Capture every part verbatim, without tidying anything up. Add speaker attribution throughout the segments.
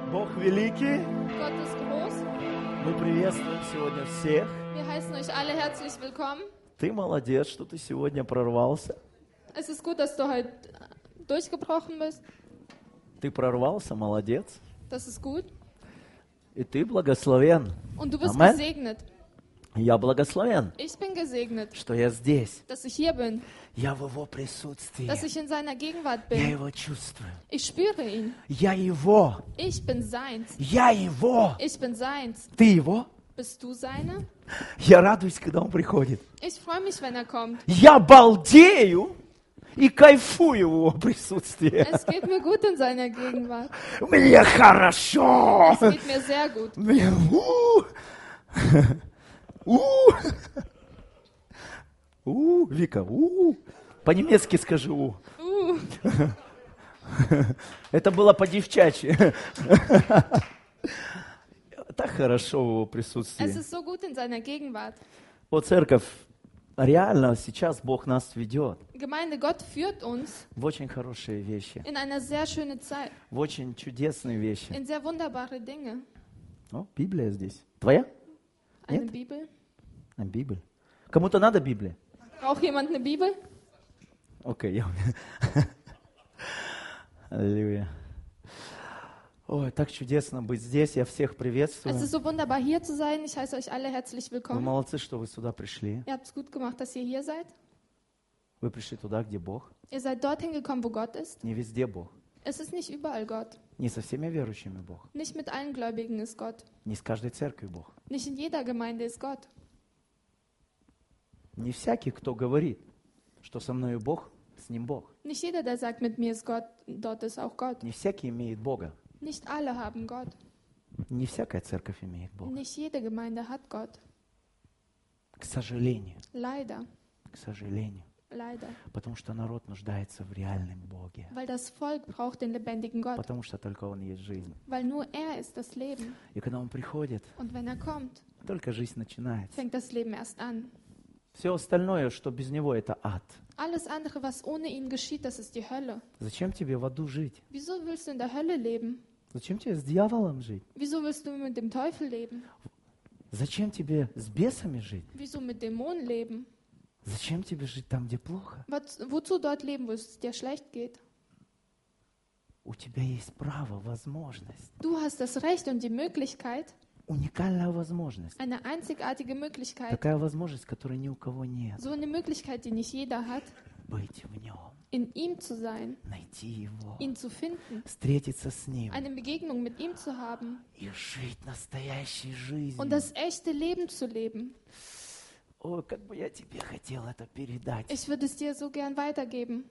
Speaker 1: Бог великий.
Speaker 2: Gott ist groß.
Speaker 1: Мы приветствуем сегодня всех.
Speaker 2: Wir heißen euch alle herzlich willkommen.
Speaker 1: Ты молодец, что ты сегодня прорвался.
Speaker 2: Es ist gut, dass du heute durchgebrochen bist.
Speaker 1: Ты прорвался, молодец.
Speaker 2: Das ist gut.
Speaker 1: И ты благословен.
Speaker 2: Und du bist
Speaker 1: Amen.
Speaker 2: gesegnet.
Speaker 1: Я благословен,
Speaker 2: Ich bin gesegnet,
Speaker 1: что я здесь.
Speaker 2: dass ich hier bin,
Speaker 1: Я в Его присутствии.
Speaker 2: dass ich in seiner Gegenwart
Speaker 1: Я
Speaker 2: bin.
Speaker 1: Его чувствую.
Speaker 2: Ich spüre ihn.
Speaker 1: Я Его.
Speaker 2: Ich bin seins.
Speaker 1: Я Его.
Speaker 2: Ich bin seins.
Speaker 1: Ты Его.
Speaker 2: Bist du seine?
Speaker 1: Я радуюсь, когда Он приходит.
Speaker 2: Ich freue mich, wenn er kommt.
Speaker 1: Я балдею и кайфую в Его присутствии.
Speaker 2: Es geht mir gut in seiner Gegenwart.
Speaker 1: Мне хорошо.
Speaker 2: Es geht mir sehr gut.
Speaker 1: Мне у. У. У. Вика, у. По-немецки скажи у.
Speaker 2: Uh,
Speaker 1: Это было по-девчачьи. Так хорошо в Его
Speaker 2: es
Speaker 1: присутствии.
Speaker 2: ist so gut in seiner Gegenwart.
Speaker 1: О, церковь, реально сейчас Бог нас ведет
Speaker 2: Gemeinde, Gott führt uns
Speaker 1: в очень хорошие вещи,
Speaker 2: in eine sehr schöne Zeit,
Speaker 1: в очень чудесные вещи.
Speaker 2: in sehr wunderbare Dinge.
Speaker 1: О, Библия здесь. Твоя?
Speaker 2: Eine
Speaker 1: Нет?
Speaker 2: Bibel.
Speaker 1: А, Библия. Кому-то надо Библия?
Speaker 2: Braucht jemand eine Bibel?
Speaker 1: Окей, я. Аллилуйя. Ой, так чудесно быть здесь. Я всех приветствую.
Speaker 2: Es ist so wunderbar, hier zu sein. Ich heiße euch alle herzlich
Speaker 1: Вы
Speaker 2: willkommen.
Speaker 1: молодцы, что вы сюда пришли.
Speaker 2: Ihr habt es gut gemacht, dass ihr hier seid.
Speaker 1: Вы пришли туда, где Бог.
Speaker 2: Ihr seid dorthin gekommen, wo Gott ist.
Speaker 1: Не везде Бог.
Speaker 2: Es ist nicht überall Gott.
Speaker 1: Не со всеми верующими Бог.
Speaker 2: Nicht mit allen Gläubigen ist Gott.
Speaker 1: Не с каждой церковью Бог.
Speaker 2: Nicht in jeder Gemeinde ist Gott.
Speaker 1: Не всякий, кто говорит, что со мною Бог, с ним Бог.
Speaker 2: Nicht jeder, der sagt, mit mir ist Gott, dort ist auch Gott.
Speaker 1: Не всякий имеет Бога.
Speaker 2: Nicht alle haben Gott.
Speaker 1: Не всякая церковь имеет Бога.
Speaker 2: Nicht jede Gemeinde hat Gott.
Speaker 1: К сожалению.
Speaker 2: Leider.
Speaker 1: К сожалению.
Speaker 2: Leider.
Speaker 1: Потому что народ нуждается в реальном Боге.
Speaker 2: Weil das Volk braucht den lebendigen Gott.
Speaker 1: Потому что только Он есть жизнь.
Speaker 2: Weil nur er ist das Leben.
Speaker 1: И когда Он приходит,
Speaker 2: Und wenn er kommt,
Speaker 1: только жизнь начинается.
Speaker 2: fängt das Leben erst an.
Speaker 1: Все остальное, что без Него, это ад.
Speaker 2: Alles andere, was ohne ihn geschieht, das ist die Hölle.
Speaker 1: Зачем тебе в аду жить?
Speaker 2: Wieso willst du in der Hölle leben?
Speaker 1: Зачем тебе с дьяволом жить?
Speaker 2: Wieso willst du mit dem Teufel leben?
Speaker 1: Зачем тебе с бесами жить?
Speaker 2: Wieso mit Dämonen leben?
Speaker 1: Зачем тебе жить там, где плохо?
Speaker 2: Was, wozu dort leben, wo es dir schlecht geht?
Speaker 1: У тебя есть право, возможность.
Speaker 2: Du hast das Recht und die Möglichkeit,
Speaker 1: Уникальная возможность.
Speaker 2: eine einzigartige Möglichkeit,
Speaker 1: Такая возможность, которой ни у кого нет.
Speaker 2: so eine Möglichkeit, die nicht jeder hat,
Speaker 1: Быть в Нем.
Speaker 2: in ihm zu sein,
Speaker 1: Найти Его.
Speaker 2: ihn zu finden,
Speaker 1: Встретиться с Ним.
Speaker 2: eine Begegnung mit ihm zu haben
Speaker 1: И жить настоящей жизнью.
Speaker 2: und das echte Leben zu leben.
Speaker 1: Ой, как бы я тебе хотел это передать.
Speaker 2: Ich würde es dir so gern weitergeben.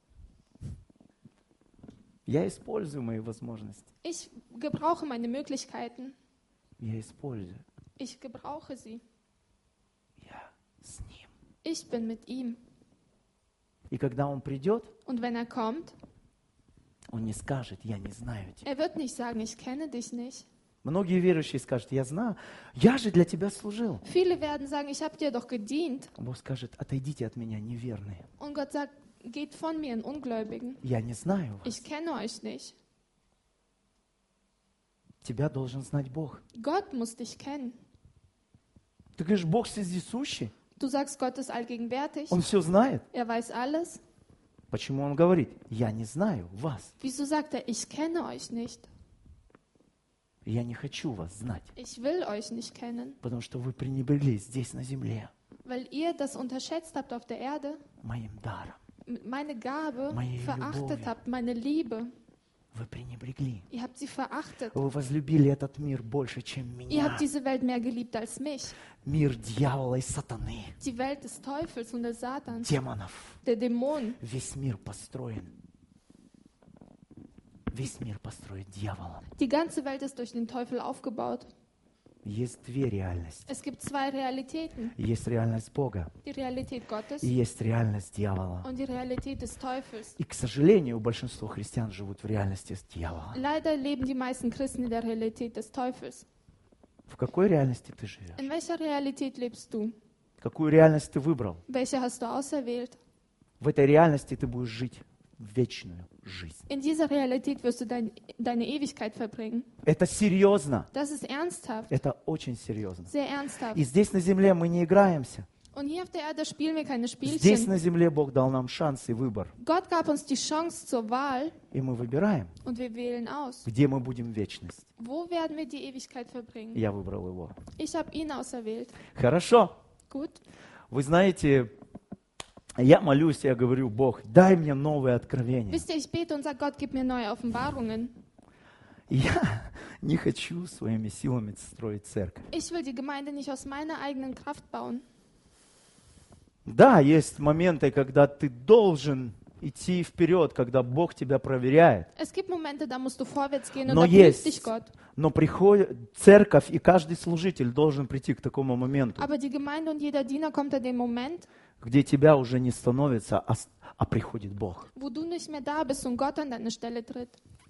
Speaker 1: Я использую мои возможности.
Speaker 2: Ich gebrauche meine Möglichkeiten.
Speaker 1: Я использую.
Speaker 2: Ich gebrauche sie.
Speaker 1: Я с Ним.
Speaker 2: Ich bin mit ihm.
Speaker 1: И когда Он придет,
Speaker 2: Und wenn er kommt,
Speaker 1: Он не скажет, я не знаю тебя.
Speaker 2: er wird nicht sagen, ich kenne dich nicht.
Speaker 1: Многие верующие скажут, я знаю, я же для тебя служил.
Speaker 2: Viele werden sagen, ich habe dir doch gedient.
Speaker 1: А Бог скажет, отойдите от меня, неверные.
Speaker 2: Und Gott sagt, geht von mir, in Ungläubigen.
Speaker 1: Я не знаю вас.
Speaker 2: Ich kenne euch nicht.
Speaker 1: Тебя должен знать Бог.
Speaker 2: Gott muss dich kennen.
Speaker 1: Ты говоришь, Бог вездесущий,
Speaker 2: Du sagst, Gott ist allgegenwärtig.
Speaker 1: Он все знает.
Speaker 2: Er weiß alles.
Speaker 1: Почему Он говорит, я не знаю вас,
Speaker 2: Wieso sagt er, ich kenne euch nicht?
Speaker 1: я не хочу вас знать,
Speaker 2: Ich will euch nicht kennen,
Speaker 1: потому что вы пренебрегли здесь на земле
Speaker 2: weil ihr das unterschätzt habt auf der Erde,
Speaker 1: моим даром.
Speaker 2: meine Gabe
Speaker 1: Meine
Speaker 2: verachtet
Speaker 1: Любовь.
Speaker 2: habt, meine Liebe.
Speaker 1: Вы пренебрегли.
Speaker 2: Ihr habt sie verachtet.
Speaker 1: Вы возлюбили этот мир больше, чем
Speaker 2: Ihr
Speaker 1: меня.
Speaker 2: habt diese Welt mehr geliebt als mich.
Speaker 1: Мир дьявола и сатаны,
Speaker 2: Die Welt des Teufels und des Satans,
Speaker 1: демонов.
Speaker 2: der Dämonen.
Speaker 1: Весь мир построен. Весь мир построен дьяволом.
Speaker 2: Die ganze Welt ist durch den Teufel aufgebaut.
Speaker 1: Есть две реальности.
Speaker 2: Es gibt zwei Realitäten.
Speaker 1: Есть реальность Бога
Speaker 2: Die Realität Gottes
Speaker 1: и есть реальность дьявола.
Speaker 2: und die Realität des Teufels.
Speaker 1: И, к сожалению, большинство христиан живут в реальности с дьявола.
Speaker 2: Leider leben die meisten Christen in der Realität des Teufels.
Speaker 1: В какой реальности ты живешь?
Speaker 2: In welcher Realität lebst du?
Speaker 1: Какую реальность ты выбрал?
Speaker 2: Welche hast du auserwählt?
Speaker 1: В этой реальности ты будешь жить вечную жизнь.
Speaker 2: In dieser Realität wirst du dein, deine Ewigkeit verbringen.
Speaker 1: Это серьезно.
Speaker 2: Das ist ernsthaft,
Speaker 1: Это очень серьезно.
Speaker 2: sehr ernsthaft.
Speaker 1: И здесь на земле мы не играемся.
Speaker 2: Und hier auf der Erde spielen wir keine
Speaker 1: Здесь
Speaker 2: Spielchen.
Speaker 1: на земле Бог дал нам шанс и выбор.
Speaker 2: Gott gab uns die Chance zur Wahl
Speaker 1: И мы выбираем,
Speaker 2: und wir wählen aus.
Speaker 1: где мы будем в вечность.
Speaker 2: Wo werden wir die Ewigkeit verbringen?
Speaker 1: Я выбрал его.
Speaker 2: Ich habe ihn auserwählt.
Speaker 1: Хорошо.
Speaker 2: Gut.
Speaker 1: Вы знаете, я молюсь, я говорю, Бог, дай мне новые откровения.
Speaker 2: Wisst ihr, ich bete und sage, Gott, gib mir neue Offenbarungen.
Speaker 1: Я не хочу своими силами строить церковь.
Speaker 2: Ich will die Gemeinde nicht aus meiner eigenen Kraft bauen.
Speaker 1: Да, есть моменты, когда ты должен идти вперед, когда Бог тебя проверяет.
Speaker 2: Es gibt Momente, da musst du vorwärts gehen und
Speaker 1: Но
Speaker 2: da prüft dich
Speaker 1: есть,
Speaker 2: Gott.
Speaker 1: но приходит церковь, и каждый служитель должен прийти к такому моменту,
Speaker 2: Aber die Gemeinde und jeder Diener kommt an den Moment,
Speaker 1: где тебя уже не становится, а, с- а приходит Бог.
Speaker 2: wo du nicht mehr da bist und Gott an deine Stelle tritt.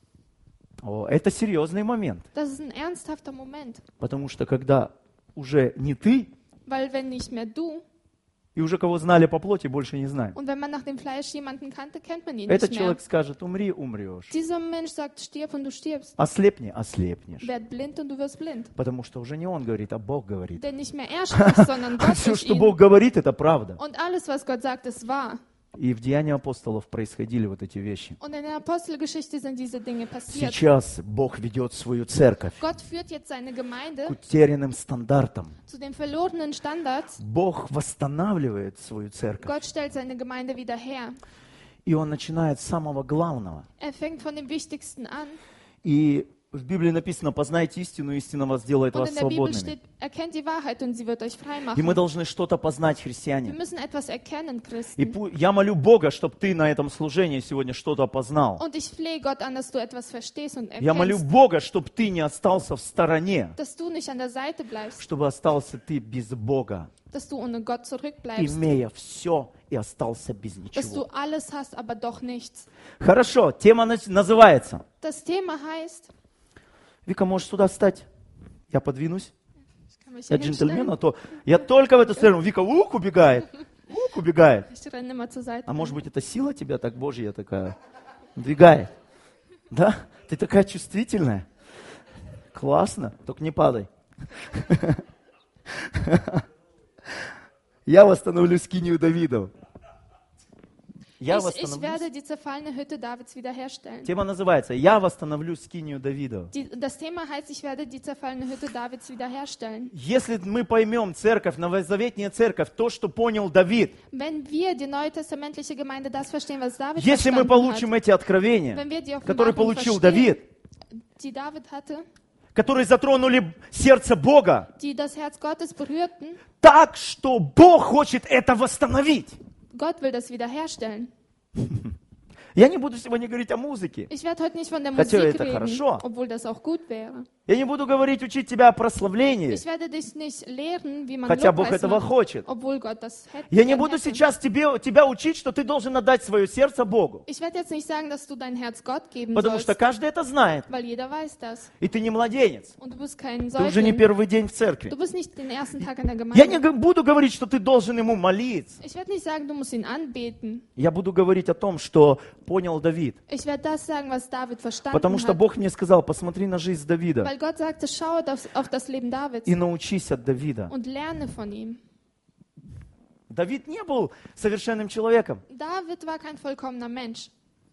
Speaker 1: О, это серьезный момент,
Speaker 2: Das ist ein ernsthafter Moment.
Speaker 1: потому что когда уже не ты,
Speaker 2: Weil wenn nicht mehr du
Speaker 1: и уже кого знали по плоти, больше не знаем,
Speaker 2: und wenn man nach dem Fleisch jemanden kannte, kennt man ihn
Speaker 1: этот
Speaker 2: nicht mehr.
Speaker 1: человек скажет, умри, умрешь.
Speaker 2: Dieser Mensch sagt, stirb und du stirbst.
Speaker 1: Ослепни, ослепнешь.
Speaker 2: Werd blind und du wirst blind.
Speaker 1: Потому что уже не он говорит, а Бог говорит.
Speaker 2: Denn nicht mehr er spricht, sondern
Speaker 1: А
Speaker 2: Gott
Speaker 1: все,
Speaker 2: durch
Speaker 1: что
Speaker 2: ihn.
Speaker 1: Бог говорит, это правда.
Speaker 2: Und alles, was Gott sagt, ist wahr.
Speaker 1: И в Деянии апостолов происходили вот эти вещи.
Speaker 2: Und in der Apostelgeschichte sind diese Dinge passiert.
Speaker 1: Сейчас Бог ведет свою церковь
Speaker 2: Gott führt jetzt seine
Speaker 1: к
Speaker 2: Gemeinde
Speaker 1: утерянным стандартам.
Speaker 2: zu den verlorenen Standards.
Speaker 1: Бог восстанавливает свою церковь.
Speaker 2: Gott stellt seine Gemeinde wieder her.
Speaker 1: И Он начинает с самого главного.
Speaker 2: Er fängt von dem Wichtigsten an.
Speaker 1: И в Библии написано, познайте истину, истина вас сделает
Speaker 2: Und
Speaker 1: вас
Speaker 2: in der Bibel
Speaker 1: свободными.
Speaker 2: steht, erkennt die Wahrheit und sie wird euch frei
Speaker 1: И мы
Speaker 2: machen.
Speaker 1: должны что-то познать,
Speaker 2: Wir
Speaker 1: христиане.
Speaker 2: müssen etwas erkennen,
Speaker 1: И
Speaker 2: Christen.
Speaker 1: пу- я молю Бога, чтобы ты на этом служении сегодня что-то познал.
Speaker 2: Und ich flehe Gott an, dass du etwas verstehst und
Speaker 1: Я молю
Speaker 2: erkennst.
Speaker 1: Бога, чтобы ты не остался в стороне,
Speaker 2: Dass du nicht an der Seite bleibst.
Speaker 1: чтобы остался ты без Бога,
Speaker 2: Dass du ohne Gott zurückbleibst.
Speaker 1: имея все и остался без
Speaker 2: Dass du
Speaker 1: ничего.
Speaker 2: alles hast, aber doch nichts.
Speaker 1: Хорошо, тема нач- называется.
Speaker 2: Das Thema heißt,
Speaker 1: Вика, можешь сюда встать? Я подвинусь.
Speaker 2: ich kann mich
Speaker 1: Я
Speaker 2: hier
Speaker 1: джентльмен,
Speaker 2: hinstellen.
Speaker 1: а то я только в эту сторону. Вика, ух, убегает. Ух, убегает.
Speaker 2: Ich renne immer zur Seite.
Speaker 1: А может быть, это сила тебя так Божья такая двигает? Да? Ты такая чувствительная. Классно. Только не падай. Я восстановлю скинию Давидов. Я
Speaker 2: Ich, ich
Speaker 1: восстановлю.
Speaker 2: werde die zerfallene Hütte Davids wiederherstellen.
Speaker 1: Тема называется «Я восстановлю скинию Давидов».
Speaker 2: Die, das Thema heißt, ich werde die zerfallene Hütte Davids wiederherstellen.
Speaker 1: Если мы поймем церковь, новозаветняя церковь, то, что понял Давид,
Speaker 2: Wenn wir, die neutestamentliche Gemeinde, das verstehen, was David
Speaker 1: если мы
Speaker 2: verstanden
Speaker 1: получим
Speaker 2: hat,
Speaker 1: эти откровения,
Speaker 2: wenn wir die
Speaker 1: которые
Speaker 2: Offenbarung
Speaker 1: получил
Speaker 2: verstehen,
Speaker 1: Давид,
Speaker 2: die David hatte,
Speaker 1: которые затронули сердце Бога,
Speaker 2: die das Herz Gottes berührten,
Speaker 1: так, что Бог хочет это восстановить.
Speaker 2: Gott will das wiederherstellen.
Speaker 1: Я не буду сегодня говорить о музыке.
Speaker 2: Ich werde heute nicht von der
Speaker 1: Хотя
Speaker 2: Musik
Speaker 1: это
Speaker 2: reden,
Speaker 1: хорошо.
Speaker 2: obwohl das auch gut wäre.
Speaker 1: Я не буду говорить, учить тебя о прославлении,
Speaker 2: Ich werde dich nicht lehren, wie man
Speaker 1: хотя Бог
Speaker 2: Lobpreis
Speaker 1: этого
Speaker 2: macht,
Speaker 1: хочет.
Speaker 2: obwohl Gott das hätte.
Speaker 1: Я не
Speaker 2: gern
Speaker 1: буду
Speaker 2: hätte.
Speaker 1: сейчас тебе, тебя учить, что ты должен отдать свое сердце Богу.
Speaker 2: Ich werde jetzt nicht sagen, dass du dein Herz Gott geben
Speaker 1: Потому что
Speaker 2: sollst,
Speaker 1: каждый это знает.
Speaker 2: weil jeder weiß das.
Speaker 1: И ты не младенец.
Speaker 2: Und du bist kein
Speaker 1: Ты уже не
Speaker 2: Säugling.
Speaker 1: первый день в церкви.
Speaker 2: Du bist nicht den ersten Tag in der
Speaker 1: Я не
Speaker 2: Gemeinde.
Speaker 1: г- буду говорить, что ты должен ему молиться.
Speaker 2: Ich werde nicht sagen, du musst ihn anbeten.
Speaker 1: Я буду говорить о том, что понял Давид.
Speaker 2: Ich werde das sagen, was David verstanden
Speaker 1: Потому что
Speaker 2: hat.
Speaker 1: Бог мне сказал, посмотри на жизнь Давида
Speaker 2: Weil Gott sagte, schau auf, auf das Leben Davids
Speaker 1: и научись от Давида.
Speaker 2: und lerne von ihm.
Speaker 1: Давид не был совершенным человеком.
Speaker 2: David war kein vollkommener Mensch.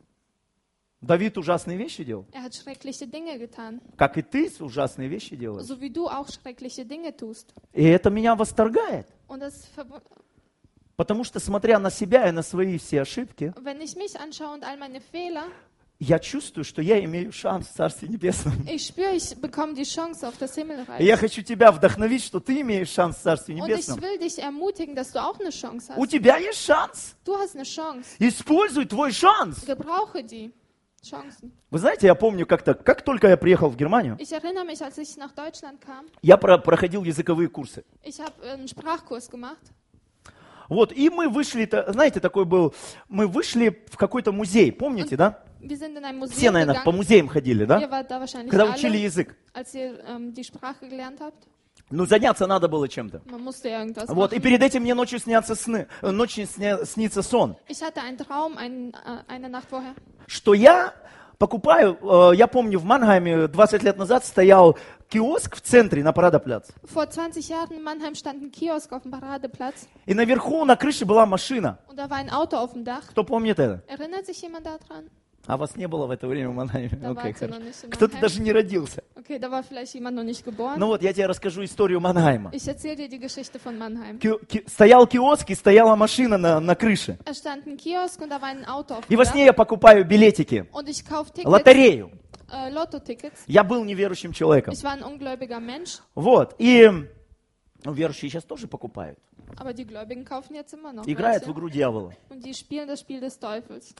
Speaker 1: Давид ужасные вещи делал.
Speaker 2: Er hat schreckliche Dinge getan.
Speaker 1: Как и ты ужасные вещи делаешь.
Speaker 2: So wie du auch schreckliche Dinge tust.
Speaker 1: И это меня восторгает.
Speaker 2: Und das, verbu-
Speaker 1: Потому что, смотря на себя и на свои все ошибки,
Speaker 2: wenn ich mich anschaue und all meine Fehler,
Speaker 1: я чувствую, что я имею шанс в Царстве Небесном.
Speaker 2: ich spüre, ich bekomme die Chance auf das
Speaker 1: И
Speaker 2: Himmelreich.
Speaker 1: я хочу тебя вдохновить, что ты имеешь шанс в Царстве
Speaker 2: Und ich
Speaker 1: Небесном.
Speaker 2: will dich ermutigen, dass du auch eine Chance
Speaker 1: У
Speaker 2: hast.
Speaker 1: тебя есть шанс.
Speaker 2: Du hast eine Chance.
Speaker 1: Используй твой шанс.
Speaker 2: Gebrauche die Chancen.
Speaker 1: Вы знаете, я помню как-то, как только я приехал в Германию,
Speaker 2: Ich erinnere mich, als ich nach Deutschland kam,
Speaker 1: я про- проходил языковые курсы.
Speaker 2: ich habe einen Sprachkurs gemacht.
Speaker 1: Вот, и мы вышли, та- знаете, такой был, мы вышли в какой-то музей, помните, да?
Speaker 2: Wir sind in ein
Speaker 1: Все,
Speaker 2: Museum
Speaker 1: наверное, по
Speaker 2: gegangen.
Speaker 1: музеям ходили, да?
Speaker 2: Ihr wart da wahrscheinlich
Speaker 1: Когда учили
Speaker 2: alle,
Speaker 1: язык.
Speaker 2: als ihr ähm, die Sprache gelernt habt.
Speaker 1: Ну, заняться надо было чем-то.
Speaker 2: Man musste irgendwas
Speaker 1: Вот, и
Speaker 2: machen.
Speaker 1: перед этим мне ночью снятся сны, э, ночью сня- снится сон,
Speaker 2: Ich hatte einen Traum ein, äh, eine Nacht vorher,
Speaker 1: что я покупаю, э, я помню, в Мангайме двадцать лет назад стоял киоск в центре на Парадопляц.
Speaker 2: vor zwanzig Jahren in Mannheim stand ein Kiosk auf dem Paradeplatz
Speaker 1: И наверху на крыше была машина.
Speaker 2: und da war ein Auto auf dem Dach.
Speaker 1: Кто помнит это?
Speaker 2: Erinnert sich jemand daran?
Speaker 1: А вас не было в это время в Мангайме?
Speaker 2: Да,
Speaker 1: Окей,
Speaker 2: вроде,
Speaker 1: хорошо.
Speaker 2: но не в
Speaker 1: Кто-то
Speaker 2: Мангайме.
Speaker 1: даже не родился.
Speaker 2: Okay, da war vielleicht jemand noch nicht geboren.
Speaker 1: Ну вот, я тебе расскажу историю Мангайма.
Speaker 2: Ich erzähle dir die Geschichte von Mannheim.
Speaker 1: Ки- ки- стоял киоск и стояла машина на, на крыше.
Speaker 2: Es stand ein Kiosk und da war ein Auto auf
Speaker 1: И
Speaker 2: dem
Speaker 1: во
Speaker 2: Dach.
Speaker 1: сне я покупаю билетики,
Speaker 2: Und ich kaufe Tickets,
Speaker 1: лотерею.
Speaker 2: äh, Lotto-Tickets.
Speaker 1: Я был неверующим человеком.
Speaker 2: Ich war ein ungläubiger Mensch,
Speaker 1: Вот, и ну, верующие сейчас тоже покупают.
Speaker 2: aber die Gläubigen kaufen jetzt immer noch
Speaker 1: Играют в
Speaker 2: welche.
Speaker 1: игру дьявола.
Speaker 2: Und die spielen das Spiel des Teufels.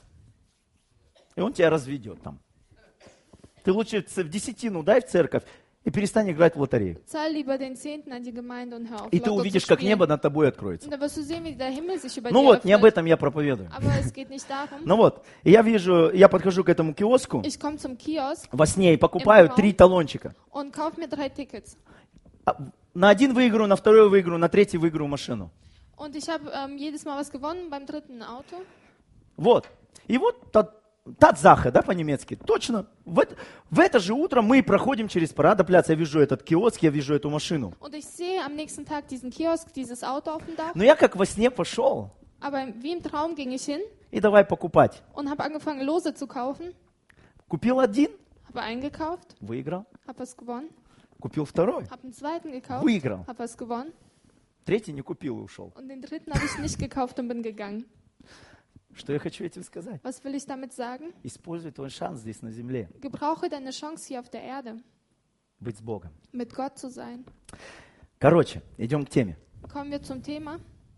Speaker 1: И он тебя разведет там. Ты лучше в ц- в десятину дай в церковь и перестань играть в лотерею.
Speaker 2: Zahl lieber den Zehnten an die Gemeinde und hör auf,
Speaker 1: И ты
Speaker 2: Lotto zu
Speaker 1: увидишь, как
Speaker 2: spielen.
Speaker 1: небо над тобой откроется.
Speaker 2: Und dann wirst du sehen, wie der Himmel sich über
Speaker 1: Ну
Speaker 2: dir
Speaker 1: вот, не об
Speaker 2: öffnet.
Speaker 1: этом я проповедую.
Speaker 2: Aber es geht nicht darum.
Speaker 1: Ну вот, и я вижу, я подхожу к этому киоску
Speaker 2: Ich komme zum Kiosk
Speaker 1: во сне и покупаю
Speaker 2: Im
Speaker 1: три талончика.
Speaker 2: und kaufe mir drei Tickets.
Speaker 1: А, На один выиграю, на второй выиграю, на третий выиграю машину.
Speaker 2: Und ich habe ähm, jedes Mal was gewonnen, beim dritten ein Auto.
Speaker 1: Вот. И вот та- Татзаха, да, по-немецки. Точно. В это, в это же утро мы проходим через Парадопляц. Я вижу этот киоск, я вижу эту машину.
Speaker 2: Und ich sehe am nächsten Tag diesen Kiosk, dieses Auto auf dem Dach.
Speaker 1: Но я как во сне пошел.
Speaker 2: Aber wie im Traum ging ich hin
Speaker 1: И давай покупать.
Speaker 2: und habe angefangen, Lose zu kaufen.
Speaker 1: Купил один,
Speaker 2: Habe eingekauft,
Speaker 1: выиграл.
Speaker 2: habe was gewonnen.
Speaker 1: Купил второй,
Speaker 2: Habe einen zweiten gekauft,
Speaker 1: выиграл.
Speaker 2: habe was gewonnen.
Speaker 1: Третий не купил и ушел.
Speaker 2: Und den dritten habe ich nicht gekauft und bin gegangen.
Speaker 1: Что я хочу этим сказать?
Speaker 2: Was will ich damit sagen?
Speaker 1: Используй твой шанс здесь на земле.
Speaker 2: Gebrauche deine Chance hier auf der Erde,
Speaker 1: Быть с Богом.
Speaker 2: mit Gott zu sein.
Speaker 1: Короче, идем к теме.
Speaker 2: Kommen wir zum Thema.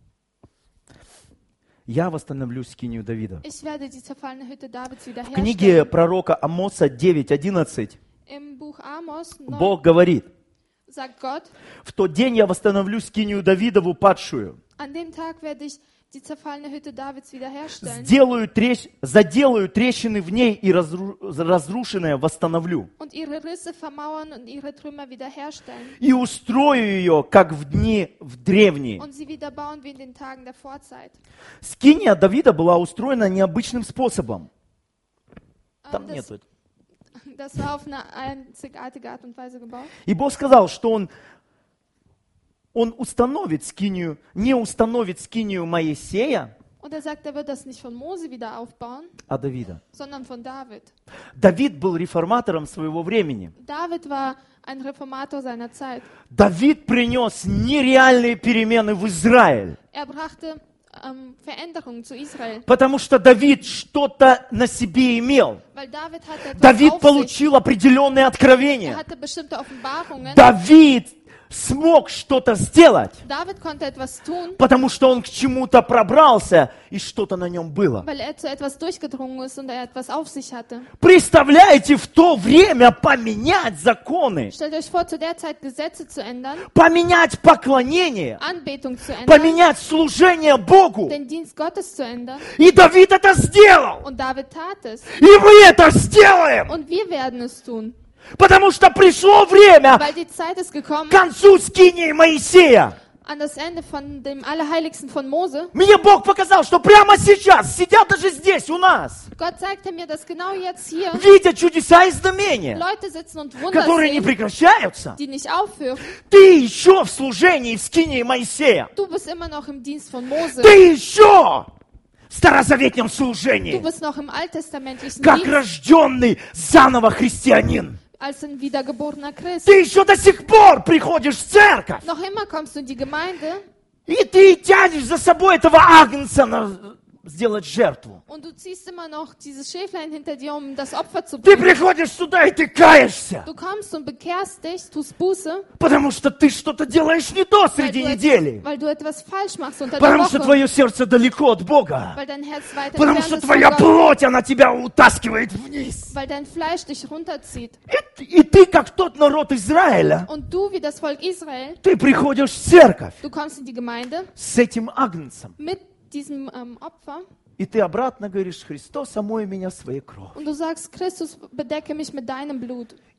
Speaker 1: Я восстановлю скинию Давида.
Speaker 2: Ich werde die zerfallene Hütte Davids
Speaker 1: В книге
Speaker 2: wiederherstellen.
Speaker 1: пророка Амоса девять одиннадцать
Speaker 2: Im Buch Amos neun
Speaker 1: Бог говорит:
Speaker 2: sagt Gott,
Speaker 1: в тот день я восстановлю скинию Давидову падшую.
Speaker 2: an dem Tag werde ich die zerfallene Hütte Davids wiederherstellen
Speaker 1: Сделаю трещ... Заделаю трещины в ней и разру... разрушенное восстановлю.
Speaker 2: und ihre Risse vermauern und ihre Trümmer wiederherstellen
Speaker 1: И устрою ее, как в дни в древние.
Speaker 2: und sie wieder bauen wie in den Tagen der Vorzeit.
Speaker 1: Скиния Давида была устроена необычным способом.
Speaker 2: Ähm,
Speaker 1: Там
Speaker 2: das,
Speaker 1: нету этого.
Speaker 2: das war auf eine einzigartige Art und Weise gebaut.
Speaker 1: И Бог сказал, что Он, он установит скинию, не установит скинию Моисея,
Speaker 2: Und er sagt, er wird das nicht von Mose wieder aufbauen,
Speaker 1: а Давида.
Speaker 2: sondern von David.
Speaker 1: Давид был реформатором своего времени.
Speaker 2: David war ein Reformator seiner Zeit.
Speaker 1: Давид принес нереальные перемены в Израиль.
Speaker 2: Er brachte ähm, Veränderungen zu Israel,
Speaker 1: Потому что Давид что-то на себе имел.
Speaker 2: weil David hatte etwas
Speaker 1: Давид
Speaker 2: auf sich.
Speaker 1: получил определенные
Speaker 2: Er
Speaker 1: откровения.
Speaker 2: hatte bestimmte Offenbarungen.
Speaker 1: Давид смог что-то сделать,
Speaker 2: David konnte etwas tun,
Speaker 1: потому что он к чему-то пробрался, и что-то на нем было.
Speaker 2: weil er zu etwas durchgedrungen ist und er etwas auf sich hatte.
Speaker 1: Представляете, в то время поменять законы,
Speaker 2: Stellt euch vor, zu der Zeit Gesetze zu ändern,
Speaker 1: поменять поклонение,
Speaker 2: Anbetung zu ändern,
Speaker 1: поменять служение Богу.
Speaker 2: den Dienst Gottes zu ändern.
Speaker 1: И Давид это сделал.
Speaker 2: Und David tat es.
Speaker 1: И мы это сделаем.
Speaker 2: Und wir werden es tun,
Speaker 1: Потому что пришло время
Speaker 2: weil die Zeit ist gekommen,
Speaker 1: к концу скинии Моисея.
Speaker 2: an das Ende von dem Allerheiligsten von Mose.
Speaker 1: Мне Бог показал, что прямо сейчас, сидят даже здесь у нас,
Speaker 2: Gott zeigte mir, dass genau jetzt hier
Speaker 1: видя чудеса и знамения,
Speaker 2: Leute sitzen und Wunder
Speaker 1: которые не
Speaker 2: sehen,
Speaker 1: прекращаются.
Speaker 2: die nicht aufhören.
Speaker 1: Ты еще в служении в скинии Моисея.
Speaker 2: Du bist immer noch im Dienst von Mose.
Speaker 1: Ты еще в старозаветнем
Speaker 2: Du
Speaker 1: служении,
Speaker 2: bist noch im alttestamentlichen
Speaker 1: как
Speaker 2: Dienst
Speaker 1: рожденный заново христианин.
Speaker 2: als ein wiedergeborener Christ.
Speaker 1: Ты еще до сих пор приходишь в церковь,
Speaker 2: Noch immer kommst du in die Gemeinde
Speaker 1: и ты тянешь за собой этого агнца на- сделать жертву.
Speaker 2: und du ziehst immer noch dieses Schäflein hinter dir, um das Opfer zu
Speaker 1: Ты
Speaker 2: bringen.
Speaker 1: приходишь сюда, и ты каешься,
Speaker 2: Du kommst und bekehrst dich, tust Buße,
Speaker 1: потому что ты что-то делаешь не то
Speaker 2: weil
Speaker 1: среди
Speaker 2: du,
Speaker 1: недели.
Speaker 2: etwas, weil du etwas falsch machst unter der
Speaker 1: Потому что
Speaker 2: Woche,
Speaker 1: твое сердце далеко от Бога.
Speaker 2: weil dein Herz weiter
Speaker 1: Потому
Speaker 2: entfernt
Speaker 1: что
Speaker 2: ist von
Speaker 1: твоя
Speaker 2: Gott,
Speaker 1: плоть, она тебя утаскивает вниз.
Speaker 2: weil dein Fleisch dich runterzieht.
Speaker 1: И, и ты, как тот народ Израиля,
Speaker 2: Und du, wie das Volk Israel,
Speaker 1: ты приходишь в церковь
Speaker 2: du kommst in die Gemeinde
Speaker 1: с этим агнцем.
Speaker 2: mit diesem ähm, Opfer
Speaker 1: И ты обратно говоришь: Христос, омой меня своей кровью.
Speaker 2: und du sagst, Christus, bedecke mich mit deinem Blut.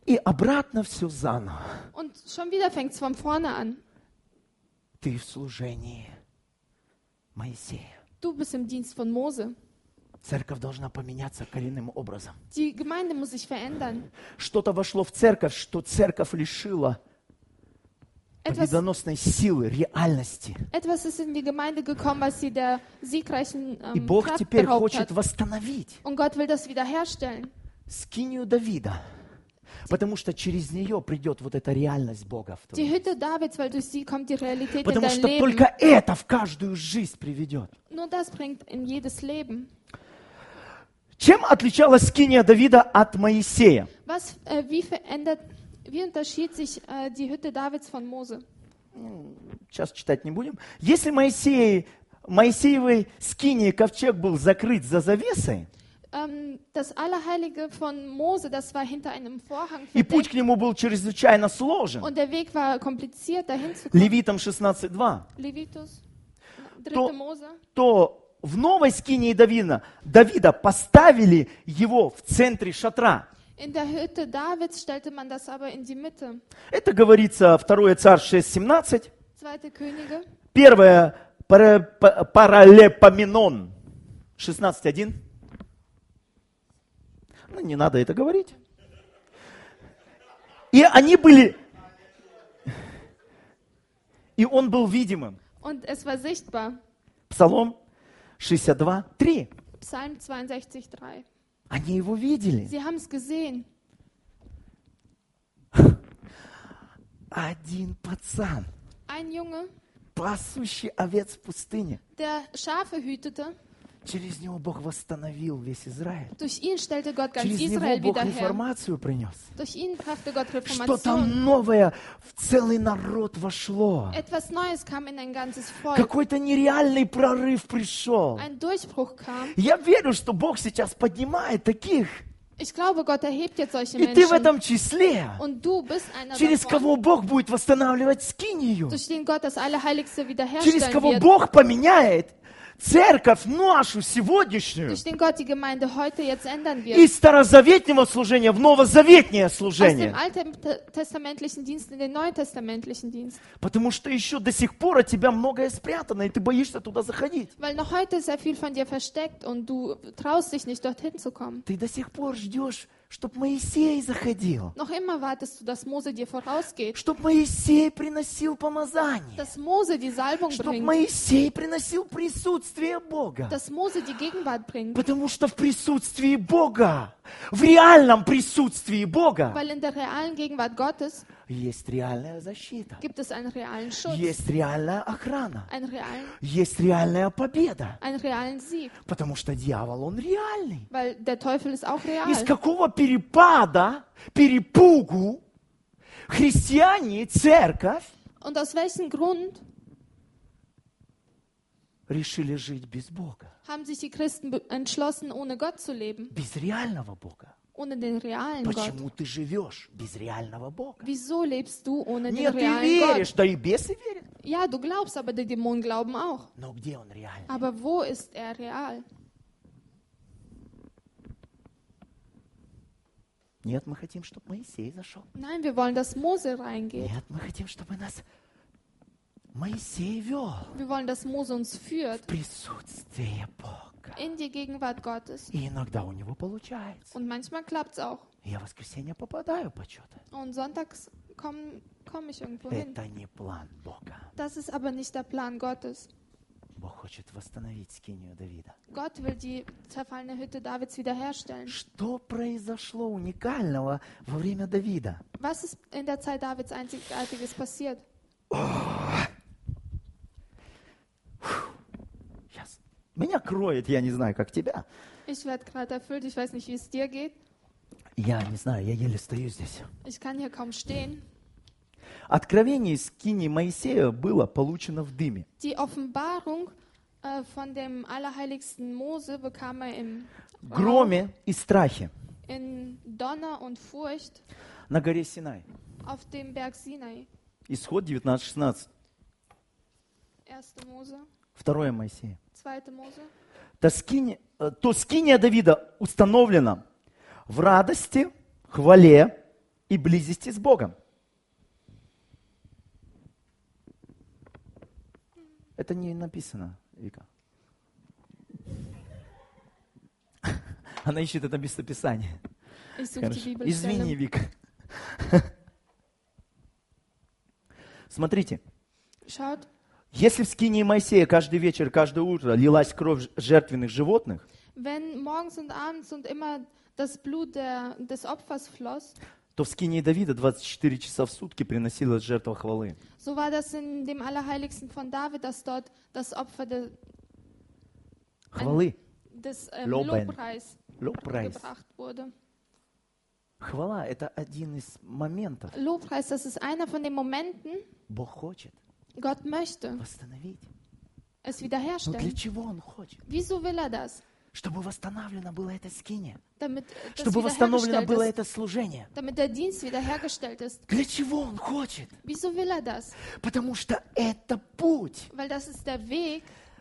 Speaker 1: И обратно все заново.
Speaker 2: Und schon wieder fängt es von vorne an.
Speaker 1: Ты в служении Моисея.
Speaker 2: Du bist im Dienst von Mose.
Speaker 1: Церковь должна поменяться коренным образом.
Speaker 2: Die Gemeinde muss sich verändern.
Speaker 1: Что-то вошло в церковь, что церковь лишила
Speaker 2: Etwas,
Speaker 1: победоносной силы, реальности.
Speaker 2: etwas ist in die Gemeinde gekommen, was sie der siegreichen
Speaker 1: И
Speaker 2: ähm,
Speaker 1: Бог
Speaker 2: Kraft
Speaker 1: теперь
Speaker 2: beraubt
Speaker 1: хочет
Speaker 2: hat.
Speaker 1: восстановить
Speaker 2: Und Gott will das wiederherstellen.
Speaker 1: скинию Давида, потому что через нее придет вот эта реальность Бога в
Speaker 2: Die
Speaker 1: твою.
Speaker 2: Hütte Davids, weil durch sie kommt die Realität in
Speaker 1: Потому
Speaker 2: dein
Speaker 1: что
Speaker 2: Leben.
Speaker 1: только это в каждую жизнь приведет.
Speaker 2: Nur das bringt in jedes Leben.
Speaker 1: Чем отличалась скиния Давида от Моисея?
Speaker 2: Was, äh, wie verändert, wie unterschied sich äh, die Hütte Davids von Mose?
Speaker 1: Сейчас читать не будем. Если Моисей, Моисеевой скинии ковчег был закрыт за завесой,
Speaker 2: Ähm, das Allerheilige von Mose, das war hinter einem Vorhang
Speaker 1: и путь
Speaker 2: verdeckt
Speaker 1: к нему был чрезвычайно сложен,
Speaker 2: und der Weg war kompliziert, dahin zu kommen.
Speaker 1: Левитам шестнадцать два,
Speaker 2: Levitus, dritte
Speaker 1: То-
Speaker 2: Mose.
Speaker 1: то в новой скинии Давида, Давида поставили его в центре шатра.
Speaker 2: In der Hütte Davids stellte man das aber in die Mitte.
Speaker 1: Это говорится второе Царств шесть семнадцать,
Speaker 2: Zweite Könige,
Speaker 1: первое Пара- Па- Паралепоменон шестнадцать один. Ну, не надо это говорить. И они были... И он был видимым.
Speaker 2: und es war sichtbar.
Speaker 1: Псалом шестьдесят два три.
Speaker 2: Psalm zweiundsechzig drei.
Speaker 1: Они его видели.
Speaker 2: Sie haben es gesehen.
Speaker 1: Один пацан,
Speaker 2: Ein Junge,
Speaker 1: пасущий овец в пустыне.
Speaker 2: der Schafe hütete,
Speaker 1: Через него Бог восстановил весь Израиль.
Speaker 2: durch ihn stellte Gott ganz
Speaker 1: Через него
Speaker 2: Israel
Speaker 1: Бог
Speaker 2: wieder her.
Speaker 1: реформацию принес.
Speaker 2: Durch ihn brachte Gott
Speaker 1: Что-то
Speaker 2: Reformation.
Speaker 1: новое в целый народ вошло.
Speaker 2: Etwas Neues kam in ein ganzes Volk.
Speaker 1: Какой-то нереальный прорыв пришел.
Speaker 2: Ein Durchbruch kam.
Speaker 1: Я верю, что Бог сейчас поднимает таких.
Speaker 2: Ich glaube, Gott erhebt jetzt solche
Speaker 1: И ты в
Speaker 2: Menschen.
Speaker 1: этом числе.
Speaker 2: Und du bist einer
Speaker 1: Через
Speaker 2: davon,
Speaker 1: кого Бог будет восстанавливать скинию.
Speaker 2: durch den Gott das Allerheiligste
Speaker 1: Через
Speaker 2: wiederherstellen
Speaker 1: кого
Speaker 2: wird.
Speaker 1: Бог поменяет церковь нашу сегодняшнюю
Speaker 2: Durch den Gott die Gemeinde heute jetzt ändern wird.
Speaker 1: из старозаветнего служения в новозаветнее
Speaker 2: Aus dem
Speaker 1: служение.
Speaker 2: alttestamentlichen Dienst in den neutestamentlichen Dienst.
Speaker 1: Потому что еще до сих пор от тебя многое спрятано, и ты боишься туда заходить.
Speaker 2: Weil noch heute sehr viel von dir versteckt und du traust dich nicht, dorthin zu kommen.
Speaker 1: Ты до сих пор ждешь, чтобы Моисей заходил.
Speaker 2: Noch immer wartest du, dass Mose dir vorausgeht.
Speaker 1: Чтобы Моисей приносил помазание.
Speaker 2: Dass Mose die Salbung
Speaker 1: Чтобы
Speaker 2: bringt.
Speaker 1: Моисей приносил присутствие Бога.
Speaker 2: Dass Mose die Gegenwart bringt.
Speaker 1: Потому что в присутствии Бога, в реальном присутствии Бога,
Speaker 2: Weil in der realen Gegenwart Gottes
Speaker 1: есть реальная защита,
Speaker 2: gibt es einen realen Schutz.
Speaker 1: есть реальная охрана,
Speaker 2: Einen realen,
Speaker 1: есть реальная победа.
Speaker 2: einen realen Sieg.
Speaker 1: Потому что дьявол, он реальный.
Speaker 2: Weil der Teufel ist auch real.
Speaker 1: Из какого перепада, перепугу христиане, церковь
Speaker 2: Und aus welchem Grund
Speaker 1: решили жить без Бога,
Speaker 2: haben sich die Christen be- entschlossen, ohne Gott zu leben?
Speaker 1: без реального Бога?
Speaker 2: Ohne den realen Gott.
Speaker 1: Почему ты живешь без реального Бога?
Speaker 2: Wieso lebst du ohne den
Speaker 1: Нет, ты
Speaker 2: realen
Speaker 1: веришь,
Speaker 2: Gott?
Speaker 1: да и бесы верят.
Speaker 2: Ja, du glaubst, aber die Dämonen glauben auch.
Speaker 1: Но где он реальный?
Speaker 2: Aber wo ist er real?
Speaker 1: Нет, мы хотим, чтобы Моисей зашел.
Speaker 2: Nein, wir wollen, dass Mose reingeht.
Speaker 1: Нет, мы хотим, чтобы нас Моисей вел
Speaker 2: Wir wollen, dass Mose uns führt
Speaker 1: в присутствие Бога.
Speaker 2: in die Gegenwart Gottes.
Speaker 1: И иногда у него получается.
Speaker 2: Und manchmal klappt es auch.
Speaker 1: Я в воскресенье попадаю почему-то.
Speaker 2: Und sonntags komme komm ich irgendwo hin.
Speaker 1: Это не план Бога.
Speaker 2: Das ist aber nicht der Plan Gottes.
Speaker 1: Бог хочет восстановить скинию Давида.
Speaker 2: Gott will die zerfallene Hütte Davids wiederherstellen.
Speaker 1: Что произошло уникального во время Давида?
Speaker 2: Was ist in der Zeit Davids Einzigartiges passiert?
Speaker 1: Сейчас. Меня кроет, я не знаю, как тебя.
Speaker 2: Ich werde gerade erfüllt, ich weiß nicht, wie es dir geht.
Speaker 1: Я не знаю, я еле стою здесь.
Speaker 2: Ich kann hier kaum stehen.
Speaker 1: Откровение скинии Моисея было получено в дыме.
Speaker 2: Die Offenbarung äh, von dem allerheiligsten Mose bekam er im
Speaker 1: В громе и страхе
Speaker 2: in Donner und Furcht
Speaker 1: на горе Синай.
Speaker 2: auf dem Berg Sinai.
Speaker 1: Исход девятнадцать шестнадцать.
Speaker 2: erste Mose,
Speaker 1: Второе Моисея.
Speaker 2: zweite Mose.
Speaker 1: То скиния, то скиния Давида установлена в радости, хвале и близости с Богом. Это не написано, Вика. Она ищет это местописание.
Speaker 2: Ich suche die
Speaker 1: Хорошо. Извини,
Speaker 2: Bibelstelle.
Speaker 1: Вика. Смотрите,
Speaker 2: Schaut,
Speaker 1: если в скинии Моисея каждый вечер, каждое утро лилась кровь жертвенных животных,
Speaker 2: wenn morgens und abends und immer das Blut der, des Opfers floss,
Speaker 1: то в скинии Давида двадцать четыре часа в сутки приносилась жертва хвалы.
Speaker 2: so war das in dem Allerheiligsten von David, dass dort das Opfer de,
Speaker 1: Хвалы.
Speaker 2: des ähm,
Speaker 1: Loben.
Speaker 2: Lobpreis
Speaker 1: Лобпрайс.
Speaker 2: gebracht wurde.
Speaker 1: Хвала – это один из моментов.
Speaker 2: Lobpreis, das ist einer von den Momenten,
Speaker 1: Бог хочет
Speaker 2: Gott möchte
Speaker 1: восстановить.
Speaker 2: es
Speaker 1: Но для
Speaker 2: wiederherstellen.
Speaker 1: чего Он хочет?
Speaker 2: Wieso will er das?
Speaker 1: Чтобы восстановлено было это скиния.
Speaker 2: Damit das
Speaker 1: Чтобы восстановлено
Speaker 2: wiederhergestellt
Speaker 1: было
Speaker 2: ist,
Speaker 1: это служение.
Speaker 2: damit der Dienst wiederhergestellt ist.
Speaker 1: Для чего Он хочет?
Speaker 2: Wieso will er das?
Speaker 1: Потому что это путь
Speaker 2: Weil das ist der Weg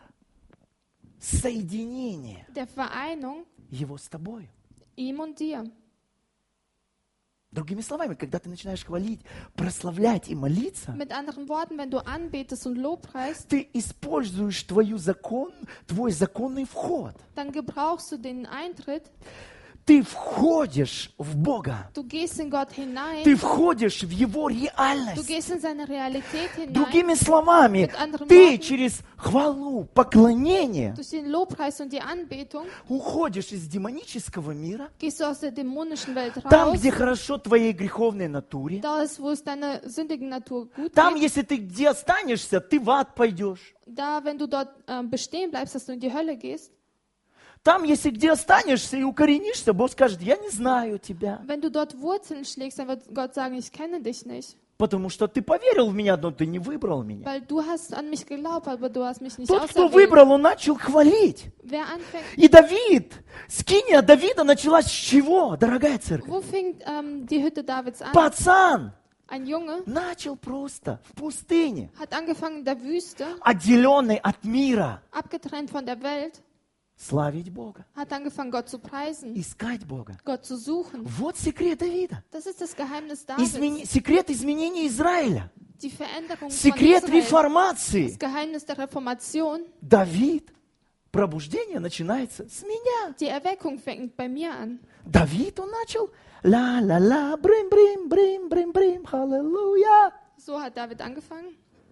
Speaker 1: соединения
Speaker 2: der Vereinigung
Speaker 1: Его с тобой.
Speaker 2: ihm und dir.
Speaker 1: Другими словами, когда ты начинаешь хвалить, прославлять и молиться,
Speaker 2: Mit anderen Worten, wenn du anbetest und Lobpreist,
Speaker 1: ты используешь твою закон, твой законный вход.
Speaker 2: dann gebrauchst du den Eintritt.
Speaker 1: Ты входишь в Бога.
Speaker 2: Du gehst in Gott hinein.
Speaker 1: Ты входишь в Его
Speaker 2: Du
Speaker 1: реальность.
Speaker 2: gehst in seine Realität hinein.
Speaker 1: Другими словами,
Speaker 2: Mit anderen
Speaker 1: ты
Speaker 2: Worten,
Speaker 1: через хвалу, поклонение
Speaker 2: durch den Lobpreis und die Anbetung
Speaker 1: уходишь из демонического мира,
Speaker 2: gehst du aus der dämonischen Welt
Speaker 1: там,
Speaker 2: raus.
Speaker 1: где хорошо твоей греховной натуре,
Speaker 2: Da ist, wo es deiner sündigen Natur gut
Speaker 1: там,
Speaker 2: geht.
Speaker 1: если ты где останешься, ты в ад пойдешь.
Speaker 2: Da, wenn du dort ähm, bestehen bleibst, dass du in die Hölle gehst.
Speaker 1: Там, если где останешься и укоренишься, Бог скажет, я не знаю тебя.
Speaker 2: Wenn du dort Wurzeln schlägst, dann wird Gott sagen, ich kenne dich nicht.
Speaker 1: Потому что ты поверил в меня, но ты не выбрал меня.
Speaker 2: Weil du hast an mich geglaubt, aber du hast mich nicht
Speaker 1: Тот, кто
Speaker 2: auserwählt.
Speaker 1: выбрал, он начал хвалить.
Speaker 2: Wer anfängt,
Speaker 1: И Давид, скиния Давида началась с чего, дорогая церковь?
Speaker 2: wo fängt ähm, die Hütte Davids an?
Speaker 1: Пацан
Speaker 2: Ein Junge
Speaker 1: начал просто в пустыне,
Speaker 2: hat angefangen in der Wüste,
Speaker 1: отделенный от мира,
Speaker 2: abgetrennt von der Welt,
Speaker 1: славить Бога,
Speaker 2: hat angefangen, Gott zu preisen,
Speaker 1: искать Бога.
Speaker 2: Gott zu suchen.
Speaker 1: Вот секрет Давида.
Speaker 2: Das ist das Geheimnis Davids.
Speaker 1: Измени- Секрет изменения Израиля.
Speaker 2: Die Veränderung von
Speaker 1: Секрет
Speaker 2: Israel.
Speaker 1: реформации.
Speaker 2: Das Geheimnis der Reformation.
Speaker 1: Давид, пробуждение начинается с меня.
Speaker 2: Die Erweckung fängt bei mir an.
Speaker 1: Давид, он начал ла-ла-ла, брим-брим, брим-брим-брим, халлелуя.
Speaker 2: So hat David angefangen.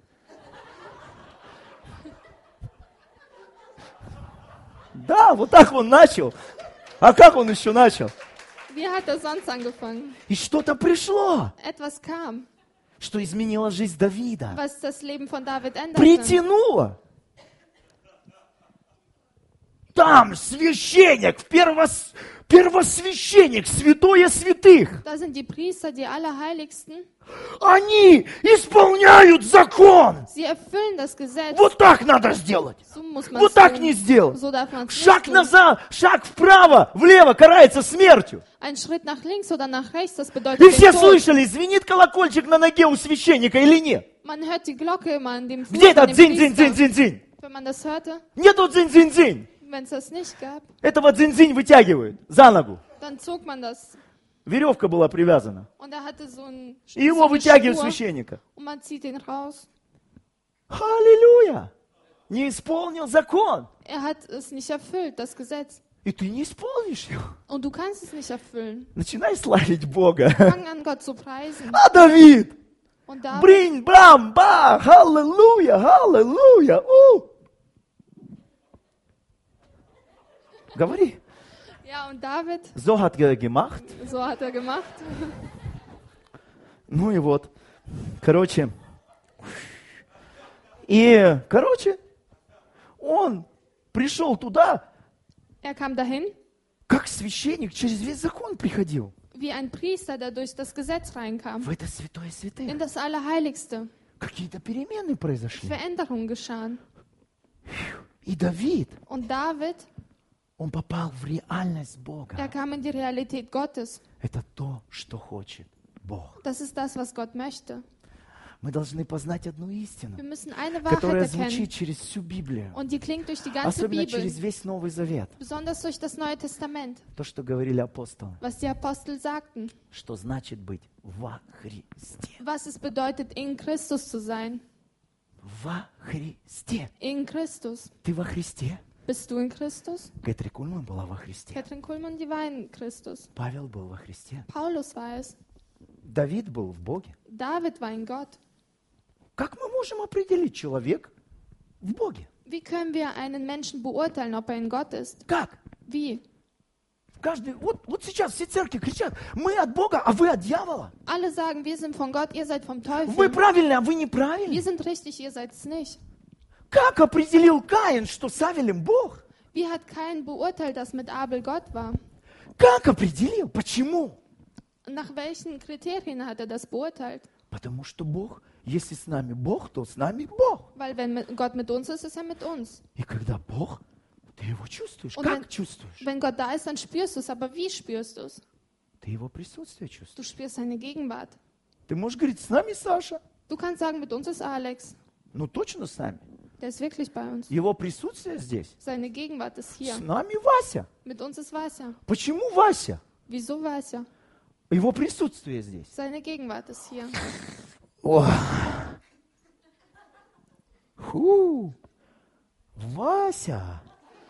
Speaker 1: Да, вот так он начал. А как он еще начал?
Speaker 2: Wie hat er sonst angefangen?
Speaker 1: И что-то пришло,
Speaker 2: Etwas kam,
Speaker 1: что изменило жизнь Давида.
Speaker 2: was das Leben von David änderte.
Speaker 1: Притянуло. Там священник, первос- первосвященник, святое святых.
Speaker 2: Da sind die Priester, die Allerheiligsten.
Speaker 1: Они исполняют закон.
Speaker 2: Sie erfüllen das Gesetz.
Speaker 1: Вот так надо сделать.
Speaker 2: So muss man
Speaker 1: Вот
Speaker 2: es
Speaker 1: так
Speaker 2: tun.
Speaker 1: не сделать.
Speaker 2: So darf man es nicht
Speaker 1: Шаг
Speaker 2: tun.
Speaker 1: назад, шаг вправо, влево карается смертью.
Speaker 2: Ein Schritt nach links oder nach rechts, das bedeutet
Speaker 1: И
Speaker 2: den
Speaker 1: все
Speaker 2: Tod.
Speaker 1: слышали, звенит колокольчик на ноге у священника или нет?
Speaker 2: Man hört die Glocke immer an dem Fuß
Speaker 1: Где
Speaker 2: von
Speaker 1: это
Speaker 2: dem
Speaker 1: дзинь-дзинь-дзинь-дзинь-дзинь?
Speaker 2: Priester. Wenn man das hörte,
Speaker 1: Нету дзинь-дзинь-дзинь.
Speaker 2: wenn es das nicht gab,
Speaker 1: Этого дзинь-дзинь вытягивают за ногу.
Speaker 2: dann zog man das.
Speaker 1: Веревка была привязана.
Speaker 2: Und er hatte so ein
Speaker 1: И его
Speaker 2: so eine
Speaker 1: вытягивают
Speaker 2: Schnur,
Speaker 1: священника.
Speaker 2: und man zieht ihn raus.
Speaker 1: Аллилуйя! Не исполнил закон.
Speaker 2: Er hat es nicht erfüllt, das Gesetz.
Speaker 1: И ты не исполнишь его.
Speaker 2: Und du kannst es nicht erfüllen.
Speaker 1: Начинай славить Бога.
Speaker 2: Fang an, Gott zu preisen.
Speaker 1: А Давид!
Speaker 2: Und David,
Speaker 1: Бринь, брам, ба, аллилуйя, аллилуйя. У! Говори.
Speaker 2: ja, und David,
Speaker 1: So hat er gemacht.
Speaker 2: so hat er gemacht.
Speaker 1: Ну и вот. Короче. И, короче, он пришел туда,
Speaker 2: Er kam dahin,
Speaker 1: как священник через весь закон приходил.
Speaker 2: wie ein Priester, der durch das Gesetz reinkam.
Speaker 1: В это святое святых.
Speaker 2: In das Allerheiligste.
Speaker 1: Какие-то перемены произошли.
Speaker 2: Veränderungen geschahen.
Speaker 1: И Давид,
Speaker 2: Und David,
Speaker 1: он попал в реальность Бога.
Speaker 2: er kam in die Realität Gottes.
Speaker 1: Это то, что хочет Бог.
Speaker 2: Das ist das, was Gott möchte.
Speaker 1: Мы должны познать одну истину,
Speaker 2: Wir müssen eine
Speaker 1: которая
Speaker 2: Wahrheit erkennen.
Speaker 1: звучит через всю Библию,
Speaker 2: Und die klingt durch die ganze
Speaker 1: особенно
Speaker 2: Bibel,
Speaker 1: через весь Новый Завет.
Speaker 2: besonders durch das Neue Testament,
Speaker 1: То, что говорили апостолы,
Speaker 2: was die Apostel sagten,
Speaker 1: что значит быть во Христе.
Speaker 2: was es bedeutet, in Christus zu sein.
Speaker 1: Во Христе.
Speaker 2: In Christus.
Speaker 1: Ты во Христе?
Speaker 2: Bist du in Christus?
Speaker 1: Кэтрин Кульман была во Христе.
Speaker 2: Katrin Kuhlmann, die war in Christus.
Speaker 1: Павел был во Христе.
Speaker 2: Paulus war es.
Speaker 1: Давид был в Боге.
Speaker 2: David war in Gott.
Speaker 1: Как мы можем определить человек в Боге?
Speaker 2: Wie können wir einen Menschen beurteilen, ob er in Gott ist?
Speaker 1: Как?
Speaker 2: Wie?
Speaker 1: Каждый, вот, вот сейчас все церкви кричат, мы от Бога, а вы от дьявола.
Speaker 2: Alle sagen, wir sind von Gott, ihr seid vom
Speaker 1: Вы
Speaker 2: Teufel.
Speaker 1: правильные, а вы
Speaker 2: Wir
Speaker 1: неправильные.
Speaker 2: sind richtig, ihr seid es nicht.
Speaker 1: Как определил Каин, что с Авелем Бог?
Speaker 2: Wie hat Kain beurteilt, dass mit Abel Gott war?
Speaker 1: Как определил? Почему?
Speaker 2: Nach welchen Kriterien hat er das beurteilt?
Speaker 1: Потому что Бог, если с нами Бог, то с нами Бог.
Speaker 2: Weil wenn mit- Gott mit uns ist, ist er mit uns.
Speaker 1: И когда Бог, ты его чувствуешь.
Speaker 2: Und
Speaker 1: Как
Speaker 2: wenn-
Speaker 1: чувствуешь?
Speaker 2: Wenn Gott da ist, dann spürst du es. Aber wie spürst du es?
Speaker 1: Ты его присутствие чувствуешь.
Speaker 2: Du spürst seine Gegenwart.
Speaker 1: Ты можешь говорить, с нами Саша.
Speaker 2: Du kannst sagen, mit uns ist Alex.
Speaker 1: Ну точно с нами.
Speaker 2: Der ist wirklich bei uns.
Speaker 1: Его присутствие здесь.
Speaker 2: Seine Gegenwart ist hier.
Speaker 1: С нами Вася.
Speaker 2: Mit uns ist Vasya.
Speaker 1: Почему Вася?
Speaker 2: Wieso Vasya?
Speaker 1: Его присутствие здесь.
Speaker 2: Seine Gegenwart ist hier.
Speaker 1: О. Фу. Вася.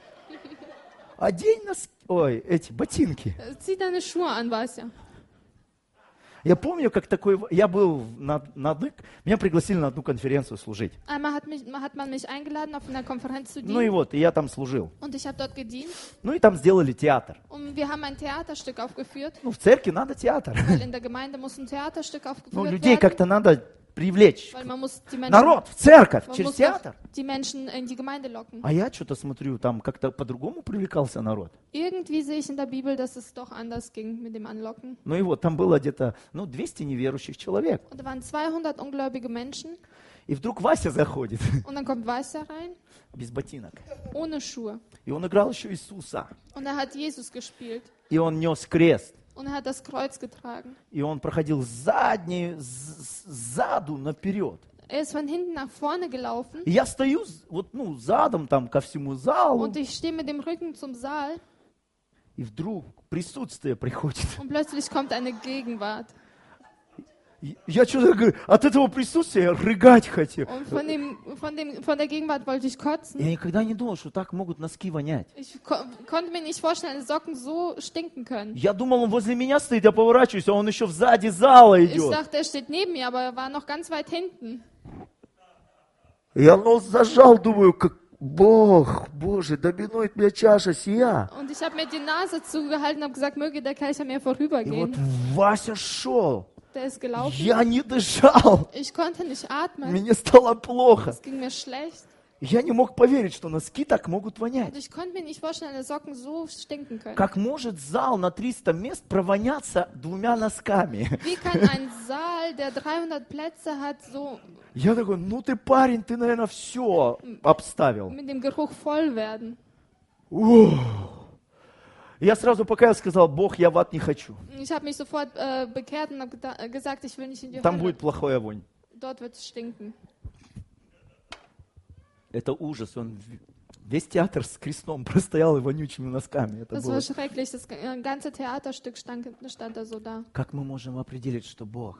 Speaker 1: Одень носки. Ой, эти ботинки.
Speaker 2: Äh, Zieh deine Schuhe an, Vasya.
Speaker 1: Я помню, как такой... Я был на, на ДЫК, меня пригласили на одну конференцию служить.
Speaker 2: Einmal hat, mich, hat man mich eingeladen, auf einer Konferenz zu
Speaker 1: Ну и
Speaker 2: dienen.
Speaker 1: вот, и я там служил.
Speaker 2: Und ich habe dort gedient.
Speaker 1: Ну и там сделали театр.
Speaker 2: Und wir haben ein Theaterstück aufgeführt.
Speaker 1: Ну, в церкви надо театр.
Speaker 2: Weil in der Gemeinde muss ein Theaterstück
Speaker 1: Ну,
Speaker 2: aufgeführt
Speaker 1: людей
Speaker 2: werden.
Speaker 1: как-то надо привлечь.
Speaker 2: Weil man muss die Menschen,
Speaker 1: Народ в церковь
Speaker 2: man
Speaker 1: через
Speaker 2: muss doch
Speaker 1: театр.
Speaker 2: die Menschen in die Gemeinde locken.
Speaker 1: А я что-то смотрю, там как-то по-другому привлекался народ.
Speaker 2: Irgendwie sehe ich in der Bibel, dass es doch anders ging mit dem Anlocken.
Speaker 1: Ну и вот, там было где-то, ну, двести неверующих человек.
Speaker 2: Und da waren zweihundert ungläubige Menschen.
Speaker 1: И вдруг Вася заходит,
Speaker 2: Und dann kommt Vasya rein,
Speaker 1: без ботинок.
Speaker 2: ohne Schuhe.
Speaker 1: И он играл еще Иисуса.
Speaker 2: Und er hat Jesus gespielt.
Speaker 1: И он нес крест.
Speaker 2: Und er hat das Kreuz getragen.
Speaker 1: И он проходил задней, с- сзаду наперед.
Speaker 2: Er ist von hinten nach vorne gelaufen.
Speaker 1: И я стою, з- вот, ну, задом там ко всему залу.
Speaker 2: Und ich stehe mit dem Rücken zum Saal.
Speaker 1: И вдруг присутствие приходит.
Speaker 2: Und plötzlich kommt eine Gegenwart.
Speaker 1: И я что-то говорю, от этого присутствия я рыгать хотел.
Speaker 2: Und von, dem, von, dem, von der Gegenwart wollte ich kotzen.
Speaker 1: Я никогда не думал, что так могут носки вонять.
Speaker 2: Ich ko konnte mir nicht vorstellen, dass Socken so stinken können.
Speaker 1: Я думал, он возле меня стоит, я поворачиваюсь, а он еще сзади зала
Speaker 2: Ich
Speaker 1: идет.
Speaker 2: dachte, er steht neben mir, aber er war noch ganz weit hinten.
Speaker 1: Я нос зажал, думаю, как Бог, Боже, да минует меня чаша сия.
Speaker 2: Und ich habe mir die Nase zugehalten und habe gesagt, möge der Kelch an mir
Speaker 1: И вот
Speaker 2: vorübergehen.
Speaker 1: Вася шел.
Speaker 2: Der ist gelaufen.
Speaker 1: Я не дышал.
Speaker 2: Ich konnte nicht atmen.
Speaker 1: Мне стало плохо.
Speaker 2: Es ging mir schlecht.
Speaker 1: Я не мог поверить, что носки так могут
Speaker 2: Und
Speaker 1: вонять.
Speaker 2: ich konnte mir nicht vorstellen, dass Socken so stinken können.
Speaker 1: Как может зал на триста мест провоняться двумя носками?
Speaker 2: Wie kann ein Saal, der dreihundert Plätze hat, so
Speaker 1: Я такой, ну ты парень, ты, наверное, все обставил.
Speaker 2: mit dem Geruch voll werden?
Speaker 1: Ух. Я сразу пока я сказал, Бог, я в ад не хочу.
Speaker 2: Ich habe mich sofort äh, bekehrt und habe gesagt, ich will nicht in die
Speaker 1: Там
Speaker 2: Hölle.
Speaker 1: будет плохая вонь.
Speaker 2: Dort wird es stinken.
Speaker 1: Это ужас. Он в- весь театр с крестом простоял и вонючими носками. Это
Speaker 2: Das
Speaker 1: было.
Speaker 2: war schrecklich. Das g- ganze Theaterstück stand, stand da so da.
Speaker 1: Как мы можем определить, что Бог,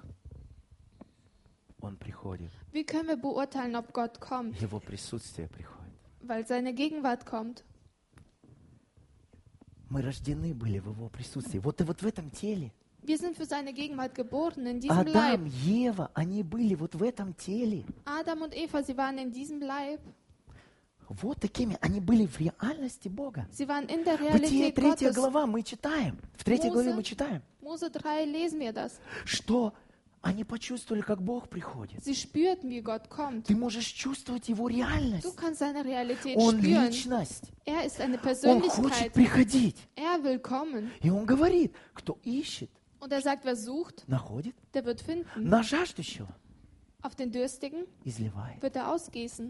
Speaker 1: Он приходит,
Speaker 2: Wie können wir beurteilen, ob Gott kommt?
Speaker 1: Его присутствие приходит.
Speaker 2: Weil seine Gegenwart kommt.
Speaker 1: Мы рождены были в Его присутствии. Вот и вот в этом теле.
Speaker 2: Wir sind für seine Gegenwart geboren, in diesem Leib.
Speaker 1: Адам, Ева, они были вот в этом теле.
Speaker 2: Adam und Eva, sie waren in diesem Leib.
Speaker 1: Вот такими, они были в реальности Бога.
Speaker 2: Sie waren in der
Speaker 1: Бытие,
Speaker 2: Realität
Speaker 1: третья
Speaker 2: Gottes.
Speaker 1: глава, мы читаем. В третьей
Speaker 2: Mose.
Speaker 1: главе мы читаем,
Speaker 2: Mose drei lesen wir das.
Speaker 1: что они почувствовали, как Бог приходит.
Speaker 2: Sie spürten, wie Gott kommt.
Speaker 1: Ты можешь чувствовать Его
Speaker 2: Du
Speaker 1: реальность.
Speaker 2: kannst seine Realität
Speaker 1: Он
Speaker 2: spüren.
Speaker 1: личность.
Speaker 2: Er ist eine
Speaker 1: Он хочет
Speaker 2: Persönlichkeit.
Speaker 1: приходить.
Speaker 2: Er will kommen.
Speaker 1: И Он говорит, кто ищет,
Speaker 2: Und er sagt, wer sucht,
Speaker 1: находит,
Speaker 2: der wird finden.
Speaker 1: на жаждущего
Speaker 2: Auf den Dürstigen
Speaker 1: изливает.
Speaker 2: wird er ausgießen.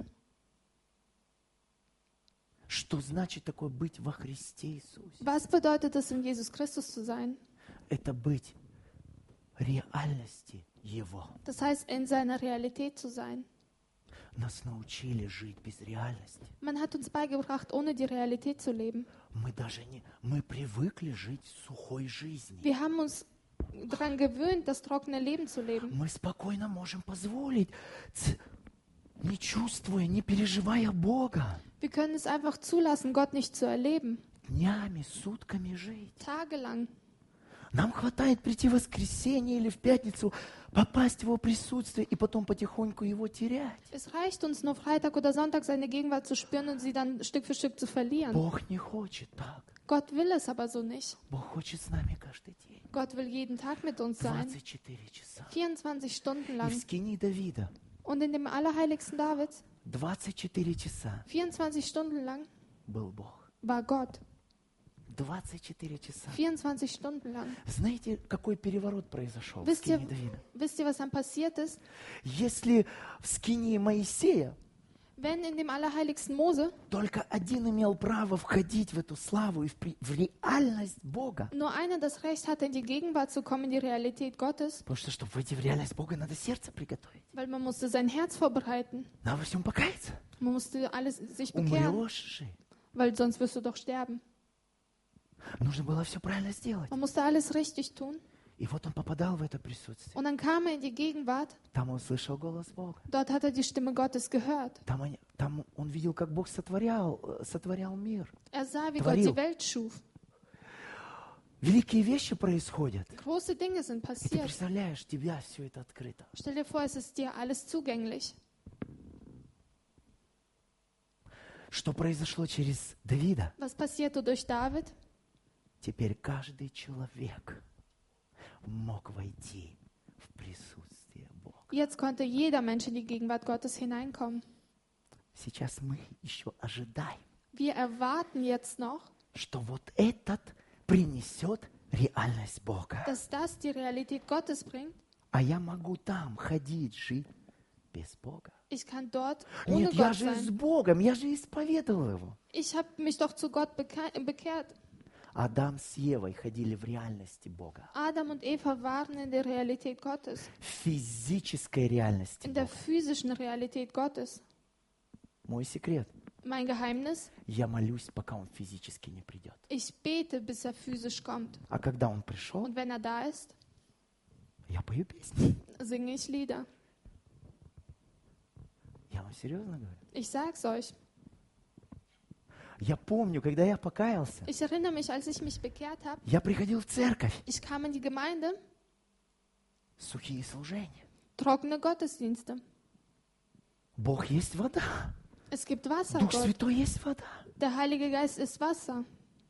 Speaker 1: Что значит такое быть во Христе Иисусе?
Speaker 2: Was bedeutet es, in Jesus Christus zu sein?
Speaker 1: Это быть реальности Его.
Speaker 2: Das heißt, in seiner Realität zu sein.
Speaker 1: Нас научили жить без реальности.
Speaker 2: Man hat uns beigebracht, ohne die Realität zu leben.
Speaker 1: Мы даже не... Мы привыкли жить сухой жизнью.
Speaker 2: Wir haben uns daran gewöhnt, das trockene Leben zu leben.
Speaker 1: Мы спокойно можем позволить, ц- не чувствуя, не переживая Бога,
Speaker 2: Wir können es einfach zulassen, Gott nicht zu erleben.
Speaker 1: днями, сутками жить.
Speaker 2: Tagelang.
Speaker 1: Нам хватает прийти в воскресенье или в пятницу, попасть в Его присутствие и потом потихоньку Его терять.
Speaker 2: Es reicht uns nur Freitag oder Sonntag seine Gegenwart zu spüren und sie dann Stück für Stück zu verlieren.
Speaker 1: Бог не хочет так.
Speaker 2: Gott will es aber so nicht.
Speaker 1: Бог хочет с нами каждый день.
Speaker 2: Gott will jeden Tag mit uns sein.
Speaker 1: двадцать четыре часа.
Speaker 2: vierundzwanzig Stunden
Speaker 1: И
Speaker 2: lang.
Speaker 1: в скинии Давида
Speaker 2: Und in dem Allerheiligsten Davids,
Speaker 1: двадцать четыре часа
Speaker 2: vierundzwanzig Stunden lang,
Speaker 1: был Бог.
Speaker 2: war Gott.
Speaker 1: двадцать четыре часа.
Speaker 2: vierundzwanzig Stunden lang.
Speaker 1: Знаете, какой переворот произошел в
Speaker 2: Wisst ihr,
Speaker 1: скинии Давида?
Speaker 2: wisst ihr, was dann passiert ist?
Speaker 1: Если в скинии Моисея
Speaker 2: Wenn in dem Allerheiligsten Mose
Speaker 1: только один имел право входить в эту славу и в, при- в реальность Бога.
Speaker 2: nur einer das Recht hatte, in die Gegenwart zu kommen, in die Realität Gottes,
Speaker 1: Потому что, чтобы войти в реальность Бога, надо сердце приготовить.
Speaker 2: weil man musste sein Herz vorbereiten.
Speaker 1: Надо во всем покаяться.
Speaker 2: Man musste alles sich bekehren,
Speaker 1: Умрешь же.
Speaker 2: weil sonst wirst du doch sterben.
Speaker 1: Нужно было все правильно сделать.
Speaker 2: Man musste alles richtig tun.
Speaker 1: И вот он попадал в это присутствие.
Speaker 2: Und dann kam er in die Gegenwart.
Speaker 1: Там он слышал голос Бога.
Speaker 2: Dort hat er die Stimme Gottes gehört.
Speaker 1: Там, они- там он видел, как Бог сотворял, э, сотворял мир.
Speaker 2: Er sah, wie Gott
Speaker 1: Творил.
Speaker 2: die Welt schuf.
Speaker 1: Великие вещи происходят.
Speaker 2: Große Dinge sind
Speaker 1: И ты
Speaker 2: passiert.
Speaker 1: представляешь, тебя все это открыто.
Speaker 2: Stell dir vor, es ist dir alles zugänglich.
Speaker 1: Что произошло через Давида?
Speaker 2: Was passierte durch David?
Speaker 1: Теперь каждый человек мог войти в присутствие Бога.
Speaker 2: Jetzt konnte jeder Mensch in die Gegenwart Gottes hineinkommen.
Speaker 1: Сейчас мы еще ожидаем,
Speaker 2: Wir erwarten jetzt noch,
Speaker 1: что вот этот принесет реальность Бога.
Speaker 2: dass das die Realität Gottes bringt.
Speaker 1: А я могу там ходить, жить без Бога.
Speaker 2: Ich kann dort ohne
Speaker 1: Нет, я
Speaker 2: Gott
Speaker 1: же с
Speaker 2: sein.
Speaker 1: Bogом, я же исповедовал Его.
Speaker 2: Ich habe mich doch zu Gott beke- bekehrt.
Speaker 1: Адам с Евой ходили в реальности Бога.
Speaker 2: Adam und Eva waren in der Realität Gottes,
Speaker 1: В физической реальности
Speaker 2: in der
Speaker 1: Бога.
Speaker 2: physischen Realität Gottes.
Speaker 1: Мой секрет.
Speaker 2: Mein Geheimnis,
Speaker 1: Я молюсь, пока Он физически не придет.
Speaker 2: ich bete, bis er physisch kommt.
Speaker 1: А когда Он пришел,
Speaker 2: Und wenn er da ist,
Speaker 1: я пою песни.
Speaker 2: singe ich Lieder.
Speaker 1: Я вам серьезно говорю.
Speaker 2: Ich sag's euch.
Speaker 1: Я помню, когда я покаялся,
Speaker 2: Ich erinnere mich, als ich mich bekehrt habe,
Speaker 1: я приходил в церковь.
Speaker 2: ich kam in die Gemeinde,
Speaker 1: Сухие служения.
Speaker 2: trockene Gottesdienste.
Speaker 1: Бог есть вода.
Speaker 2: Es gibt Wasser,
Speaker 1: Дух
Speaker 2: Gott.
Speaker 1: Святой есть вода.
Speaker 2: Der Heilige Geist ist Wasser.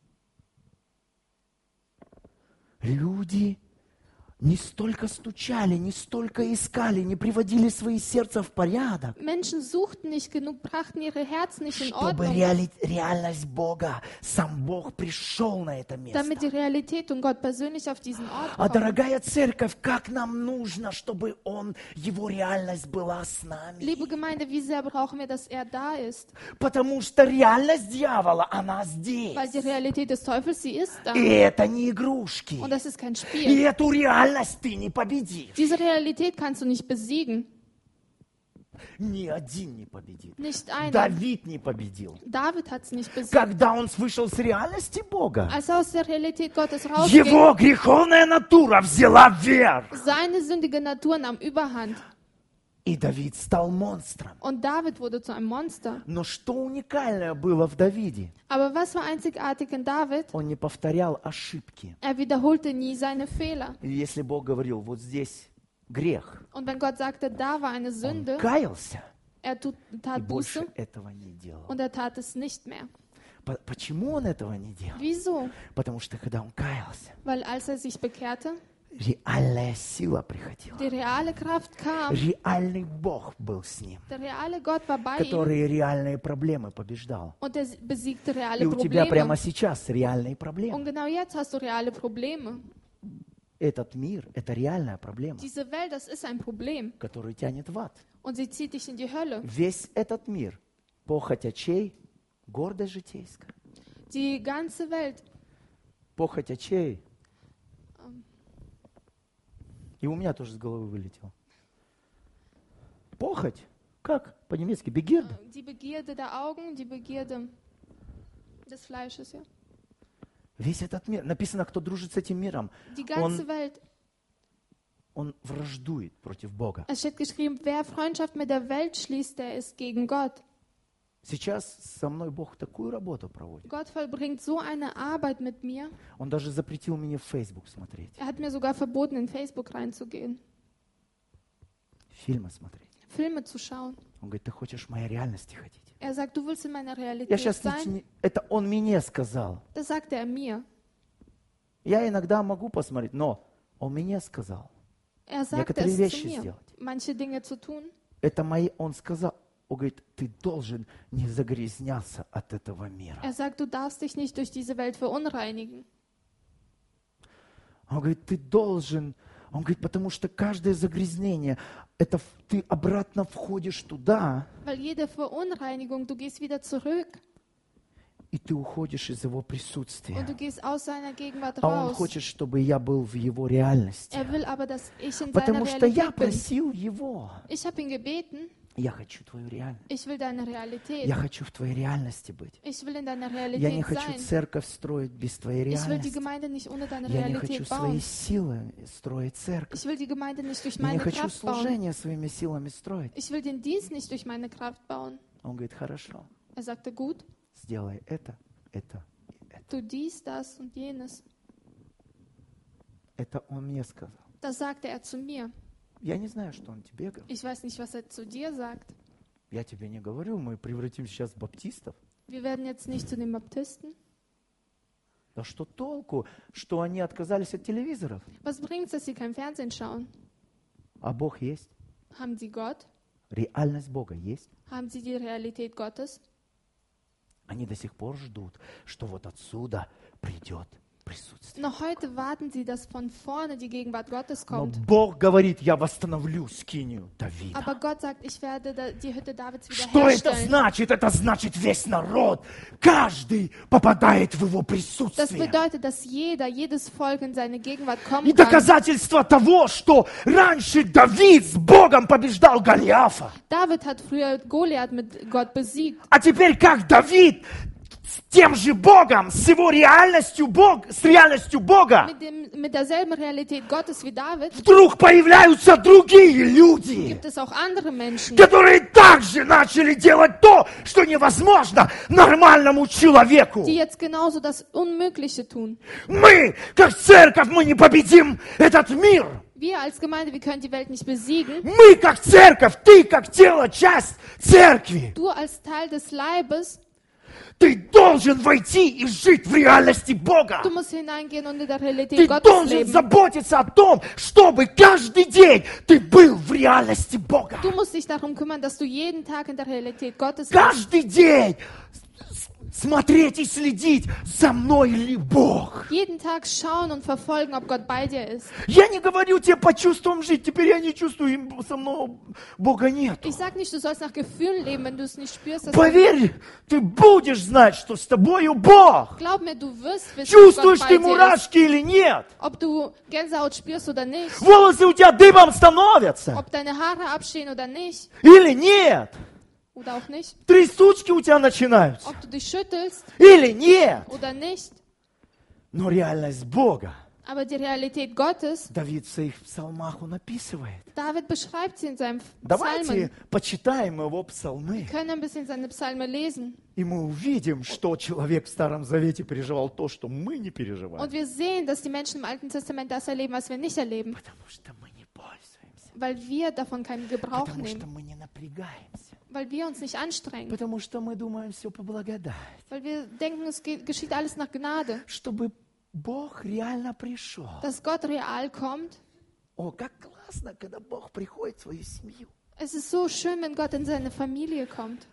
Speaker 1: Люди не столько стучали, не столько искали, не приводили свои сердца в порядок,
Speaker 2: Menschen suchten nicht genug, brachten ihre Herzen nicht in
Speaker 1: чтобы
Speaker 2: Ordnung,
Speaker 1: реали- реальность Бога, сам Бог пришел на это
Speaker 2: damit die
Speaker 1: место.
Speaker 2: Realität und Gott persönlich auf diesen Ort
Speaker 1: А
Speaker 2: kommen.
Speaker 1: дорогая церковь, как нам нужно, чтобы Он, Его реальность была с нами?
Speaker 2: Liebe Gemeinde, wie sehr brauchen wir, dass er da ist?
Speaker 1: Потому что реальность дьявола, она здесь.
Speaker 2: Weil die Realität des Teufels, sie ist da.
Speaker 1: И это не игрушки.
Speaker 2: Und das ist kein
Speaker 1: И
Speaker 2: Spiel.
Speaker 1: эту реальность ты не победишь.
Speaker 2: Diese Realität kannst du nicht besiegen.
Speaker 1: Ни один не победит.
Speaker 2: Nicht einer.
Speaker 1: Давид не победил.
Speaker 2: David hat es nicht besiegt.
Speaker 1: Когда он вышел с реальности Бога,
Speaker 2: Als er aus der Realität Gottes rausging,
Speaker 1: его греховная натура взяла вверх.
Speaker 2: seine sündige Natur nahm Überhand.
Speaker 1: И Давид стал монстром.
Speaker 2: Und David wurde zu einem Monster.
Speaker 1: Но что уникальное было в Давиде?
Speaker 2: Aber was war einzigartig in David?
Speaker 1: Он не повторял ошибки.
Speaker 2: Er wiederholte nie seine Fehler.
Speaker 1: И если Бог говорил, вот здесь грех,
Speaker 2: Und wenn Gott sagte, da war eine
Speaker 1: он
Speaker 2: Sünde,
Speaker 1: каялся
Speaker 2: er tut,
Speaker 1: и
Speaker 2: tat
Speaker 1: больше
Speaker 2: Buße
Speaker 1: этого не делал.
Speaker 2: und er tat es nicht mehr.
Speaker 1: По- Почему он этого не делал?
Speaker 2: Wieso?
Speaker 1: Потому что когда он каялся,
Speaker 2: Weil als er sich bekehrte,
Speaker 1: реальная сила приходила.
Speaker 2: die reale Kraft kam,
Speaker 1: Реальный Бог был с ним,
Speaker 2: der reale Gott war bei ihm
Speaker 1: который реальные проблемы побеждал.
Speaker 2: und er besiegte
Speaker 1: И
Speaker 2: reale
Speaker 1: у тебя прямо
Speaker 2: Probleme.
Speaker 1: сейчас реальные проблемы.
Speaker 2: Und genau jetzt hast du reale Probleme.
Speaker 1: Этот мир – это реальная проблема,
Speaker 2: Diese Welt, das ist ein Problem
Speaker 1: которая tянет в ад.
Speaker 2: und sie zieht dich in die Hölle.
Speaker 1: Весь этот мир – похоть очей, гордость житейская.
Speaker 2: Die ganze Welt,
Speaker 1: Похоть очей. И у меня тоже с головы вылетело. Похоть. Как по-немецки? Begierde.
Speaker 2: Die Begierde der Augen, die Begierde des Fleisches, ja.
Speaker 1: Весь этот мир. Написано, кто дружит с этим миром,
Speaker 2: Die ganze
Speaker 1: он,
Speaker 2: Welt.
Speaker 1: он враждует против Бога.
Speaker 2: Es steht geschrieben, wer Freundschaft mit der Welt schließt, der ist gegen Gott.
Speaker 1: Сейчас со мной Бог такую работу проводит.
Speaker 2: Gott vollbringt so eine Arbeit mit mir.
Speaker 1: Он даже запретил мне в Facebook смотреть,
Speaker 2: Er hat mir sogar verboten, in Facebook reinzugehen,
Speaker 1: фильмы смотреть.
Speaker 2: Filme zu schauen.
Speaker 1: Он говорит, ты хочешь в моей реальности ходить?
Speaker 2: Er sagt, du willst in meiner
Speaker 1: Я
Speaker 2: Realität
Speaker 1: сейчас
Speaker 2: sein.
Speaker 1: не, это он мне сказал.
Speaker 2: Das sagt er mir.
Speaker 1: Я иногда могу посмотреть, но он мне сказал.
Speaker 2: Er sagt
Speaker 1: Некоторые
Speaker 2: es
Speaker 1: вещи
Speaker 2: zu mir,
Speaker 1: сделать.
Speaker 2: manche Dinge zu tun.
Speaker 1: Это мои, он сказал. Он говорит, ты должен не загрязняться от этого мира.
Speaker 2: Er sagt, du darfst dich nicht durch diese Welt verunreinigen.
Speaker 1: Он говорит, ты должен, он говорит, потому что каждое загрязнение, это в- ты обратно входишь туда,
Speaker 2: Weil jede Verunreinigung, du gehst wieder zurück
Speaker 1: и ты уходишь из его
Speaker 2: und
Speaker 1: присутствия.
Speaker 2: du gehst aus seiner Gegenwart
Speaker 1: А он
Speaker 2: raus.
Speaker 1: хочет, чтобы я был в его реальности.
Speaker 2: Er will aber, dass ich in seiner
Speaker 1: Потому что я
Speaker 2: Realität bin.
Speaker 1: просил его.
Speaker 2: Ich habe ihn gebeten,
Speaker 1: Я хочу твою реальность.
Speaker 2: ich will deine Realität.
Speaker 1: Я хочу в твоей реальности быть.
Speaker 2: Ich will in deiner
Speaker 1: Я не
Speaker 2: Realität
Speaker 1: хочу
Speaker 2: sein.
Speaker 1: церковь строить без твоей
Speaker 2: Ich will die
Speaker 1: реальности.
Speaker 2: Gemeinde nicht ohne deine
Speaker 1: Я не хочу
Speaker 2: Realität
Speaker 1: свои
Speaker 2: bauen.
Speaker 1: силы строить церковь.
Speaker 2: Ich will die Gemeinde nicht durch
Speaker 1: Я не
Speaker 2: meine
Speaker 1: хочу
Speaker 2: Kraft bauen.
Speaker 1: служение своими силами строить.
Speaker 2: Ich will den Dienst nicht durch meine Kraft bauen.
Speaker 1: Он говорит, хорошо,
Speaker 2: Er sagte, gut,
Speaker 1: сделай это, это, и это.
Speaker 2: tu dies, das und jenes.
Speaker 1: Это он мне сказал.
Speaker 2: Das sagte er zu mir.
Speaker 1: Я не знаю, что он тебе говорит.
Speaker 2: Ich weiß nicht, was er zu dir sagt.
Speaker 1: Я тебе не говорю, мы превратимся сейчас в баптистов.
Speaker 2: Wir werden jetzt nicht zu den Baptisten.
Speaker 1: Да что толку, что они отказались от телевизоров?
Speaker 2: Was bringt es, dass sie kein Fernsehen schauen?
Speaker 1: А Бог есть.
Speaker 2: Haben sie Gott?
Speaker 1: Реальность Бога есть.
Speaker 2: Haben sie die Realität Gottes?
Speaker 1: Они до сих пор ждут, что вот отсюда придет присутствие.
Speaker 2: Noch heute warten sie, dass von vorne die Gegenwart Gottes
Speaker 1: Но
Speaker 2: kommt.
Speaker 1: Бог говорит, я восстановлю скинию Давида.
Speaker 2: Aber Gott sagt, ich werde da- die Hütte Davids
Speaker 1: Что это
Speaker 2: wiederherstellen.
Speaker 1: значит? Это значит весь народ, каждый попадает в его
Speaker 2: Das
Speaker 1: присутствие.
Speaker 2: bedeutet, dass jeder, jedes Volk in seine Gegenwart
Speaker 1: И
Speaker 2: kommen kann.
Speaker 1: доказательство того, что раньше Давид с Богом побеждал Голиафа.
Speaker 2: David hat früher Goliath mit Gott besiegt.
Speaker 1: А теперь как Давид с тем же Богом, с его реальностью Бог, с реальностью Бога,
Speaker 2: Mit, dem, mit derselben Realität Gottes wie David
Speaker 1: вдруг появляются другие люди,
Speaker 2: gibt es auch andere Menschen,
Speaker 1: которые также начали делать то, что невозможно нормальному человеку.
Speaker 2: die jetzt genauso das Unmögliche tun.
Speaker 1: Мы, как церковь, мы не победим этот мир.
Speaker 2: Wir als Gemeinde, wir können die Welt nicht besiegen.
Speaker 1: Мы, как церковь, ты, как тело, часть церкви.
Speaker 2: Du als Teil des Leibes,
Speaker 1: Ты должен войти и жить в реальности Бога.
Speaker 2: du musst hineingehen und in der Realität
Speaker 1: Ты
Speaker 2: Gottes
Speaker 1: должен
Speaker 2: leben.
Speaker 1: заботиться о том, чтобы каждый день ты был в реальности Бога.
Speaker 2: Du musst dich darum kümmern, dass du jeden Tag in der Realität Gottes bist.
Speaker 1: Каждый день с- смотреть и следить, за мной ли Бог.
Speaker 2: Jeden Tag schauen und verfolgen, ob Gott bei dir ist.
Speaker 1: Я не говорю тебе по чувствам жить, теперь я не чувствую, им со мной Бога нет.
Speaker 2: Ich sag nicht, du sollst nach Gefühlen leben, wenn du es nicht spürst. Dass
Speaker 1: Поверь, ты будешь знать, что с тобою Бог.
Speaker 2: Glaub mir, du wirst wissen, ob
Speaker 1: Чувствуешь
Speaker 2: Gott
Speaker 1: ты
Speaker 2: bei dir ist.
Speaker 1: мурашки или нет?
Speaker 2: Ob du Gänsehaut spürst oder nicht.
Speaker 1: Волосы у тебя дыбом становятся
Speaker 2: Ob deine Haare abstehen oder nicht.
Speaker 1: или нет?
Speaker 2: Oder auch nicht.
Speaker 1: Трясучки у тебя начинаются
Speaker 2: Ob du dich schüttelst
Speaker 1: или нет?
Speaker 2: oder nicht.
Speaker 1: Но реальность Бога
Speaker 2: Aber die Realität Gottes,
Speaker 1: Давид в своих псалмах он описывает.
Speaker 2: David beschreibt sie in seinem
Speaker 1: Давайте
Speaker 2: Psalmen.
Speaker 1: почитаем его псалмы,
Speaker 2: Wir können ein bisschen seine Psalme lesen.
Speaker 1: и мы увидим, что человек в Старом Завете переживал то, что мы не переживаем.
Speaker 2: Und wir sehen, dass die Menschen im Alten Testament das erleben, was wir nicht erleben.
Speaker 1: Потому что мы не пользуемся.
Speaker 2: Weil wir davon keinen Gebrauch
Speaker 1: Потому что
Speaker 2: nehmen.
Speaker 1: мы не напрягаемся.
Speaker 2: Weil wir uns nicht anstrengen.
Speaker 1: Потому что мы думаем все по благодати.
Speaker 2: Weil wir denken, es geht, geschieht alles nach Gnade.
Speaker 1: Чтобы Бог реально пришел.
Speaker 2: Dass Gott real kommt.
Speaker 1: О, как классно, когда Бог приходит в свою семью.
Speaker 2: Es ist so schön, wenn Gott in seine Familie kommt.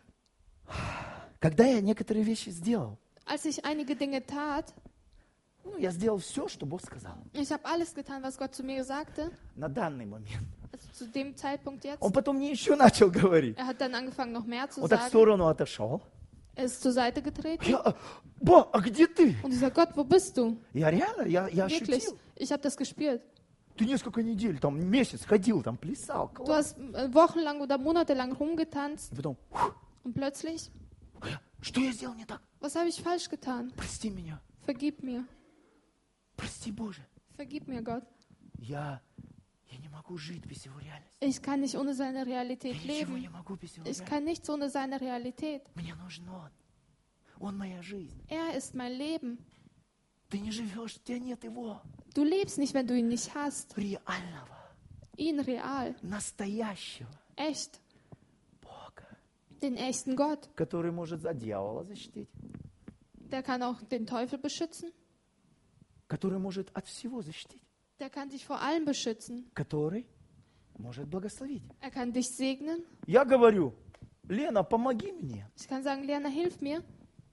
Speaker 1: Когда я некоторые вещи сделал,
Speaker 2: Als ich einige Dinge tat,
Speaker 1: ну, я сделал все, что Бог сказал.
Speaker 2: ich habe alles getan, was Gott zu mir sagte,
Speaker 1: На данный момент.
Speaker 2: also zu dem Zeitpunkt jetzt.
Speaker 1: Он потом мне еще начал говорить.
Speaker 2: Er hat dann angefangen, noch mehr zu
Speaker 1: Он так в
Speaker 2: sagen.
Speaker 1: сторону отошел.
Speaker 2: Er ist zur Seite getreten.
Speaker 1: Я, Бог, а где ты?
Speaker 2: Und ich sage, Gott, wo bist du?
Speaker 1: Я реально, я, я
Speaker 2: Wirklich,
Speaker 1: ощутил.
Speaker 2: ich habe das gespürt.
Speaker 1: ты несколько недель, там месяц ходил, там плясал.
Speaker 2: Du
Speaker 1: Класс.
Speaker 2: hast äh, wochenlang oder monatelang rumgetanzt
Speaker 1: И потом,
Speaker 2: und plötzlich,
Speaker 1: что я сделал не так?
Speaker 2: was habe ich falsch getan?
Speaker 1: Прости меня.
Speaker 2: Vergib mir.
Speaker 1: Прости, Боже.
Speaker 2: Vergib mir, Gott.
Speaker 1: Я, я не могу жить без его реальности.
Speaker 2: Ich kann nicht ohne seine
Speaker 1: Я
Speaker 2: Realität
Speaker 1: ничего не
Speaker 2: leben.
Speaker 1: могу без его
Speaker 2: Ich
Speaker 1: реальности.
Speaker 2: kann nichts ohne seine Realität.
Speaker 1: Мне нужен он. Он моя жизнь.
Speaker 2: Er ist mein Leben.
Speaker 1: Ты не живешь, у тебя нет его.
Speaker 2: Du lebst nicht, wenn du ihn nicht hast.
Speaker 1: Реального,
Speaker 2: Ihn real,
Speaker 1: настоящего
Speaker 2: echt,
Speaker 1: Бога,
Speaker 2: den echten Gott.
Speaker 1: который может от дьявола защитить,
Speaker 2: Der kann auch den Teufel beschützen.
Speaker 1: который может от всего защитить,
Speaker 2: Der kann dich vor allem beschützen.
Speaker 1: который может благословить.
Speaker 2: Er kann dich segnen.
Speaker 1: Я говорю, Лена, помоги мне.
Speaker 2: Ich kann sagen, Lena, hilf mir.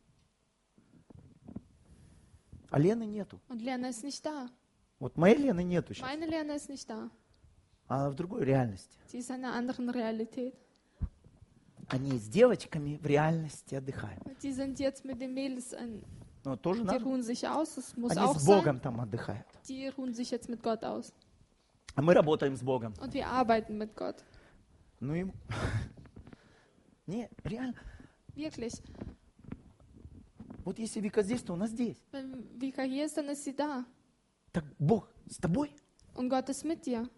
Speaker 1: А Лены нету.
Speaker 2: Und Lena ist nicht da.
Speaker 1: Вот моей Лены нету сейчас.
Speaker 2: Meine Lena ist nicht da.
Speaker 1: Она в другой реальности.
Speaker 2: Sie ist in einer anderen Realität.
Speaker 1: Они с девочками в реальности отдыхают.
Speaker 2: Die sind jetzt mit den Mädels, an,
Speaker 1: Но тоже
Speaker 2: die
Speaker 1: надо.
Speaker 2: ruhen sich aus. Das muss
Speaker 1: Они
Speaker 2: auch
Speaker 1: с
Speaker 2: sein.
Speaker 1: Богом там отдыхают.
Speaker 2: Die ruhen sich jetzt mit Gott aus.
Speaker 1: А мы работаем с Богом.
Speaker 2: Und wir arbeiten mit Gott.
Speaker 1: Ну и... Не, реально.
Speaker 2: Wirklich.
Speaker 1: Вот если Вика здесь, то у нас здесь.
Speaker 2: Wenn Vika hier ist, dann ist sie da.
Speaker 1: Так Бог с тобой?
Speaker 2: Und Gott ist mit dir.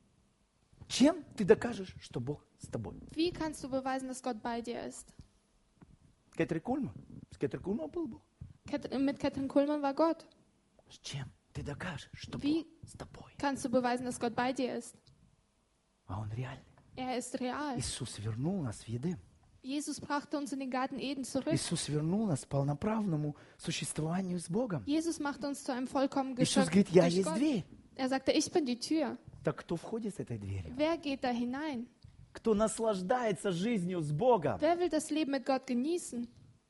Speaker 1: Чем ты докажешь, что Бог с тобой?
Speaker 2: Wie kannst du beweisen, dass Gott bei dir ist?
Speaker 1: Кэтрин Кульман? С Кэтрин Кульман был Бог.
Speaker 2: Kat- Mit Katrin Kuhlmann war Gott.
Speaker 1: С чем ты докажешь, что
Speaker 2: Wie
Speaker 1: Бог с тобой?
Speaker 2: kannst du beweisen, dass Gott bei dir ist?
Speaker 1: А Он реальный.
Speaker 2: Er ist real.
Speaker 1: Иисус вернул нас в Едем.
Speaker 2: Jesus brachte uns in den Garten Eden zurück.
Speaker 1: Иисус вернул нас к полноправному существованию с Богом.
Speaker 2: Jesus machte uns zu einem vollkommenen
Speaker 1: Иисус
Speaker 2: Geschöpf
Speaker 1: говорит, я
Speaker 2: durch
Speaker 1: есть
Speaker 2: Gott.
Speaker 1: дверь.
Speaker 2: Er sagte, ich bin die Tür.
Speaker 1: Так кто входит с этой дверью?
Speaker 2: Wer geht da hinein?
Speaker 1: Кто наслаждается жизнью с Богом?
Speaker 2: Wer will das Leben mit Gott genießen?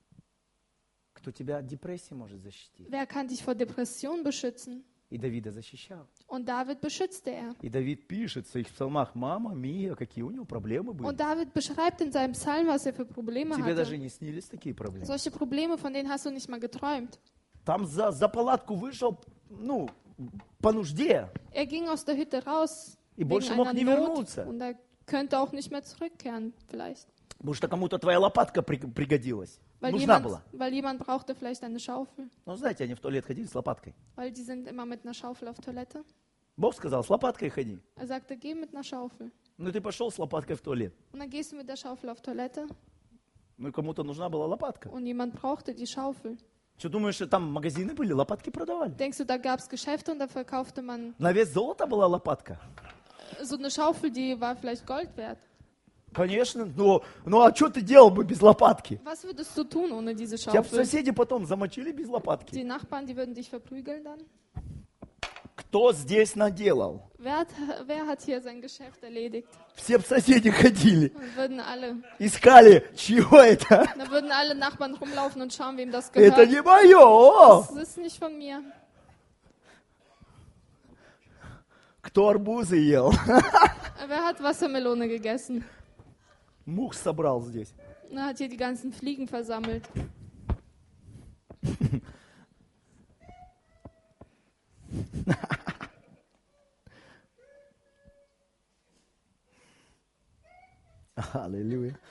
Speaker 1: Кто тебя от депрессии может защитить?
Speaker 2: Wer kann dich vor Depression beschützen?
Speaker 1: И Давида защищал.
Speaker 2: Und David beschützte er.
Speaker 1: И Давид пишет в своих псалмах, мама, Мия, какие у него проблемы были.
Speaker 2: Und David beschreibt in seinem Psalm, was er für Probleme
Speaker 1: Тебе даже
Speaker 2: hatte.
Speaker 1: не снились такие проблемы.
Speaker 2: Solche Probleme, von denen hast du nicht mal geträumt.
Speaker 1: Там за, за палатку вышел, ну, по нужде.
Speaker 2: Er ging aus der Hütte raus
Speaker 1: И
Speaker 2: wegen
Speaker 1: больше мог
Speaker 2: einer
Speaker 1: не
Speaker 2: Not
Speaker 1: вернуться.
Speaker 2: und er könnte auch nicht mehr zurückkehren vielleicht.
Speaker 1: Потому что кому-то твоя лопатка при- пригодилась.
Speaker 2: Weil
Speaker 1: Нужна
Speaker 2: jemand,
Speaker 1: была.
Speaker 2: weil jemand brauchte vielleicht eine Schaufel.
Speaker 1: Ну, знаете, они в туалет ходили с лопаткой.
Speaker 2: Weil die sind immer mit einer Schaufel auf Toilette.
Speaker 1: Бог сказал, с лопаткой ходи.
Speaker 2: Er sagte, geh mit einer Schaufel.
Speaker 1: Ну, ты пошел с лопаткой в туалет.
Speaker 2: Und dann gehst du mit der Schaufel auf Toilette
Speaker 1: Ну, и кому-то нужна была лопатка.
Speaker 2: und jemand brauchte die Schaufel.
Speaker 1: Что, думаешь, что там магазины были, лопатки продавали?
Speaker 2: Denkst du, da gab es Geschäfte und da verkaufte man
Speaker 1: На вес золота была лопатка?
Speaker 2: so eine Schaufel, die war vielleicht Gold wert.
Speaker 1: Конечно. Ну, ну а что ты делал бы без лопатки?
Speaker 2: Was würdest du tun ohne diese
Speaker 1: Тебя бы
Speaker 2: Schaufel?
Speaker 1: соседи потом замочили без лопатки.
Speaker 2: Die Nachbarn, die würden dich verprügeln dann.
Speaker 1: Кто здесь наделал?
Speaker 2: Wer hat, wer hat hier sein Geschäft erledigt?
Speaker 1: Все бы соседи ходили,
Speaker 2: Dann würden alle,
Speaker 1: искали, чье это?
Speaker 2: dann würden alle Nachbarn rumlaufen und schauen, wem das
Speaker 1: Это
Speaker 2: gehört.
Speaker 1: не мое.
Speaker 2: Das ist nicht von mir.
Speaker 1: Кто арбузы ел?
Speaker 2: Wer hat Wassermelone gegessen?
Speaker 1: Мух собрал здесь.
Speaker 2: Und hat hier die ganzen Fliegen versammelt.
Speaker 1: Аллилуйя.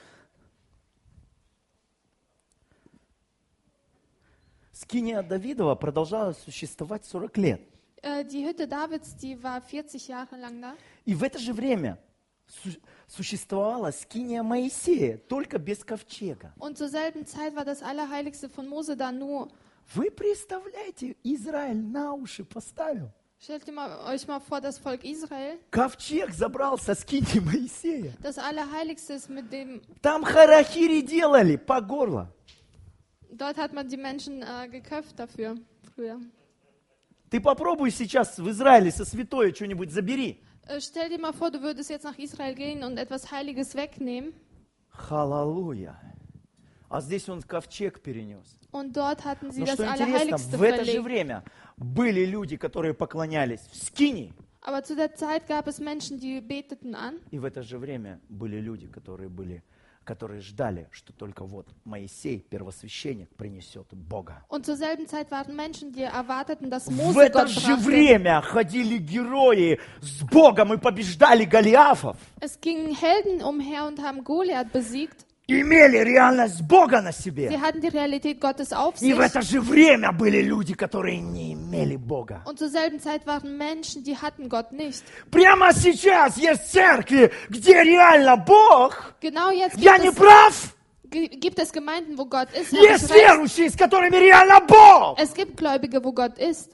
Speaker 1: Скиния Давидова продолжала существовать сорок лет.
Speaker 2: Äh, die Hütte Davids, die war vierzig Jahre lang da.
Speaker 1: И в это же время су- существовала скиния Моисея, только без ковчега.
Speaker 2: Und zur selben Zeit war das Allerheiligste von Mose da nur.
Speaker 1: Вы представляете, Израиль на уши поставил.
Speaker 2: Stellt ihr mal, euch mal vor, das Volk Israel,
Speaker 1: Ковчег забрал со скинии Моисея.
Speaker 2: das Allerheiligste ist mit dem,
Speaker 1: Там харахири делали по горло.
Speaker 2: dort hat man die Menschen äh, geköpft dafür, früher.
Speaker 1: Ты попробуй сейчас в Израиле со святое что-нибудь забери.
Speaker 2: Äh, stell dir mal vor, du würdest jetzt nach Israel gehen und etwas Heiliges wegnehmen.
Speaker 1: Халалуя. А здесь он ковчег перенес.
Speaker 2: Und dort hatten sie
Speaker 1: Но
Speaker 2: das
Speaker 1: что интересно,
Speaker 2: Allerheiligste
Speaker 1: в это же
Speaker 2: verlegt.
Speaker 1: время были люди, которые поклонялись в скинии.
Speaker 2: Aber zu der Zeit gab es Menschen, die beteten an.
Speaker 1: И в это же время были люди, которые были которые ждали, что только вот Моисей, первосвященник, принесет Бога.
Speaker 2: Und zur selben Zeit waren Menschen, die erwarteten, dass
Speaker 1: В
Speaker 2: Mose
Speaker 1: это
Speaker 2: Gott
Speaker 1: же
Speaker 2: brachte.
Speaker 1: время ходили герои с Богом и побеждали Голиафов.
Speaker 2: Es gingen Helden umher und haben Goliath besiegt.
Speaker 1: Имели реальность Бога на себе.
Speaker 2: Sie hatten die Realität Gottes auf
Speaker 1: И
Speaker 2: sich.
Speaker 1: в это же время были люди, которые не имели Бога.
Speaker 2: Und zur selben Zeit waren Menschen, die hatten Gott nicht.
Speaker 1: Прямо сейчас есть церкви, где реально Бог.
Speaker 2: Genau jetzt
Speaker 1: Я
Speaker 2: gibt
Speaker 1: не
Speaker 2: es,
Speaker 1: прав?
Speaker 2: gi- gibt es Gemeinden, wo Gott ist. Habe
Speaker 1: Есть
Speaker 2: ich recht?
Speaker 1: верующие, с которыми реально Бог.
Speaker 2: Es gibt Gläubige, wo Gott ist.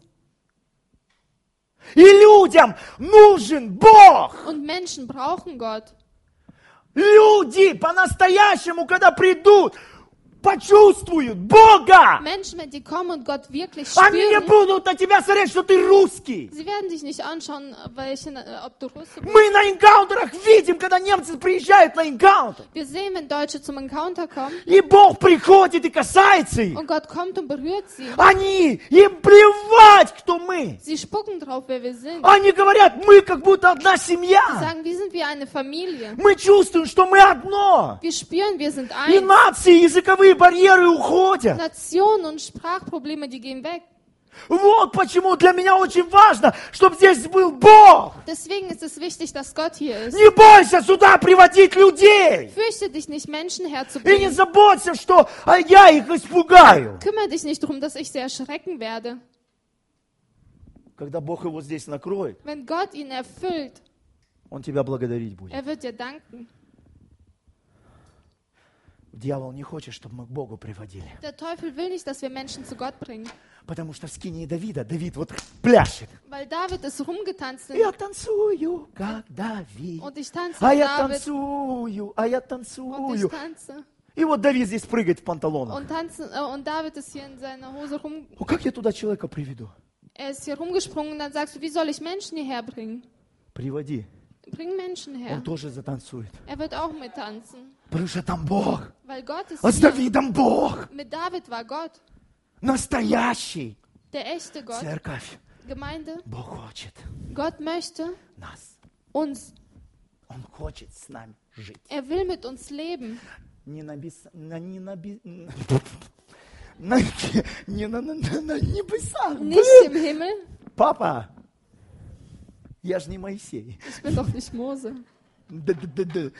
Speaker 1: И людям нужен Бог.
Speaker 2: Und Menschen brauchen Gott.
Speaker 1: Люди по-настоящему, когда придут, почувствуют Бога.
Speaker 2: Menschen, wenn die kommen und Gott wirklich
Speaker 1: Они не
Speaker 2: spüren,
Speaker 1: будут на тебя смотреть, что ты русский.
Speaker 2: sie werden dich nicht anschauen, welchen, äh, ob du Russe bist.
Speaker 1: Мы на энкаунтерах видим, когда немцы приезжают на энкаунтер.
Speaker 2: Wir sehen, wenn Deutsche zum Encounter kommen
Speaker 1: И Бог приходит и касается их.
Speaker 2: und Gott kommt und berührt sie.
Speaker 1: Они, им плевать, кто мы.
Speaker 2: Sie spucken drauf, wer wir sind.
Speaker 1: Они говорят, мы как будто одна
Speaker 2: Sie
Speaker 1: семья.
Speaker 2: sagen, wir sind wie eine Familie.
Speaker 1: Мы чувствуем, что мы одно.
Speaker 2: Wir spüren, wir sind
Speaker 1: И
Speaker 2: eins.
Speaker 1: нации, языковые барьеры уходят.
Speaker 2: Nationen und Sprachprobleme, die gehen weg.
Speaker 1: Вот почему для меня очень важно, чтобы здесь был Бог.
Speaker 2: Deswegen ist es wichtig, dass Gott hier ist.
Speaker 1: Не бойся сюда приводить людей.
Speaker 2: Fürchte dich nicht, Menschen
Speaker 1: И не
Speaker 2: herzubringen.
Speaker 1: заботься, что а, я их испугаю.
Speaker 2: Kümmere dich nicht darum, dass ich sie erschrecken werde.
Speaker 1: Когда Бог его здесь накроет,
Speaker 2: Wenn Gott ihn erfüllt,
Speaker 1: Он тебя благодарить будет.
Speaker 2: er wird dir danken.
Speaker 1: Дьявол не хочет, чтобы мы к Богу приводили.
Speaker 2: Der Teufel will nicht, dass wir Menschen zu Gott bringen.
Speaker 1: Потому что в скинии Давида Давид вот пляшет.
Speaker 2: Weil David ist rumgetanzt
Speaker 1: Я танцую, как Давид.
Speaker 2: und ich tanze
Speaker 1: А
Speaker 2: wie
Speaker 1: я
Speaker 2: David
Speaker 1: танцую, а я
Speaker 2: und ich
Speaker 1: танцую.
Speaker 2: tanze.
Speaker 1: И вот Давид здесь прыгает в панталонах.
Speaker 2: Und, tanzen, äh, und David ist hier in seiner Hose rum.
Speaker 1: Ну как я туда человека приведу?
Speaker 2: Er ist hier rumgesprungen und dann sagst du, wie soll ich Menschen hierher bringen?
Speaker 1: Приводи.
Speaker 2: Bring Menschen
Speaker 1: Он
Speaker 2: her.
Speaker 1: тоже затанцует.
Speaker 2: Er wird auch mittanzen.
Speaker 1: Потому что там Бог.
Speaker 2: Weil Gott ist
Speaker 1: А с
Speaker 2: hier.
Speaker 1: Давидом Бог.
Speaker 2: Mit David war Gott.
Speaker 1: Настоящий.
Speaker 2: Der echte Gott.
Speaker 1: Церковь.
Speaker 2: Gemeinde.
Speaker 1: Бог хочет
Speaker 2: Gott möchte
Speaker 1: нас.
Speaker 2: uns.
Speaker 1: Он хочет с нами жить.
Speaker 2: Er will mit uns leben.
Speaker 1: Не на, бес... на, не на, бе- на, не на, на, на, на небесах.
Speaker 2: Nicht
Speaker 1: Блин.
Speaker 2: im Himmel.
Speaker 1: Папа, я же не Моисей.
Speaker 2: Ich bin doch nicht Mose.
Speaker 1: Да-да-да-да.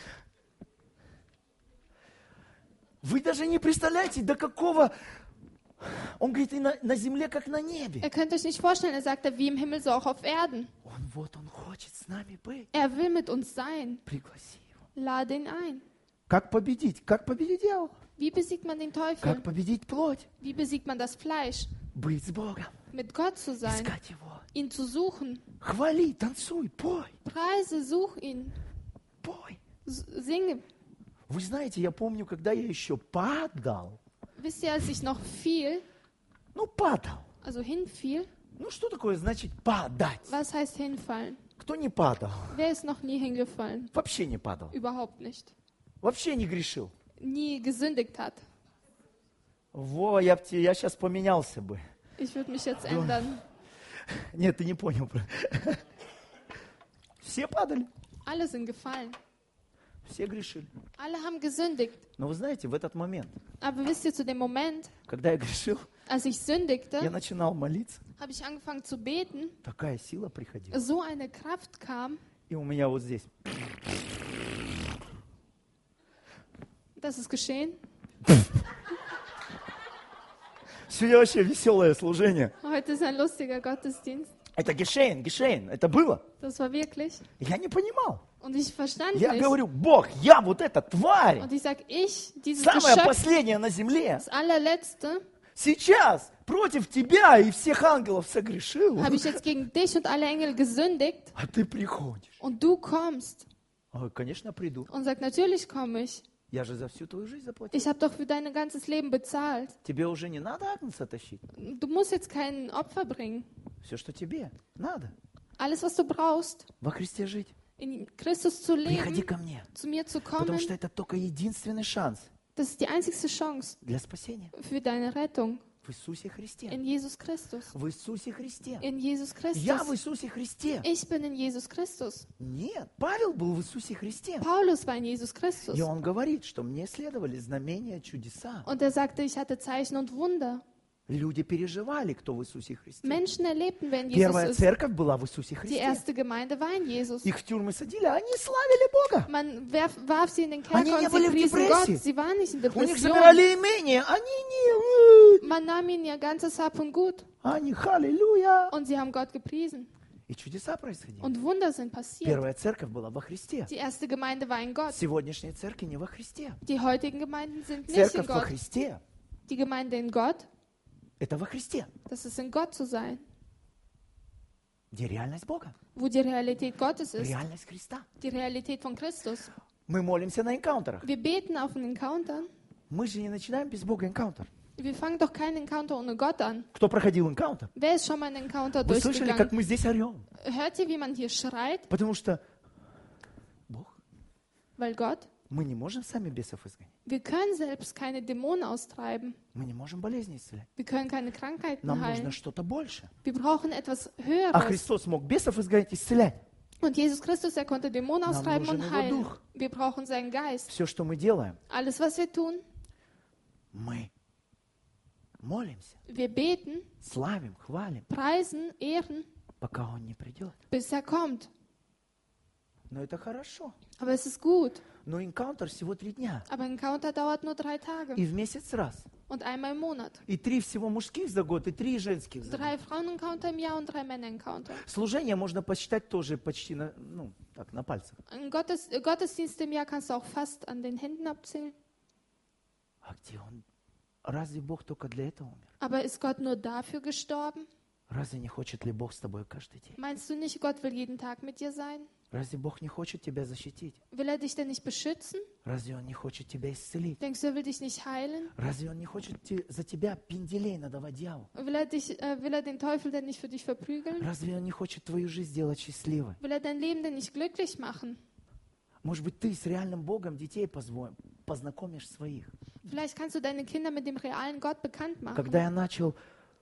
Speaker 1: Вы даже не представляете, до какого... Он говорит, и на, на земле, как на небе.
Speaker 2: Ihr könnt euch nicht vorstellen, er sagt, wie im Himmel, so auch auf Erden.
Speaker 1: Он вот, он хочет с нами быть.
Speaker 2: Er will mit uns sein.
Speaker 1: Пригласи его.
Speaker 2: Lade ihn ein.
Speaker 1: Как победить? Как победить дьявола?
Speaker 2: Wie besiegt man den Teufel?
Speaker 1: Как победить плоть?
Speaker 2: Wie besiegt man das Fleisch?
Speaker 1: Быть с Богом.
Speaker 2: Mit Gott zu sein.
Speaker 1: Искать Его.
Speaker 2: Ihn zu suchen.
Speaker 1: Хвали, танцуй, пой,
Speaker 2: Preise, such ihn.
Speaker 1: пой.
Speaker 2: S- Singe.
Speaker 1: Вы знаете, я помню, когда я еще падал.
Speaker 2: Wisst ihr, als ich noch fiel,
Speaker 1: Ну, падал.
Speaker 2: also hinfiel,
Speaker 1: Ну, что такое значит падать?
Speaker 2: was heißt hinfallen?
Speaker 1: Кто не падал?
Speaker 2: Wer ist noch nie hingefallen?
Speaker 1: Вообще не падал.
Speaker 2: Überhaupt nicht.
Speaker 1: Вообще не грешил.
Speaker 2: Nie gesündigt hat.
Speaker 1: Во, я, б те- я сейчас поменялся бы.
Speaker 2: Ich würde mich jetzt ändern.
Speaker 1: Нет, ты не понял. Все падали,
Speaker 2: Alle sind gefallen.
Speaker 1: все грешили.
Speaker 2: Alle haben gesündigt.
Speaker 1: Но вы знаете, в этот момент,
Speaker 2: Aber wisst ihr, zu dem Moment,
Speaker 1: когда я грешил,
Speaker 2: als ich
Speaker 1: я
Speaker 2: sündigte,
Speaker 1: начинал молиться,
Speaker 2: habe ich angefangen zu beten.
Speaker 1: такая сила приходила.
Speaker 2: So eine Kraft kam,
Speaker 1: И у меня вот здесь.
Speaker 2: das ist geschehen.
Speaker 1: Сегодня вообще веселое служение.
Speaker 2: Heute ist ein lustiger Gottesdienst.
Speaker 1: Это гешейн, гешейн, это было.
Speaker 2: Das war wirklich.
Speaker 1: Я не понимал.
Speaker 2: Und ich verstand
Speaker 1: Я
Speaker 2: nicht.
Speaker 1: говорю, Бог, я вот эта тварь,
Speaker 2: Und ich sage, ich, dieses
Speaker 1: самая
Speaker 2: Geschöpf,
Speaker 1: последняя на земле,
Speaker 2: das allerletzte,
Speaker 1: сейчас против тебя и всех ангелов согрешил,
Speaker 2: habe ich jetzt gegen dich und alle Engel gesündigt.
Speaker 1: а ты приходишь.
Speaker 2: Und du kommst
Speaker 1: Ой, конечно, приду.
Speaker 2: und sagst, natürlich komme ich.
Speaker 1: Я же за всю твою жизнь заплатил.
Speaker 2: Ich habe doch für dein ganzes Leben bezahlt.
Speaker 1: Тебе уже не надо агнца тащить.
Speaker 2: Du musst jetzt kein Opfer bringen.
Speaker 1: Все, что тебе надо.
Speaker 2: Alles, was du brauchst,
Speaker 1: Во Христе жить.
Speaker 2: in Christus zu
Speaker 1: Приходи
Speaker 2: leben,
Speaker 1: ко мне.
Speaker 2: zu mir zu
Speaker 1: Потому
Speaker 2: kommen,
Speaker 1: что это только единственный шанс
Speaker 2: das ist die einzigste Chance
Speaker 1: для спасения.
Speaker 2: für deine Rettung.
Speaker 1: В Иисусе Христе.
Speaker 2: In Jesus Christus.
Speaker 1: В Иисусе Христе.
Speaker 2: In Jesus
Speaker 1: Я в
Speaker 2: Christus.
Speaker 1: Иисусе Христе.
Speaker 2: Ich bin in Jesus Christus.
Speaker 1: Нет, Павел был в Иисусе Христе.
Speaker 2: Paulus war in Jesus Christus.
Speaker 1: И он говорит, что мне следовали знамения, чудеса.
Speaker 2: Und er sagte, ich hatte Zeichen und Wunder.
Speaker 1: Люди переживали, кто в Иисусе Христе.
Speaker 2: Menschen erlebten, wer in Jesus
Speaker 1: Первая
Speaker 2: ist.
Speaker 1: церковь была в Иисусе
Speaker 2: Die
Speaker 1: Христе.
Speaker 2: erste Gemeinde war in Jesus.
Speaker 1: Их в тюрьмы садили, а они славили Бога.
Speaker 2: Man werf, warf sie in den
Speaker 1: Они
Speaker 2: Kerker
Speaker 1: не
Speaker 2: und
Speaker 1: были
Speaker 2: sie
Speaker 1: в
Speaker 2: priesen
Speaker 1: депрессии.
Speaker 2: Gott. Sie waren nicht in
Speaker 1: У них
Speaker 2: Depression.
Speaker 1: забирали имение, они не...
Speaker 2: Man nahm ihnen ihr ganzes Hab und Gut
Speaker 1: Они, халилюя.
Speaker 2: und sie haben Gott gepriesen.
Speaker 1: И чудеса происходили.
Speaker 2: Und Wunder sind passiert.
Speaker 1: Первая церковь была во Христе.
Speaker 2: Die erste Gemeinde war in Gott.
Speaker 1: Сегодняшние церкви не во Христе.
Speaker 2: Die heutigen Gemeinden sind nicht in
Speaker 1: Церковь во
Speaker 2: Gott.
Speaker 1: Христе
Speaker 2: Die Gemeinde in Gott,
Speaker 1: – это во Христе,
Speaker 2: das ist in Gott zu sein.
Speaker 1: где реальность Бога,
Speaker 2: Wo die Realität Gottes ist.
Speaker 1: реальность Христа.
Speaker 2: Die Realität von Christus.
Speaker 1: Мы молимся на энкаунтерах.
Speaker 2: Wir beten auf einen Encounter.
Speaker 1: Мы же не начинаем без Бога энкаунтер.
Speaker 2: Wir fangen doch keinen Encounter ohne Gott an.
Speaker 1: Кто проходил энкаунтер?
Speaker 2: Wer ist schon mal einen Encounter
Speaker 1: Вы слышали, как
Speaker 2: durchgegangen?
Speaker 1: мы здесь орем?
Speaker 2: Hört ihr, wie man hier schreit?
Speaker 1: Потому что Бог,
Speaker 2: Weil Gott,
Speaker 1: мы не можем сами бесов изгонять.
Speaker 2: wir können selbst keine Dämonen austreiben.
Speaker 1: Мы не можем болезни исцелять.
Speaker 2: Wir können keine Krankheiten
Speaker 1: Нам нужно
Speaker 2: heilen.
Speaker 1: что-то больше.
Speaker 2: Wir brauchen etwas
Speaker 1: А
Speaker 2: Höheres.
Speaker 1: Христос мог бесов изгонять, исцелять.
Speaker 2: Und Jesus Christus, er konnte Dämonen
Speaker 1: Нам
Speaker 2: austreiben
Speaker 1: нужен
Speaker 2: und
Speaker 1: его
Speaker 2: heilen.
Speaker 1: Дух.
Speaker 2: Wir brauchen seinen Geist.
Speaker 1: Все, что мы делаем,
Speaker 2: Alles, was wir tun,
Speaker 1: мы молимся,
Speaker 2: wir beten,
Speaker 1: славим, хвалим,
Speaker 2: preisen, ehren,
Speaker 1: пока Он не придет.
Speaker 2: bis er kommt.
Speaker 1: Но это хорошо.
Speaker 2: Aber es ist gut.
Speaker 1: Но энкаунтер всего три дня.
Speaker 2: Aber ein Encounter dauert nur drei Tage.
Speaker 1: И в месяц раз.
Speaker 2: Und einmal im Monat.
Speaker 1: И три всего мужских за год, и три женских за год.
Speaker 2: Drei Frauen-Encounter im Jahr und drei Männer-Encounter.
Speaker 1: Служение можно посчитать тоже почти на, ну, так, на пальцах.
Speaker 2: Ein Gottes, äh, Gottesdienst im Jahr kannst du auch fast an den Händen abzählen.
Speaker 1: А где Он? Разве Бог только для этого умер?
Speaker 2: Aber ist Gott nur dafür gestorben?
Speaker 1: Разве не хочет ли Бог с тобой каждый день?
Speaker 2: Meinst du nicht, Gott will jeden Tag mit dir sein?
Speaker 1: Разве Бог не хочет тебя защитить?
Speaker 2: Will er dich denn nicht beschützen?
Speaker 1: Разве Он не хочет тебя исцелить?
Speaker 2: Denkst du, er will dich nicht heilen?
Speaker 1: Разве Он не хочет те- за тебя пенделей надавать дьяволу?
Speaker 2: Will er, dich, äh, will er den Teufel denn nicht für dich verprügeln?
Speaker 1: Разве Он не хочет твою жизнь сделать счастливой?
Speaker 2: Will er dein Leben denn nicht glücklich machen?
Speaker 1: Может быть, ты с реальным Богом детей позво- познакомишь своих.
Speaker 2: Vielleicht kannst du deine Kinder mit dem realen Gott bekannt machen.
Speaker 1: Когда я начал,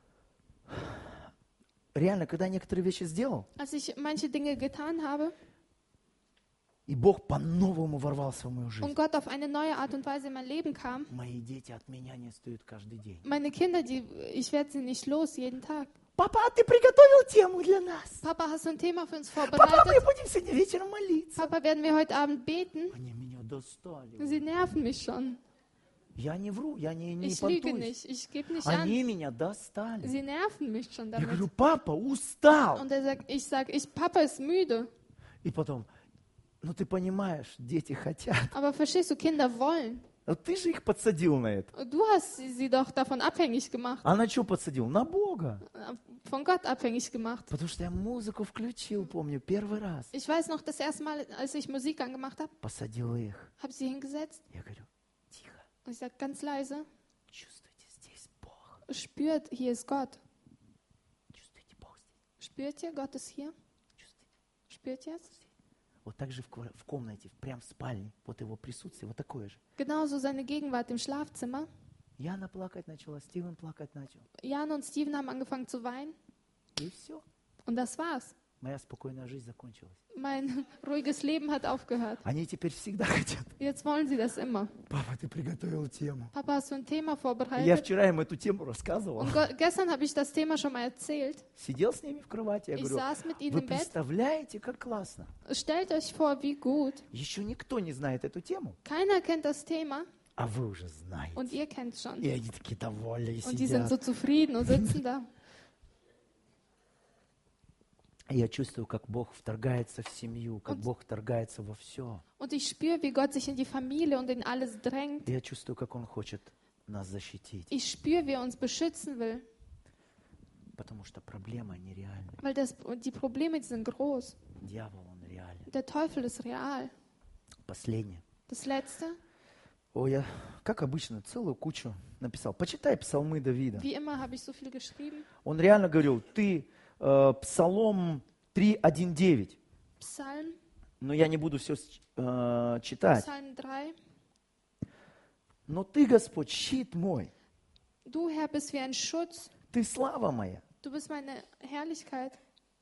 Speaker 1: реально, когда я некоторые вещи сделал,
Speaker 2: Als ich manche Dinge getan habe
Speaker 1: и Бог по-новому ворвался в мою жизнь,
Speaker 2: und Gott auf eine neue Art und Weise in mein Leben kam,
Speaker 1: мои дети от меня не отстают каждый день.
Speaker 2: meine Kinder, die, ich werde sie nicht los jeden Tag.
Speaker 1: Папа, а ты приготовил тему для нас?
Speaker 2: Papa, hast du ein Thema für uns
Speaker 1: Папа, мы
Speaker 2: vorbereitet?
Speaker 1: будем сегодня вечером молиться.
Speaker 2: Papa, werden wir heute Abend beten?
Speaker 1: Они меня достали.
Speaker 2: Sie nerven mich schon.
Speaker 1: Я не вру, я не, не
Speaker 2: Ich lüge
Speaker 1: понтуюсь.
Speaker 2: nicht, ich gebe nicht an.
Speaker 1: Они меня достали.
Speaker 2: Sie nerven mich schon
Speaker 1: Я говорю,
Speaker 2: damit.
Speaker 1: папа, устал.
Speaker 2: Und er sagt, ich sage, ich, Papa ist müde.
Speaker 1: И потом, ну ты понимаешь, дети хотят.
Speaker 2: Aber verstehst du, Kinder wollen.
Speaker 1: Но ты же их подсадил на это.
Speaker 2: Und du hast sie, sie doch davon abhängig gemacht,
Speaker 1: А на что подсадил? На Бога.
Speaker 2: von Gott abhängig gemacht.
Speaker 1: Потому что я музыку включил, помню, первый раз.
Speaker 2: Ich weiß noch, das erste Mal, als ich Musik angemacht habe,
Speaker 1: Посадил их.
Speaker 2: habe sie hingesetzt
Speaker 1: Я говорю, тихо,
Speaker 2: und ich sage ganz leise,
Speaker 1: чувствуйте, здесь Бог.
Speaker 2: spürt, hier ist Gott.
Speaker 1: Чувствуйте, Бог здесь.
Speaker 2: Spürt ihr, Gott ist hier?
Speaker 1: Чувствуйте.
Speaker 2: Spürt ihr es?
Speaker 1: Вот так же в ква- в комнате, прям в спальне, вот его присутствие, вот такое же.
Speaker 2: Genauso seine Gegenwart im Schlafzimmer.
Speaker 1: Яна плакать начала, Стивен плакать начал.
Speaker 2: Jan und Steven haben angefangen zu weinen
Speaker 1: И все.
Speaker 2: und das war's.
Speaker 1: Моя спокойная жизнь закончилась.
Speaker 2: Mein ruhiges Leben hat aufgehört.
Speaker 1: Они теперь всегда хотят.
Speaker 2: Jetzt wollen sie das immer.
Speaker 1: Папа, ты приготовил тему.
Speaker 2: Papa, hast du ein Thema
Speaker 1: Я
Speaker 2: vorbereitet?
Speaker 1: вчера им эту тему рассказывал.
Speaker 2: Und go- gestern habe ich das Thema schon mal erzählt.
Speaker 1: Сидел с ними в кровати, я
Speaker 2: Ich
Speaker 1: говорю,
Speaker 2: saß mit ihnen
Speaker 1: вы
Speaker 2: im Bett.
Speaker 1: представляете, как классно.
Speaker 2: Stellt euch vor, wie gut.
Speaker 1: Еще никто не знает эту тему,
Speaker 2: Keiner kennt das Thema
Speaker 1: а вы уже знаете.
Speaker 2: und ihr kennt es schon.
Speaker 1: И они такие довольные
Speaker 2: Und die sind so
Speaker 1: сидят.
Speaker 2: zufrieden und sitzen da.
Speaker 1: И я чувствую, как Бог вторгается в семью, как
Speaker 2: Und-
Speaker 1: Бог вторгается во все.
Speaker 2: Und ich spüre, wie Gott sich in die Familie und in alles drängt.
Speaker 1: И я чувствую, как Он хочет нас защитить,
Speaker 2: Ich spüre, wie er uns beschützen will.
Speaker 1: потому что проблема нереальна.
Speaker 2: Weil das, die Probleme die sind groß.
Speaker 1: Дьявол, он реален.
Speaker 2: Der Teufel ist real.
Speaker 1: Последнее.
Speaker 2: Das Letzte,
Speaker 1: О, я, как обычно, целую кучу написал. Почитай псалмы Давида.
Speaker 2: wie immer habe ich so viel geschrieben.
Speaker 1: Он реально говорил, ты э, Псалом три, один, девять.
Speaker 2: Psalm,
Speaker 1: Но я не буду все э, читать.
Speaker 2: Psalm drei.
Speaker 1: Но ты, Господь, щит мой.
Speaker 2: Du, Herr, bist wie ein Schutz.
Speaker 1: Ты слава моя.
Speaker 2: Du bist meine Herrlichkeit.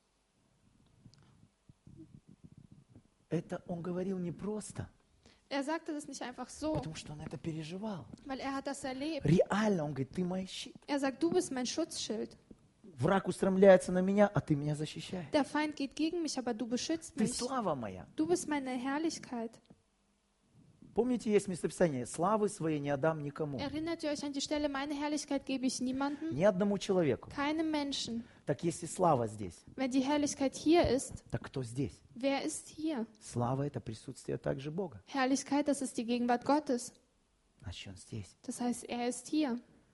Speaker 1: Это он говорил не просто,
Speaker 2: Er sagte das nicht einfach so,
Speaker 1: потому что он это переживал.
Speaker 2: weil er hat das erlebt.
Speaker 1: Реально, он говорит, ты мой щит.
Speaker 2: Er sagt, du bist mein Schutzschild.
Speaker 1: Враг устремляется на меня, а ты меня защищаешь.
Speaker 2: Der Feind geht gegen mich, aber du beschützt
Speaker 1: Ты
Speaker 2: mich.
Speaker 1: слава моя.
Speaker 2: Du bist meine Herrlichkeit.
Speaker 1: Помните, есть местописание, славы своей не отдам никому.
Speaker 2: Erinnert ihr euch an die Stelle, meine Herrlichkeit gebe ich niemandem,
Speaker 1: Ни одному человеку.
Speaker 2: keinem Menschen.
Speaker 1: Так если слава здесь,
Speaker 2: Wenn die Herrlichkeit hier ist,
Speaker 1: так кто здесь?
Speaker 2: wer ist hier?
Speaker 1: Слава — это присутствие также Бога.
Speaker 2: Herrlichkeit, das ist die Gegenwart Gottes.
Speaker 1: Значит, он здесь.
Speaker 2: Das heißt, er ist hier.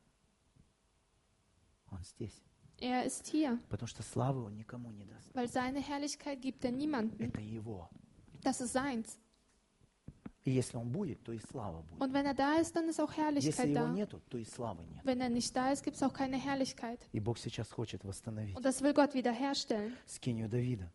Speaker 1: Он здесь.
Speaker 2: Er ist hier.
Speaker 1: Потому что славы он никому не даст.
Speaker 2: Weil seine Herrlichkeit gibt er niemandem.
Speaker 1: Это его.
Speaker 2: Das ist seins.
Speaker 1: И если он будет, то и слава будет.
Speaker 2: Und wenn er da ist, dann ist auch
Speaker 1: Если
Speaker 2: Herrlichkeit
Speaker 1: его
Speaker 2: da.
Speaker 1: нету, то и славы нет.
Speaker 2: Wenn er nicht da ist, gibt es auch keine Herrlichkeit.
Speaker 1: И Бог сейчас хочет восстановить
Speaker 2: Und das will Gott wiederherstellen.
Speaker 1: скинию Давида.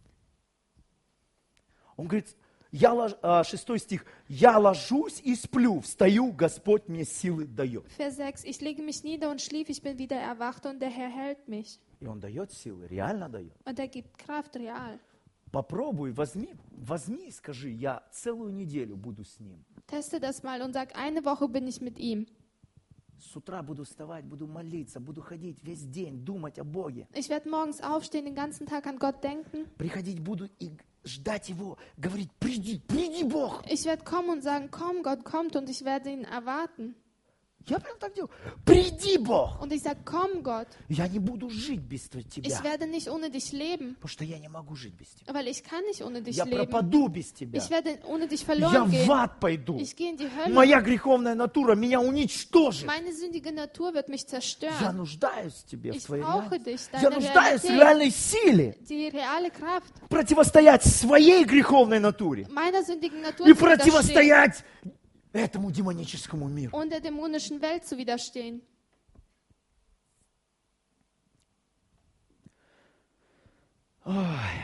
Speaker 1: Он говорит, я лож... а, шестой стих, «Я ложусь и сплю, встаю, Господь мне силы дает».
Speaker 2: Vers sechs. Ich lege mich nieder und schlief, ich bin wieder erwacht und der Herr hält mich.
Speaker 1: И он дает силы, реально дает.
Speaker 2: Und er gibt Kraft, real.
Speaker 1: Попробуй, возьми, возьми и скажи, я целую неделю буду с ним.
Speaker 2: Teste das mal und sag, eine Woche bin ich mit ihm.
Speaker 1: С утра буду вставать, буду молиться, буду ходить весь день, думать о Боге.
Speaker 2: Ich werde morgens aufstehen, den ganzen Tag an Gott denken.
Speaker 1: Приходить буду и ждать Его, говорить, приди, приди, Бог.
Speaker 2: Ich werde kommen und sagen, komm, Gott kommt und ich werde ihn erwarten.
Speaker 1: Я прям так делаю. Приди, Бог.
Speaker 2: Und ich sage, komm, Gott.
Speaker 1: Я не буду жить без тебя,
Speaker 2: Ich werde nicht ohne dich leben,
Speaker 1: потому что я не могу жить без тебя.
Speaker 2: weil ich kann nicht ohne dich
Speaker 1: Я
Speaker 2: leben.
Speaker 1: пропаду без тебя.
Speaker 2: Ich werde ohne dich
Speaker 1: Я
Speaker 2: verloren
Speaker 1: в
Speaker 2: gehen.
Speaker 1: ад пойду.
Speaker 2: Ich gehe in die Hölle.
Speaker 1: Моя греховная натура меня уничтожит.
Speaker 2: Meine sündige Natur wird mich
Speaker 1: Я
Speaker 2: zerstören.
Speaker 1: нуждаюсь в тебе, в
Speaker 2: Ich
Speaker 1: твоей
Speaker 2: brauche
Speaker 1: реальности.
Speaker 2: dich,
Speaker 1: Я
Speaker 2: deine
Speaker 1: нуждаюсь в
Speaker 2: Realität,
Speaker 1: реальной силе
Speaker 2: die reale Kraft
Speaker 1: противостоять своей греховной натуре
Speaker 2: meiner sündigen Natur
Speaker 1: и
Speaker 2: zu widerstehen
Speaker 1: противостоять этому демоническому миру.
Speaker 2: und der dämonischen Welt zu widerstehen.
Speaker 1: Ой.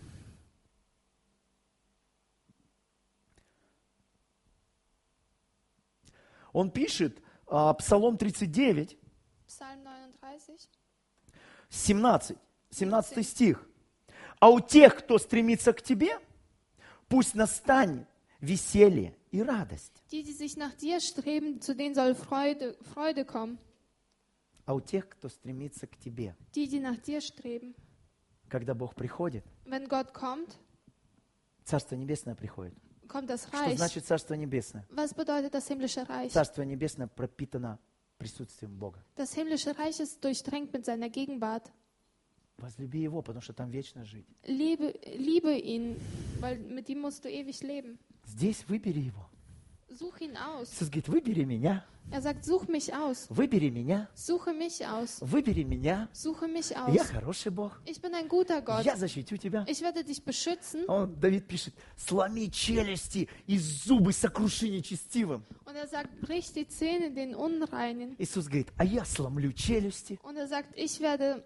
Speaker 1: Он пишет, а, Псалом тридцать девять,
Speaker 2: Psalm neununddreißig.
Speaker 1: семнадцать, семнадцатый стих. «А у тех, кто стремится к тебе, пусть настанет веселье и радость».
Speaker 2: Die, die sich nach dir streben, zu denen soll Freude, Freude kommen.
Speaker 1: А у тех, кто стремится к тебе.
Speaker 2: Die, die nach dir streben.
Speaker 1: Когда Бог приходит,
Speaker 2: Wenn Gott kommt,
Speaker 1: Царство Небесное приходит.
Speaker 2: kommt das
Speaker 1: Что
Speaker 2: Reich.
Speaker 1: значит Царство Небесное?
Speaker 2: Was bedeutet das himmlische Reich?
Speaker 1: Царство Небесное пропитано присутствием Бога.
Speaker 2: Das himmlische Reich ist durchdrängt mit seiner Gegenwart.
Speaker 1: Возлюби Его, потому что там вечно жить.
Speaker 2: Liebe, liebe ihn, weil mit ihm musst du ewig leben.
Speaker 1: Здесь выбери Его.
Speaker 2: Such ihn aus.
Speaker 1: Иисус говорит, выбери меня,
Speaker 2: Er sagt, such mich aus.
Speaker 1: выбери меня,
Speaker 2: Suche mich aus.
Speaker 1: выбери меня.
Speaker 2: Suche mich
Speaker 1: Я
Speaker 2: aus.
Speaker 1: хороший Бог.
Speaker 2: Ich bin ein guter Gott.
Speaker 1: Я защитю тебя.
Speaker 2: Ich werde dich beschützen.
Speaker 1: Он, Давид пишет, сломи челюсти и зубы сокруши нечестивым.
Speaker 2: Und er sagt, brich die Zähne den Unreinen.
Speaker 1: Иисус говорит, а я сломлю челюсти.
Speaker 2: Und er sagt, ich werde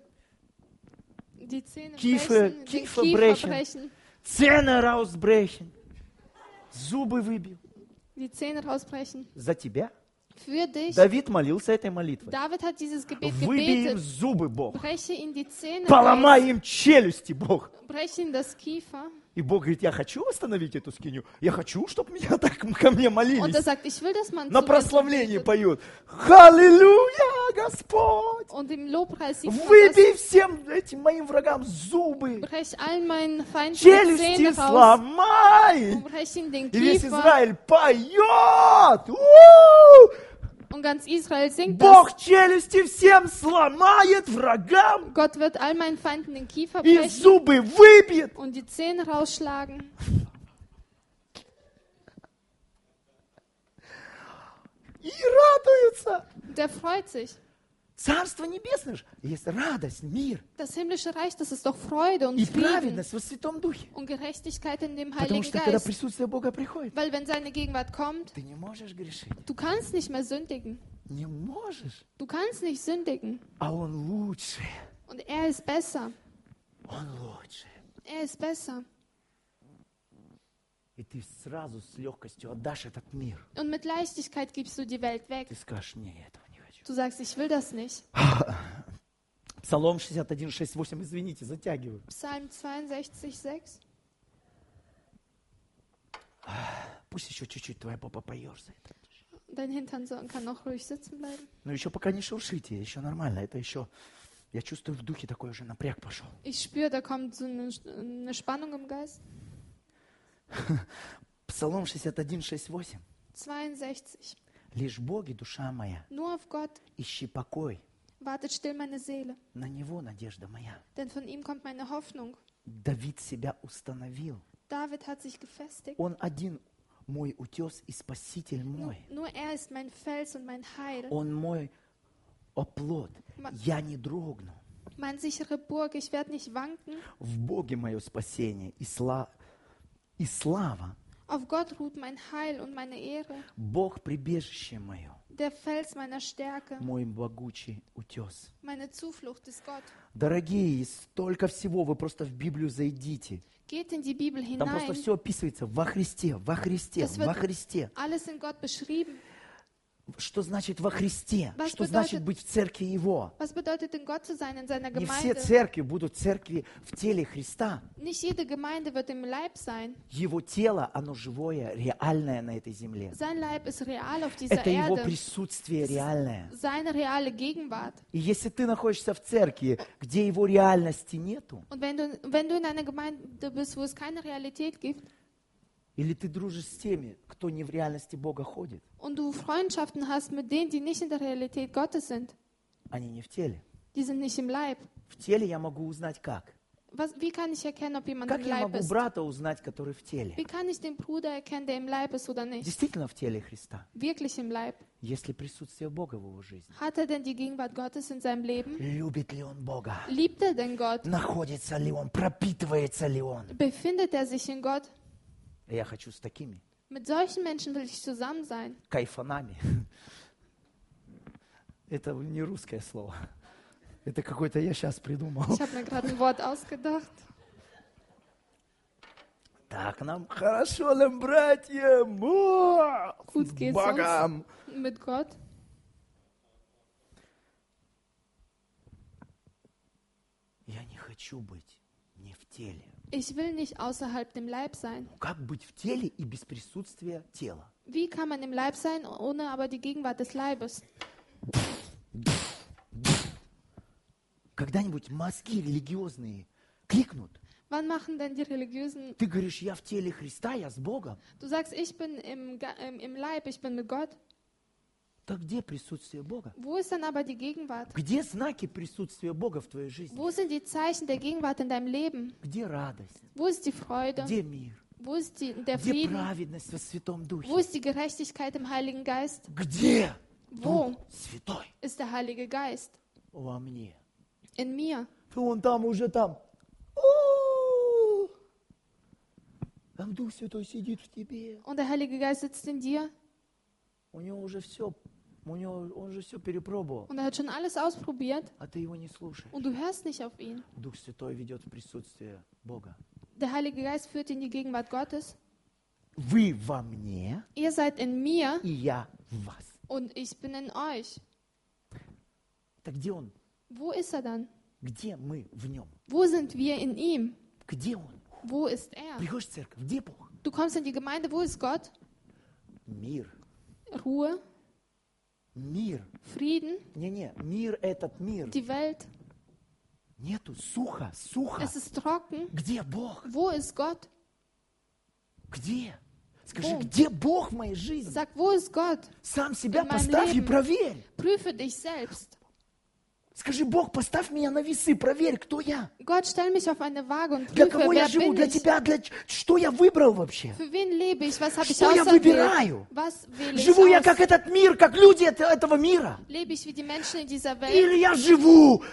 Speaker 2: die Zähne
Speaker 1: Kiefer-
Speaker 2: brechen, den
Speaker 1: Kiefer
Speaker 2: Kiefer
Speaker 1: brechen.
Speaker 2: brechen,
Speaker 1: Цены раусбрехен. Зубы выбью.
Speaker 2: die Zähne rausbrechen.
Speaker 1: За тебя.
Speaker 2: Für dich.
Speaker 1: Давид молился этой молитвой.
Speaker 2: David hat dieses Gebet
Speaker 1: Выбей им
Speaker 2: gebetet.
Speaker 1: зубы, Бог.
Speaker 2: Breche ihm die Zähne
Speaker 1: Поломай
Speaker 2: raus.
Speaker 1: им челюсти, Бог.
Speaker 2: Breche ihm das Kiefer.
Speaker 1: И Бог говорит, я хочу восстановить эту скинию. Я хочу, чтобы меня так ко мне
Speaker 2: Und er
Speaker 1: молились.
Speaker 2: sagt, ich will, dass man
Speaker 1: На
Speaker 2: zu mir
Speaker 1: прославлении
Speaker 2: betet.
Speaker 1: поют. Аллилуйя, Господь.
Speaker 2: Und im Lobpreis singt man
Speaker 1: Выбей
Speaker 2: das.
Speaker 1: всем этим моим врагам зубы.
Speaker 2: Brech allen meinen Feinden die
Speaker 1: Челюсти
Speaker 2: Zähne raus.
Speaker 1: сломай.
Speaker 2: Und brech ihm den
Speaker 1: И весь
Speaker 2: Kiefer.
Speaker 1: Израиль поет. У!
Speaker 2: Und ganz Israel singt
Speaker 1: Бог
Speaker 2: das.
Speaker 1: челюсти всем сломает врагам.
Speaker 2: Gott wird all meinen Feinden den Kiefer
Speaker 1: И
Speaker 2: brechen
Speaker 1: зубы выбьет.
Speaker 2: und die Zähne rausschlagen.
Speaker 1: И радуется.
Speaker 2: Der freut sich.
Speaker 1: Царство Небесное же есть радость, мир
Speaker 2: Das himmlische Reich, das ist doch Freude und
Speaker 1: и
Speaker 2: Frieden
Speaker 1: праведность во Святом Духе.
Speaker 2: und Gerechtigkeit in dem
Speaker 1: Потому
Speaker 2: Heiligen
Speaker 1: что когда
Speaker 2: Geist.
Speaker 1: присутствие Бога приходит,
Speaker 2: Weil wenn seine Gegenwart kommt,
Speaker 1: ты не можешь грешить.
Speaker 2: du kannst nicht mehr sündigen.
Speaker 1: Не можешь.
Speaker 2: Du kannst nicht sündigen.
Speaker 1: А Он лучше.
Speaker 2: Und er ist besser.
Speaker 1: Он лучше.
Speaker 2: Er ist besser.
Speaker 1: И ты сразу с легкостью отдашь этот мир.
Speaker 2: Und mit Leichtigkeit gibst du die Welt weg.
Speaker 1: Ты скажешь, не, я этого не хочу.
Speaker 2: Du sagst, ich will das nicht.
Speaker 1: Псалом шестьдесят один, шесть, восемь, извините, затягиваю.
Speaker 2: Psalm zweiundsechzig, sechs.
Speaker 1: Пусть еще чуть-чуть твоя попа поерзает.
Speaker 2: Dein Hintern so, kann noch ruhig sitzen bleiben.
Speaker 1: Но еще пока не шуршите, еще нормально. Это еще, я чувствую в духе такой уже напряг пошел.
Speaker 2: Ich spüre, da kommt so eine, eine Spannung im Geist.
Speaker 1: Псалом шестьдесят один, шесть, восемь.
Speaker 2: zweiundsechzig.
Speaker 1: Лишь Боге, душа моя,
Speaker 2: Nur auf Gott
Speaker 1: ищи покой.
Speaker 2: wartet still meine Seele,
Speaker 1: На Него надежда моя.
Speaker 2: denn von ihm kommt meine Hoffnung.
Speaker 1: Давид себя установил.
Speaker 2: David hat sich gefestigt.
Speaker 1: Он один мой утес и спаситель
Speaker 2: Nur,
Speaker 1: мой.
Speaker 2: nur er ist mein Fels und mein Heil,
Speaker 1: Он мой оплот. Я не дрогну.
Speaker 2: meine sichere Burg. Ich werde nicht wanken.
Speaker 1: В Боге мое спасение и, сла... и слава.
Speaker 2: Auf Gott ruht mein Heil und meine Ehre,
Speaker 1: Бог прибежище мое,
Speaker 2: der Fels meiner Stärke.
Speaker 1: мой могучий утес.
Speaker 2: Meine Zuflucht ist Gott.
Speaker 1: Дорогие, столько всего, вы просто в Библию зайдите.
Speaker 2: Geht in die Bibel
Speaker 1: Там просто
Speaker 2: hinein.
Speaker 1: все описывается во Христе, во Христе,
Speaker 2: Das wird
Speaker 1: во Христе.
Speaker 2: alles in Gott beschrieben.
Speaker 1: Что значит во Христе?
Speaker 2: Was
Speaker 1: Что значит
Speaker 2: bedeutet-
Speaker 1: быть в церкви Его?
Speaker 2: Was bedeutet in Gott zu sein, in seiner
Speaker 1: Не все
Speaker 2: Gemeinde?
Speaker 1: церкви будут церкви в теле Христа.
Speaker 2: Nicht jede Gemeinde wird im Leib sein.
Speaker 1: Его тело, оно живое, реальное на этой земле.
Speaker 2: Sein Leib ist real auf dieser
Speaker 1: Это Его
Speaker 2: Erde.
Speaker 1: присутствие реальное.
Speaker 2: Seine reale Gegenwart.
Speaker 1: И если ты находишься в церкви, где Его реальности нету,
Speaker 2: Und wenn du, wenn du in einer Gemeinde bist, wo es keine Realität gibt,
Speaker 1: или ты дружишь с теми, кто не в реальности Бога ходит,
Speaker 2: und du Freundschaften hast mit denen, die nicht in der Realität Gottes sind,
Speaker 1: они не в теле.
Speaker 2: die sind nicht im Leib.
Speaker 1: В теле я могу узнать как?
Speaker 2: Was, wie kann ich erkennen, ob jemand
Speaker 1: Как
Speaker 2: im
Speaker 1: я
Speaker 2: Leib
Speaker 1: могу
Speaker 2: ist?
Speaker 1: брата узнать, который в теле?
Speaker 2: Wie kann ich den Bruder erkennen, der im Leib ist oder nicht?
Speaker 1: Действительно в теле Христа.
Speaker 2: Wirklich im Leib.
Speaker 1: Есть ли присутствие Бога в его жизни?
Speaker 2: Hat er denn die Gegenwart Gottes in seinem Leben?
Speaker 1: Любит ли он Бога?
Speaker 2: Liebt er denn Gott?
Speaker 1: Находится ли он? Пропитывается ли он?
Speaker 2: Befindet er sich in Gott?
Speaker 1: И я хочу с такими
Speaker 2: Mit solchen Menschen will ich zusammen sein.
Speaker 1: кайфанами. Это не русское слово. Это какое-то я сейчас придумал.
Speaker 2: Ich habe mir gerade ein Wort ausgedacht.
Speaker 1: Так нам хорошо, нам, братьям. О,
Speaker 2: Gut
Speaker 1: с
Speaker 2: geht's
Speaker 1: Богом.
Speaker 2: uns mit Gott.
Speaker 1: Я не хочу быть не в теле.
Speaker 2: Ich will nicht außerhalb dem Leib sein.
Speaker 1: Как быть в теле и без присутствия тела?
Speaker 2: Wie kann man im Leib sein, ohne aber die Gegenwart des Leibes?
Speaker 1: Когда-нибудь мозги религиозные кликнут.
Speaker 2: Wann machen denn die Religiösen?
Speaker 1: Ты говоришь, я в теле Христа, я с Богом.
Speaker 2: Du sagst, ich bin im, Ge- im, im Leib, ich bin mit Gott.
Speaker 1: Так где присутствие Бога?
Speaker 2: Wo ist dann aber die Gegenwart?
Speaker 1: Где знаки присутствия Бога в твоей жизни?
Speaker 2: Wo sind die Zeichen der Gegenwart in deinem Leben?
Speaker 1: Где радость?
Speaker 2: Wo ist die Freude?
Speaker 1: Где мир?
Speaker 2: Wo ist die, der
Speaker 1: Где
Speaker 2: Frieden?
Speaker 1: праведность во Святом Духе?
Speaker 2: Wo ist die Gerechtigkeit im Heiligen Geist?
Speaker 1: Где
Speaker 2: Wo
Speaker 1: Дух Святой
Speaker 2: ist der Heilige Geist?
Speaker 1: во мне?
Speaker 2: In mir.
Speaker 1: Он там уже там. О! Там Дух Святой сидит в тебе.
Speaker 2: Und der Heilige Geist sitzt in dir
Speaker 1: У него уже все, у него, он же все перепробовал,
Speaker 2: und er hat schon alles ausprobiert
Speaker 1: а ты его не слушаешь.
Speaker 2: und du hörst nicht auf ihn.
Speaker 1: Дух Святой ведет в присутствие Бога.
Speaker 2: Der Heilige Geist führt in die Gegenwart Gottes.
Speaker 1: Вы во мне,
Speaker 2: Ihr seid in mir
Speaker 1: и я в вас.
Speaker 2: und ich bin in euch.
Speaker 1: Так где он?
Speaker 2: Wo ist er dann?
Speaker 1: Где мы в нем?
Speaker 2: Wo sind wir in ihm?
Speaker 1: Где он?
Speaker 2: Wo ist er?
Speaker 1: Приходишь в церковь, где Бог?
Speaker 2: Du kommst in die Gemeinde, wo ist Gott?
Speaker 1: Мир.
Speaker 2: Ruhe,
Speaker 1: Мир.
Speaker 2: Frieden,
Speaker 1: Не-не, мир этот мир.
Speaker 2: die Welt.
Speaker 1: Нету, сухо, сухо.
Speaker 2: Es ist trocken.
Speaker 1: Где Бог?
Speaker 2: Wo ist Gott?
Speaker 1: Где? Скажи,
Speaker 2: О.
Speaker 1: где Бог в моей жизни?
Speaker 2: Sag, wo ist Gott?
Speaker 1: Сам себя
Speaker 2: In meinem
Speaker 1: поставь и
Speaker 2: Leben.
Speaker 1: проверь.
Speaker 2: Prüfe dich selbst.
Speaker 1: Скажи, Бог, поставь меня на весы, проверь, кто я.
Speaker 2: Gott, stell mich auf eine Waage und
Speaker 1: Для
Speaker 2: prüfe,
Speaker 1: кого я
Speaker 2: wer
Speaker 1: живу,
Speaker 2: bin
Speaker 1: для
Speaker 2: ich?
Speaker 1: тебя, для ч- что я выбрал вообще?
Speaker 2: Für wen lebe ich? Was habe ich
Speaker 1: Что я
Speaker 2: auserwählt?
Speaker 1: выбираю?
Speaker 2: Was wähle ich
Speaker 1: Живу я
Speaker 2: aus?
Speaker 1: как этот мир, как люди это- этого мира?
Speaker 2: Lebe ich wie die Menschen in dieser Welt?
Speaker 1: Или я живу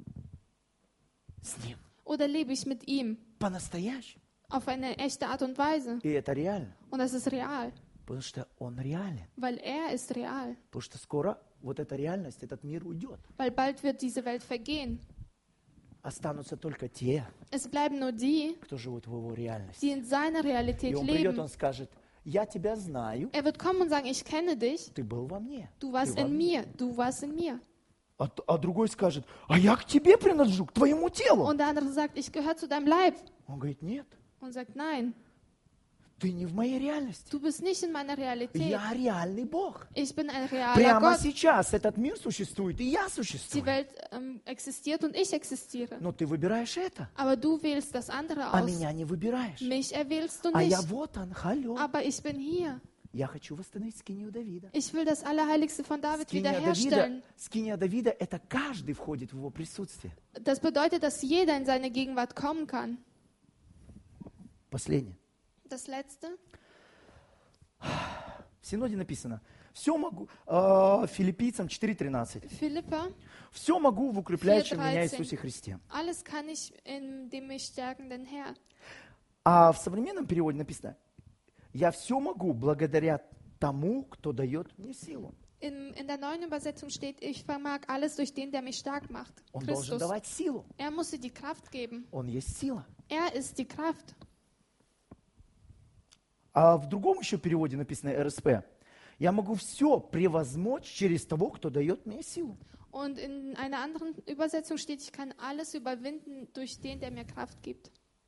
Speaker 1: с Ним
Speaker 2: Oder lebe ich mit ihm
Speaker 1: по-настоящему?
Speaker 2: auf eine echte Art und Weise?
Speaker 1: И это реально,
Speaker 2: Und das ist real,
Speaker 1: потому что Он реален.
Speaker 2: weil er ist real.
Speaker 1: Потому что скоро вот эта реальность, этот мир уйдет.
Speaker 2: Weil bald wird diese Welt vergehen.
Speaker 1: Останутся только те,
Speaker 2: Es bleiben nur die,
Speaker 1: кто живут в Его реальности.
Speaker 2: die in seiner
Speaker 1: И
Speaker 2: Realität
Speaker 1: Он придет,
Speaker 2: leben.
Speaker 1: Он скажет, я тебя знаю,
Speaker 2: Er wird kommen und sagen, ich kenne dich,
Speaker 1: ты был во мне.
Speaker 2: du
Speaker 1: Ты
Speaker 2: warst
Speaker 1: во
Speaker 2: in
Speaker 1: мне.
Speaker 2: mir, du warst in mir.
Speaker 1: А, т- а другой скажет, а я к тебе принадлежу, к твоему телу.
Speaker 2: Und der andere sagt, ich gehöre zu deinem Leib.
Speaker 1: Он говорит, нет,
Speaker 2: Und sagt, nein,
Speaker 1: ты не в моей реальности.
Speaker 2: du bist nicht in meiner Realität.
Speaker 1: Я реальный Бог.
Speaker 2: Ich bin ein realer
Speaker 1: Прямо
Speaker 2: Gott.
Speaker 1: сейчас этот мир существует, и я
Speaker 2: Die
Speaker 1: существую.
Speaker 2: Welt ähm, existiert und ich existiere.
Speaker 1: Но ты выбираешь это,
Speaker 2: Aber du wählst das andere
Speaker 1: а
Speaker 2: aus.
Speaker 1: меня не выбираешь.
Speaker 2: Mich erwählst du
Speaker 1: А я
Speaker 2: nicht.
Speaker 1: вот он, халё.
Speaker 2: Aber ich bin hier.
Speaker 1: Я хочу восстановить скинию Давида.
Speaker 2: Ich will das Allerheiligste von David
Speaker 1: Скиния Давида,
Speaker 2: wiederherstellen.
Speaker 1: скиния Давида, это каждый входит в его присутствие.
Speaker 2: Das bedeutet, dass jeder in seine Gegenwart kommen kann.
Speaker 1: Последнее.
Speaker 2: Das Letzte.
Speaker 1: В Синоде написано, все могу, э, Филиппийцам четыре тринадцать,
Speaker 2: Philippa,
Speaker 1: все могу в укрепляющем меня
Speaker 2: четыре тринадцать.
Speaker 1: Иисусе Христе.
Speaker 2: alles kann ich in dem mich stärkenden Herr.
Speaker 1: А в современном переводе написано, я все могу благодаря тому, кто дает мне силу.
Speaker 2: In, in der neuen Übersetzung steht, ich vermag alles durch den, der mich stark macht.
Speaker 1: Он должен
Speaker 2: Christus.
Speaker 1: давать силу.
Speaker 2: Er muss dir die Kraft geben.
Speaker 1: Он есть сила.
Speaker 2: Er ist die Kraft.
Speaker 1: А в другом еще переводе написано эр эс пэ. Я могу все превозмочь через того, кто дает мне силу.
Speaker 2: Und in einer anderen Übersetzung steht, ich kann alles überwinden durch den, der mir Kraft gibt.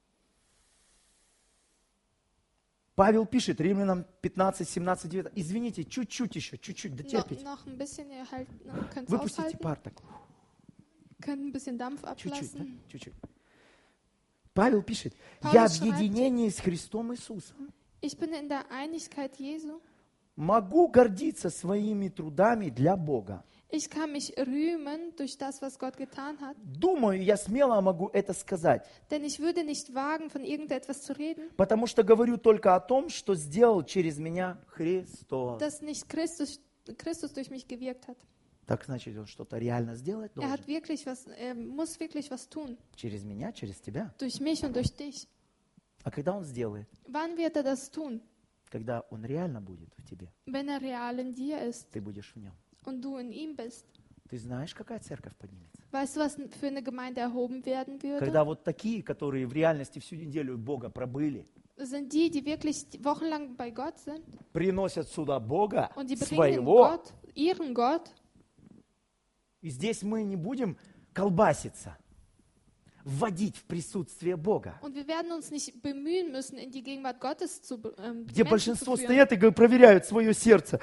Speaker 1: Павел пишет, Римлянам пятнадцать, семнадцать, девятнадцать. Извините, чуть-чуть еще, чуть-уть,
Speaker 2: No,
Speaker 1: дотерпите.
Speaker 2: noch ein bisschen, ihr halt, könnt es
Speaker 1: Выпустите
Speaker 2: aushalten,
Speaker 1: пар так.
Speaker 2: könnt ein bisschen Dampf
Speaker 1: Чуть-чуть, да?
Speaker 2: ablassen.
Speaker 1: Чуть-чуть. Павел пишет,
Speaker 2: Павел
Speaker 1: я в
Speaker 2: schreibt,
Speaker 1: единении с Христом Иисусом
Speaker 2: Ich bin in der Einigkeit Jesu.
Speaker 1: могу гордиться своими трудами для Бога.
Speaker 2: Ich kann mich rühmen durch das, was Gott getan hat.
Speaker 1: Думаю, я смело могу это сказать,
Speaker 2: Denn ich würde nicht wagen, von irgendetwas zu reden,
Speaker 1: потому что говорю только о том, что сделал через меня Христос.
Speaker 2: dass nicht Christus, Christus durch mich gewirkt hat.
Speaker 1: Так значит, он что-то реально сделать
Speaker 2: Er
Speaker 1: должен.
Speaker 2: hat wirklich was, er muss wirklich was tun.
Speaker 1: Через меня, через тебя.
Speaker 2: Durch mich und durch dich.
Speaker 1: А когда он сделает?
Speaker 2: Wann wird er das tun?
Speaker 1: Когда он реально будет в тебе.
Speaker 2: Wenn er real in dir ist
Speaker 1: Ты будешь в нем.
Speaker 2: und du in ihm bist.
Speaker 1: Ты знаешь, какая церковь поднимется?
Speaker 2: Weißt du, was für eine Gemeinde erhoben werden würde?
Speaker 1: Когда вот такие, которые в реальности всю неделю Бога пробыли,
Speaker 2: Sind die, die wirklich wochenlang bei Gott sind
Speaker 1: приносят сюда Бога
Speaker 2: und die bringen
Speaker 1: своего.
Speaker 2: Gott, ihren Gott.
Speaker 1: И здесь мы не будем колбаситься, вводить в присутствие Бога.
Speaker 2: Und wir werden uns nicht bemühen müssen, in die Gegenwart Gottes zu, ähm, die
Speaker 1: Где
Speaker 2: Menschen zu
Speaker 1: большинство
Speaker 2: führen.
Speaker 1: стоят и говорят, проверяют свое сердце.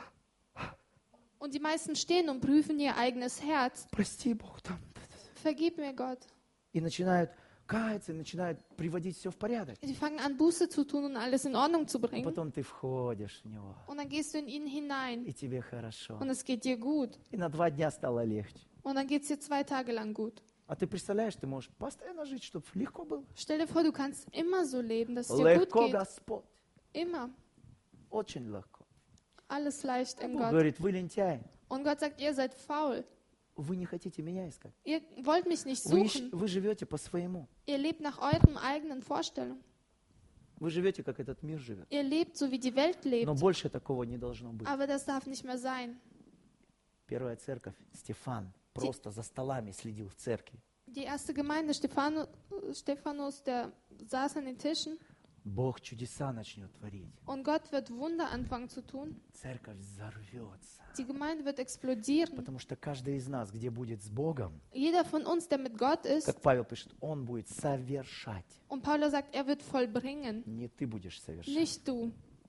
Speaker 2: Und die meisten stehen und prüfen ihr eigenes Herz.
Speaker 1: Прости, Бог, там.
Speaker 2: Vergib mir, Gott.
Speaker 1: И начинают каяться, и начинают приводить все в порядок.
Speaker 2: Die fangen an, Buße zu tun und alles in Ordnung zu
Speaker 1: И
Speaker 2: bringen.
Speaker 1: потом ты входишь в него,
Speaker 2: Und dann gehst du in ihn hinein
Speaker 1: и тебе хорошо.
Speaker 2: und es geht dir gut.
Speaker 1: И на два дня стало легче.
Speaker 2: Und dann geht es dir zwei Tage lang gut.
Speaker 1: А ты представляешь, ты можешь постоянно жить, чтобы легко было.
Speaker 2: Stell dir vor, du kannst immer so leben, dass es dir gut
Speaker 1: Легко,
Speaker 2: geht.
Speaker 1: Господь.
Speaker 2: Immer.
Speaker 1: Очень легко.
Speaker 2: Alles leicht in
Speaker 1: Бог
Speaker 2: Gott.
Speaker 1: говорит, вы лентяи.
Speaker 2: Und Gott sagt, ihr seid faul.
Speaker 1: Вы не хотите меня искать.
Speaker 2: Ihr wollt mich nicht
Speaker 1: Вы, ищ-
Speaker 2: suchen.
Speaker 1: вы живете по-своему.
Speaker 2: Ihr lebt nach euren eigenen Vorstellungen.
Speaker 1: Вы живете, как этот мир живет.
Speaker 2: Ihr lebt so, wie die Welt lebt.
Speaker 1: Но больше такого не должно быть.
Speaker 2: Aber das darf nicht mehr sein.
Speaker 1: Первая церковь, Стефан, просто за столами следил в церкви.
Speaker 2: Die erste Gemeinde, Stephano, Stephanus, der saß an den Tischen
Speaker 1: Бог чудеса начнет творить.
Speaker 2: und Gott wird Wunder anfangen zu tun.
Speaker 1: Церковь взорвется.
Speaker 2: Die Gemeinde wird explodieren.
Speaker 1: Потому что каждый из нас, где будет с Богом,
Speaker 2: Jeder von uns, der mit Gott ist,
Speaker 1: как Павел пишет, он будет совершать.
Speaker 2: und Paulus sagt, er wird vollbringen,
Speaker 1: Не ты будешь совершать.
Speaker 2: nicht du.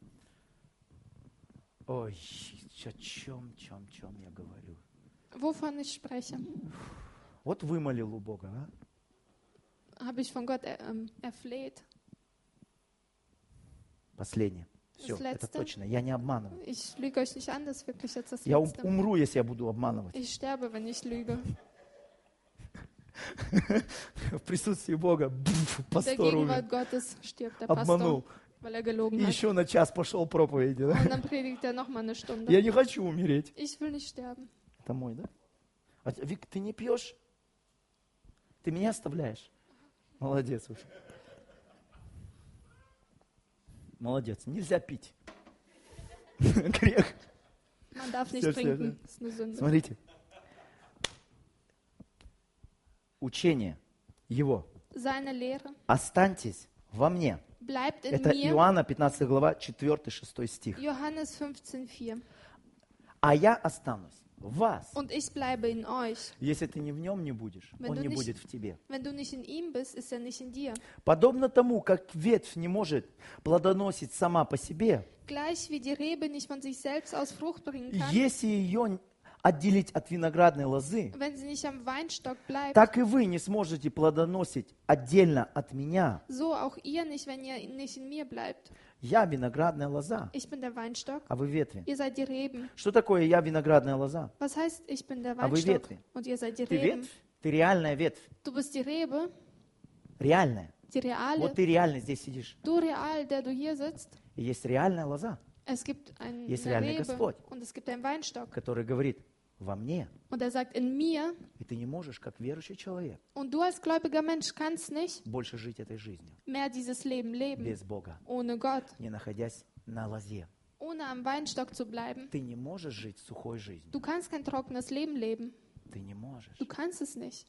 Speaker 1: Ой, о чем, чем, чем я говорю.
Speaker 2: Wovon ich spreche,
Speaker 1: Вот вымолил у Бога, а?
Speaker 2: habe ich von Gott er, ähm, erfleht.
Speaker 1: Последнее. Все,
Speaker 2: Das
Speaker 1: это
Speaker 2: Letzte.
Speaker 1: точно. Я не обманываю.
Speaker 2: Ich lüge euch nicht an, das ist wirklich jetzt das
Speaker 1: Я ум-
Speaker 2: Letzte.
Speaker 1: умру, если я буду обманывать.
Speaker 2: Ich sterbe, wenn ich lüge.
Speaker 1: В присутствии Бога бф,
Speaker 2: In der
Speaker 1: пастор умер.
Speaker 2: Gegenwart Gottes stirbt der
Speaker 1: Обманул.
Speaker 2: Pastor, weil er gelogen
Speaker 1: И
Speaker 2: hat.
Speaker 1: еще на час пошел проповеди. Да?
Speaker 2: Und dann predigt er nochmal eine Stunde.
Speaker 1: Я не хочу умереть.
Speaker 2: Ich will nicht sterben.
Speaker 1: Это мой, да? А, т- Вик, ты не пьешь? Ты меня оставляешь? Молодец уж. Молодец. Нельзя пить. Грех.
Speaker 2: Man darf nicht
Speaker 1: Sehr, sehr,
Speaker 2: trinken, das ist eine Sünde.
Speaker 1: Смотрите. Учение его.
Speaker 2: Seine Lehre,
Speaker 1: Останьтесь во мне.
Speaker 2: bleibt in
Speaker 1: Это
Speaker 2: mir.
Speaker 1: Иоанна пятнадцатая глава, четыре-шесть стих.
Speaker 2: Johannes fünfzehn vier.
Speaker 1: А я останусь в вас.
Speaker 2: Und ich bleibe in euch.
Speaker 1: Если ты не в нем не будешь,
Speaker 2: Wenn
Speaker 1: он
Speaker 2: du
Speaker 1: не
Speaker 2: nicht-
Speaker 1: будет в тебе.
Speaker 2: Wenn du nicht in ihm bist, ist er nicht in dir.
Speaker 1: Подобно тому, как ветвь не может плодоносить сама по себе,
Speaker 2: Gleich wie die Rebe nicht von sich selbst aus Frucht bringen kann,
Speaker 1: если ее отделить от виноградной лозы,
Speaker 2: wenn sie nicht am Weinstock bleibt,
Speaker 1: так и вы не сможете плодоносить отдельно от меня.
Speaker 2: so auch ihr nicht, wenn ihr nicht in mir bleibt.
Speaker 1: Я виноградная лоза,
Speaker 2: Ich bin der Weinstock,
Speaker 1: а вы ветви.
Speaker 2: ihr seid die Reben.
Speaker 1: Что такое я виноградная лоза?
Speaker 2: Was heißt, ich bin der
Speaker 1: А вы
Speaker 2: Weinstock
Speaker 1: ветви.
Speaker 2: und ihr seid die
Speaker 1: Ты
Speaker 2: Reben?
Speaker 1: ветвь, ты реальная ветвь,
Speaker 2: Du bist die Rebe,
Speaker 1: реальная.
Speaker 2: die reale.
Speaker 1: Вот ты реально здесь сидишь.
Speaker 2: Du real, der du hier sitzt.
Speaker 1: И есть реальная лоза,
Speaker 2: Es gibt ein,
Speaker 1: Есть
Speaker 2: eine
Speaker 1: реальный
Speaker 2: Rebe
Speaker 1: Господь.
Speaker 2: und es gibt einen Weinstock.
Speaker 1: который говорит во мне.
Speaker 2: Und er sagt, in mir.
Speaker 1: И ты не можешь, как верующий человек,
Speaker 2: Und du als gläubiger Mensch kannst nicht
Speaker 1: больше жить этой жизнью
Speaker 2: mehr dieses Leben leben,
Speaker 1: без Бога,
Speaker 2: ohne Gott,
Speaker 1: не находясь на лозе.
Speaker 2: ohne am Weinstock zu bleiben.
Speaker 1: Ты не можешь жить сухой жизнью.
Speaker 2: Du kannst kein trockenes Leben leben.
Speaker 1: Ты не можешь.
Speaker 2: Du kannst es nicht.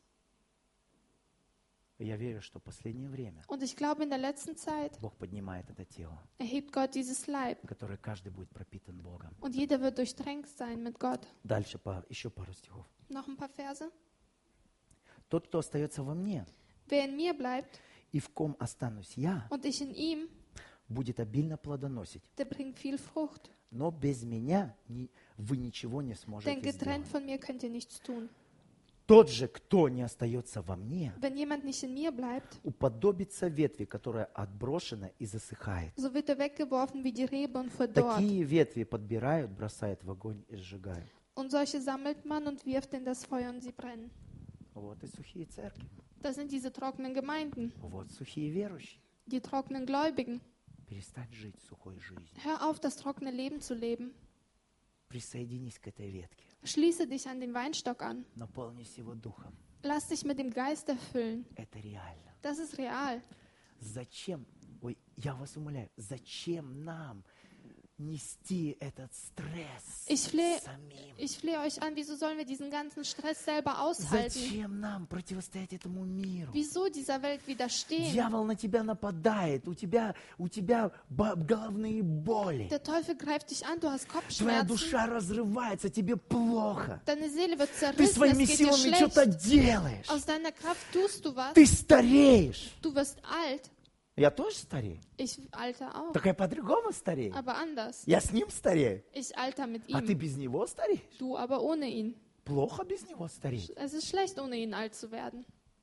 Speaker 1: И я верю, что в последнее время
Speaker 2: Und ich glaube, in der letzten Zeit
Speaker 1: Бог поднимает это тело,
Speaker 2: erhebt Gott dieses Leib.
Speaker 1: которое каждый будет пропитан Богом.
Speaker 2: Und jeder wird durchtränkt sein mit Gott.
Speaker 1: Дальше по, еще пару стихов.
Speaker 2: Noch ein paar Verse.
Speaker 1: Тот, кто остается во мне,
Speaker 2: Wer in mir bleibt
Speaker 1: и в ком останусь я,
Speaker 2: und ich in ihm,
Speaker 1: будет обильно плодоносить.
Speaker 2: der bringt viel Frucht.
Speaker 1: Но без меня ни- вы ничего не
Speaker 2: Denn
Speaker 1: сможете
Speaker 2: getrennt
Speaker 1: сделать.
Speaker 2: von mir könnt ihr nichts tun.
Speaker 1: Тот же, кто не остается во мне,
Speaker 2: Wenn jemand nicht in mir bleibt,
Speaker 1: уподобится ветви, которая отброшена и засыхает.
Speaker 2: so wird er weggeworfen wie die Rebe und verdorrt.
Speaker 1: Такие ветви подбирают, бросают в огонь и сжигают.
Speaker 2: Und solche sammelt man und wirft in das Feuer und sie brennen.
Speaker 1: Вот и сухие церкви.
Speaker 2: Das sind diese trockenen Gemeinden,
Speaker 1: Вот сухие верующие.
Speaker 2: die trockenen Gläubigen.
Speaker 1: Перестань жить сухой жизнью.
Speaker 2: Hör auf, das trockene Leben zu leben.
Speaker 1: Присоединись к этой ветке.
Speaker 2: Schließe dich an den Weinstock an.
Speaker 1: Наполнись его духом.
Speaker 2: Lass dich mit dem Geist erfüllen.
Speaker 1: Это реально.
Speaker 2: Das ist real.
Speaker 1: Зачем, ой, я вас умоляю, зачем нам нести этот стресс
Speaker 2: Ich flehe,
Speaker 1: самим?
Speaker 2: ich flehe euch an, wieso sollen wir diesen ganzen Stress selber aushalten?
Speaker 1: Зачем нам противостоять этому миру?
Speaker 2: Wieso dieser Welt widerstehen?
Speaker 1: Дьявол на тебя нападает, у тебя, у тебя ба- головные боли.
Speaker 2: Der Teufel greift dich an, du hast
Speaker 1: Твоя
Speaker 2: Kopfschmerzen.
Speaker 1: душа разрывается, тебе плохо.
Speaker 2: Deine Seele wird
Speaker 1: Ты
Speaker 2: zerrissen,
Speaker 1: своими
Speaker 2: es geht dir
Speaker 1: силами что-то
Speaker 2: schlecht.
Speaker 1: делаешь.
Speaker 2: Aus deiner Kraft tust du was.
Speaker 1: Ты стареешь.
Speaker 2: Du wirst alt.
Speaker 1: Я тоже старею.
Speaker 2: Ich alter auch,
Speaker 1: Только я по-другому старею.
Speaker 2: aber anders.
Speaker 1: Я с ним старею.
Speaker 2: Ich alter mit
Speaker 1: А ты
Speaker 2: ihm.
Speaker 1: без него стареешь?
Speaker 2: Du aber ohne ihn.
Speaker 1: Плохо без него стареть.
Speaker 2: Es ist schlecht, ohne ihn alt zu werden.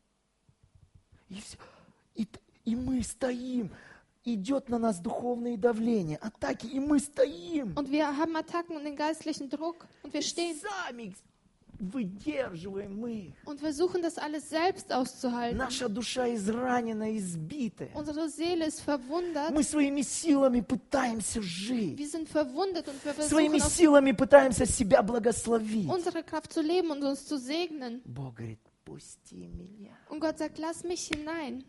Speaker 1: И, всё. И, т- и мы стоим. Идет на нас духовное давление, атаки, и мы стоим.
Speaker 2: Und wir haben Attacken und den geistlichen Druck. Und wir stehen
Speaker 1: Сами выдерживаем мы их.
Speaker 2: und versuchen das alles selbst auszuhalten.
Speaker 1: Наша душа изранена, избитая.
Speaker 2: Unsere Seele ist verwundert.
Speaker 1: Мы своими силами пытаемся жить.
Speaker 2: Wir sind verwundet und wir
Speaker 1: Своими
Speaker 2: versuchen auf
Speaker 1: силами пытаемся себя благословить.
Speaker 2: unsere Kraft zu leben und uns zu segnen.
Speaker 1: Бог говорит, пусти меня.
Speaker 2: Und Gott sagt, lass mich hinein.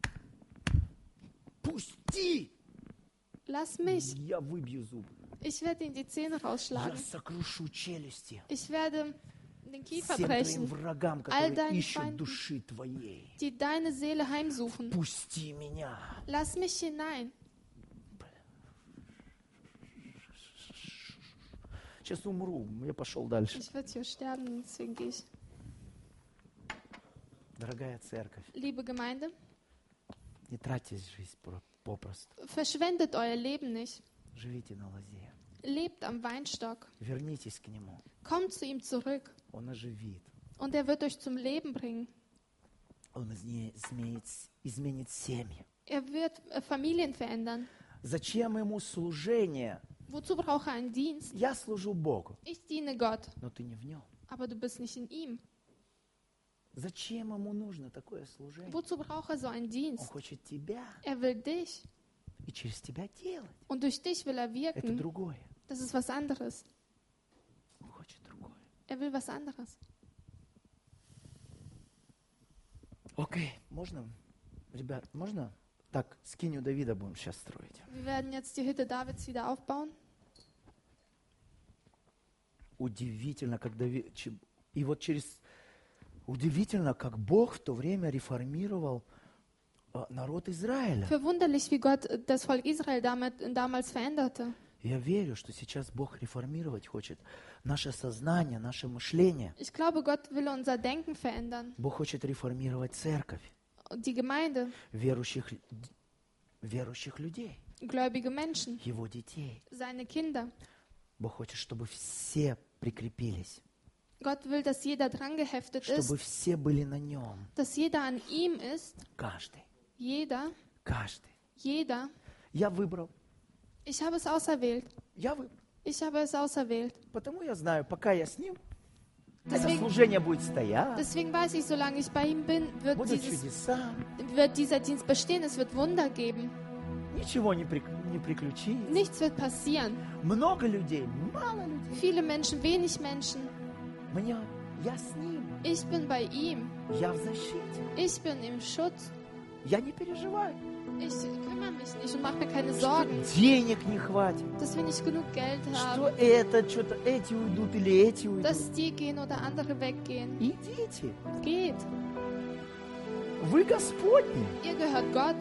Speaker 1: Пусти!
Speaker 2: Lass mich.
Speaker 1: Я выбью зубы.
Speaker 2: Ich werde ihm die Zähne
Speaker 1: Я
Speaker 2: rausschlagen.
Speaker 1: сокрушу челюсти.
Speaker 2: Ich werde den Kiefer
Speaker 1: Всем твоим
Speaker 2: brechen,
Speaker 1: врагам,
Speaker 2: all
Speaker 1: которые
Speaker 2: deinen
Speaker 1: ищут
Speaker 2: Feinden.
Speaker 1: души твоей.
Speaker 2: die deine Seele heimsuchen.
Speaker 1: Пусти меня.
Speaker 2: Lass mich hinein.
Speaker 1: Сейчас умру, я пошел дальше.
Speaker 2: Ich werde hier sterben, deswegen gehe ich.
Speaker 1: Дорогая церковь,
Speaker 2: Liebe Gemeinde,
Speaker 1: не тратьте жизнь про- попросту.
Speaker 2: verschwendet euer Leben nicht.
Speaker 1: Живите на лозе.
Speaker 2: Lebt am Weinstock.
Speaker 1: Вернитесь к Нему.
Speaker 2: Kommt zu ihm zurück.
Speaker 1: Он оживит.
Speaker 2: Und er wird euch zum Leben bringen.
Speaker 1: Он изне- изменит, изменит семьи.
Speaker 2: Er wird äh, Familien verändern.
Speaker 1: Зачем Ему служение?
Speaker 2: Wozu braucht er einen Dienst?
Speaker 1: Я служу Богу,
Speaker 2: Ich diene Gott,
Speaker 1: но ты не в Нем.
Speaker 2: aber du bist nicht in ihm.
Speaker 1: Зачем Ему нужно такое служение?
Speaker 2: Wozu braucht er so einen
Speaker 1: Он
Speaker 2: Dienst?
Speaker 1: хочет тебя
Speaker 2: Er will dich
Speaker 1: и через тебя делать.
Speaker 2: und durch dich will er
Speaker 1: Это
Speaker 2: wirken.
Speaker 1: другое.
Speaker 2: Das ist was anderes.
Speaker 1: Он хочет другое.
Speaker 2: Er will was anderes.
Speaker 1: Окей, можно, ребят, можно так скиню Давида будем сейчас строить?
Speaker 2: Wir werden jetzt die Hütte Davids wieder aufbauen.
Speaker 1: Удивительно, как Давид... че- И вот через... Удивительно, как Бог в то время реформировал э, народ Израиля.
Speaker 2: Verwunderlich, wie Gott das Volk Israel damit, damals veränderte.
Speaker 1: Я верю, что сейчас Бог реформировать хочет наше сознание, наше мышление.
Speaker 2: Ich glaube, Gott will unser Denken verändern.
Speaker 1: Бог хочет реформировать церковь,
Speaker 2: Die Gemeinde,
Speaker 1: верующих, верующих людей,
Speaker 2: gläubige Menschen,
Speaker 1: Его детей.
Speaker 2: seine Kinder.
Speaker 1: Бог хочет, чтобы все прикрепились,
Speaker 2: Gott will, dass jeder dran geheftet
Speaker 1: чтобы
Speaker 2: ist,
Speaker 1: все были на Нем.
Speaker 2: dass jeder an ihm ist.
Speaker 1: Каждый,
Speaker 2: Jeder,
Speaker 1: каждый.
Speaker 2: jeder.
Speaker 1: Я выбрал,
Speaker 2: Ich habe es auserwählt.
Speaker 1: я выбрал.
Speaker 2: Ich habe es auserwählt.
Speaker 1: Потому я знаю, пока я с Ним, это
Speaker 2: Deswegen,
Speaker 1: служение будет стоять,
Speaker 2: deswegen weiß ich, solange ich bei ihm bin, wird,
Speaker 1: будут
Speaker 2: dieses,
Speaker 1: чудеса,
Speaker 2: wird dieser Dienst bestehen. Es wird Wunder geben.
Speaker 1: ничего не, прик- не приключится.
Speaker 2: Nichts wird passieren.
Speaker 1: Много людей, мало людей.
Speaker 2: Viele Menschen, wenig Menschen.
Speaker 1: Мне, я с Ним,
Speaker 2: Ich bin bei ihm.
Speaker 1: я в защите,
Speaker 2: Ich bin im Schutz.
Speaker 1: я не переживаю,
Speaker 2: Ich kümmere mich nicht und mache mir keine
Speaker 1: что
Speaker 2: Sorgen,
Speaker 1: денег не хватит,
Speaker 2: dass wir nicht genug Geld
Speaker 1: что
Speaker 2: haben,
Speaker 1: это, что-то эти уйдут или эти уйдут.
Speaker 2: dass die gehen oder andere weggehen.
Speaker 1: Идите,
Speaker 2: Geht.
Speaker 1: вы Господни.
Speaker 2: Ihr gehört Gott.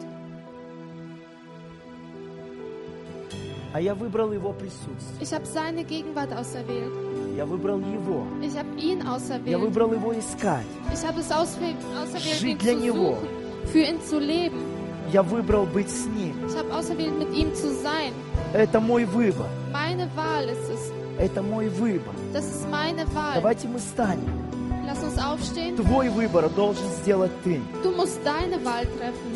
Speaker 1: А я выбрал Его присутствие.
Speaker 2: Ich habe seine Gegenwart auserwählt.
Speaker 1: Я выбрал Его.
Speaker 2: Ich habe ihn
Speaker 1: Я
Speaker 2: auserwählt.
Speaker 1: выбрал Его искать.
Speaker 2: Ich habe es auswäh- auserwählt, ihn
Speaker 1: Жить для
Speaker 2: zu
Speaker 1: Него.
Speaker 2: suchen, für ihn zu leben.
Speaker 1: Я выбрал быть с Ним.
Speaker 2: Ich habe auserwählt, mit ihm zu sein.
Speaker 1: Это мой выбор.
Speaker 2: Meine Wahl ist es.
Speaker 1: Это мой выбор.
Speaker 2: Das ist meine Wahl.
Speaker 1: Давайте мы станем.
Speaker 2: Lass uns aufstehen.
Speaker 1: Твой выбор должен сделать ты.
Speaker 2: Du musst deine Wahl treffen.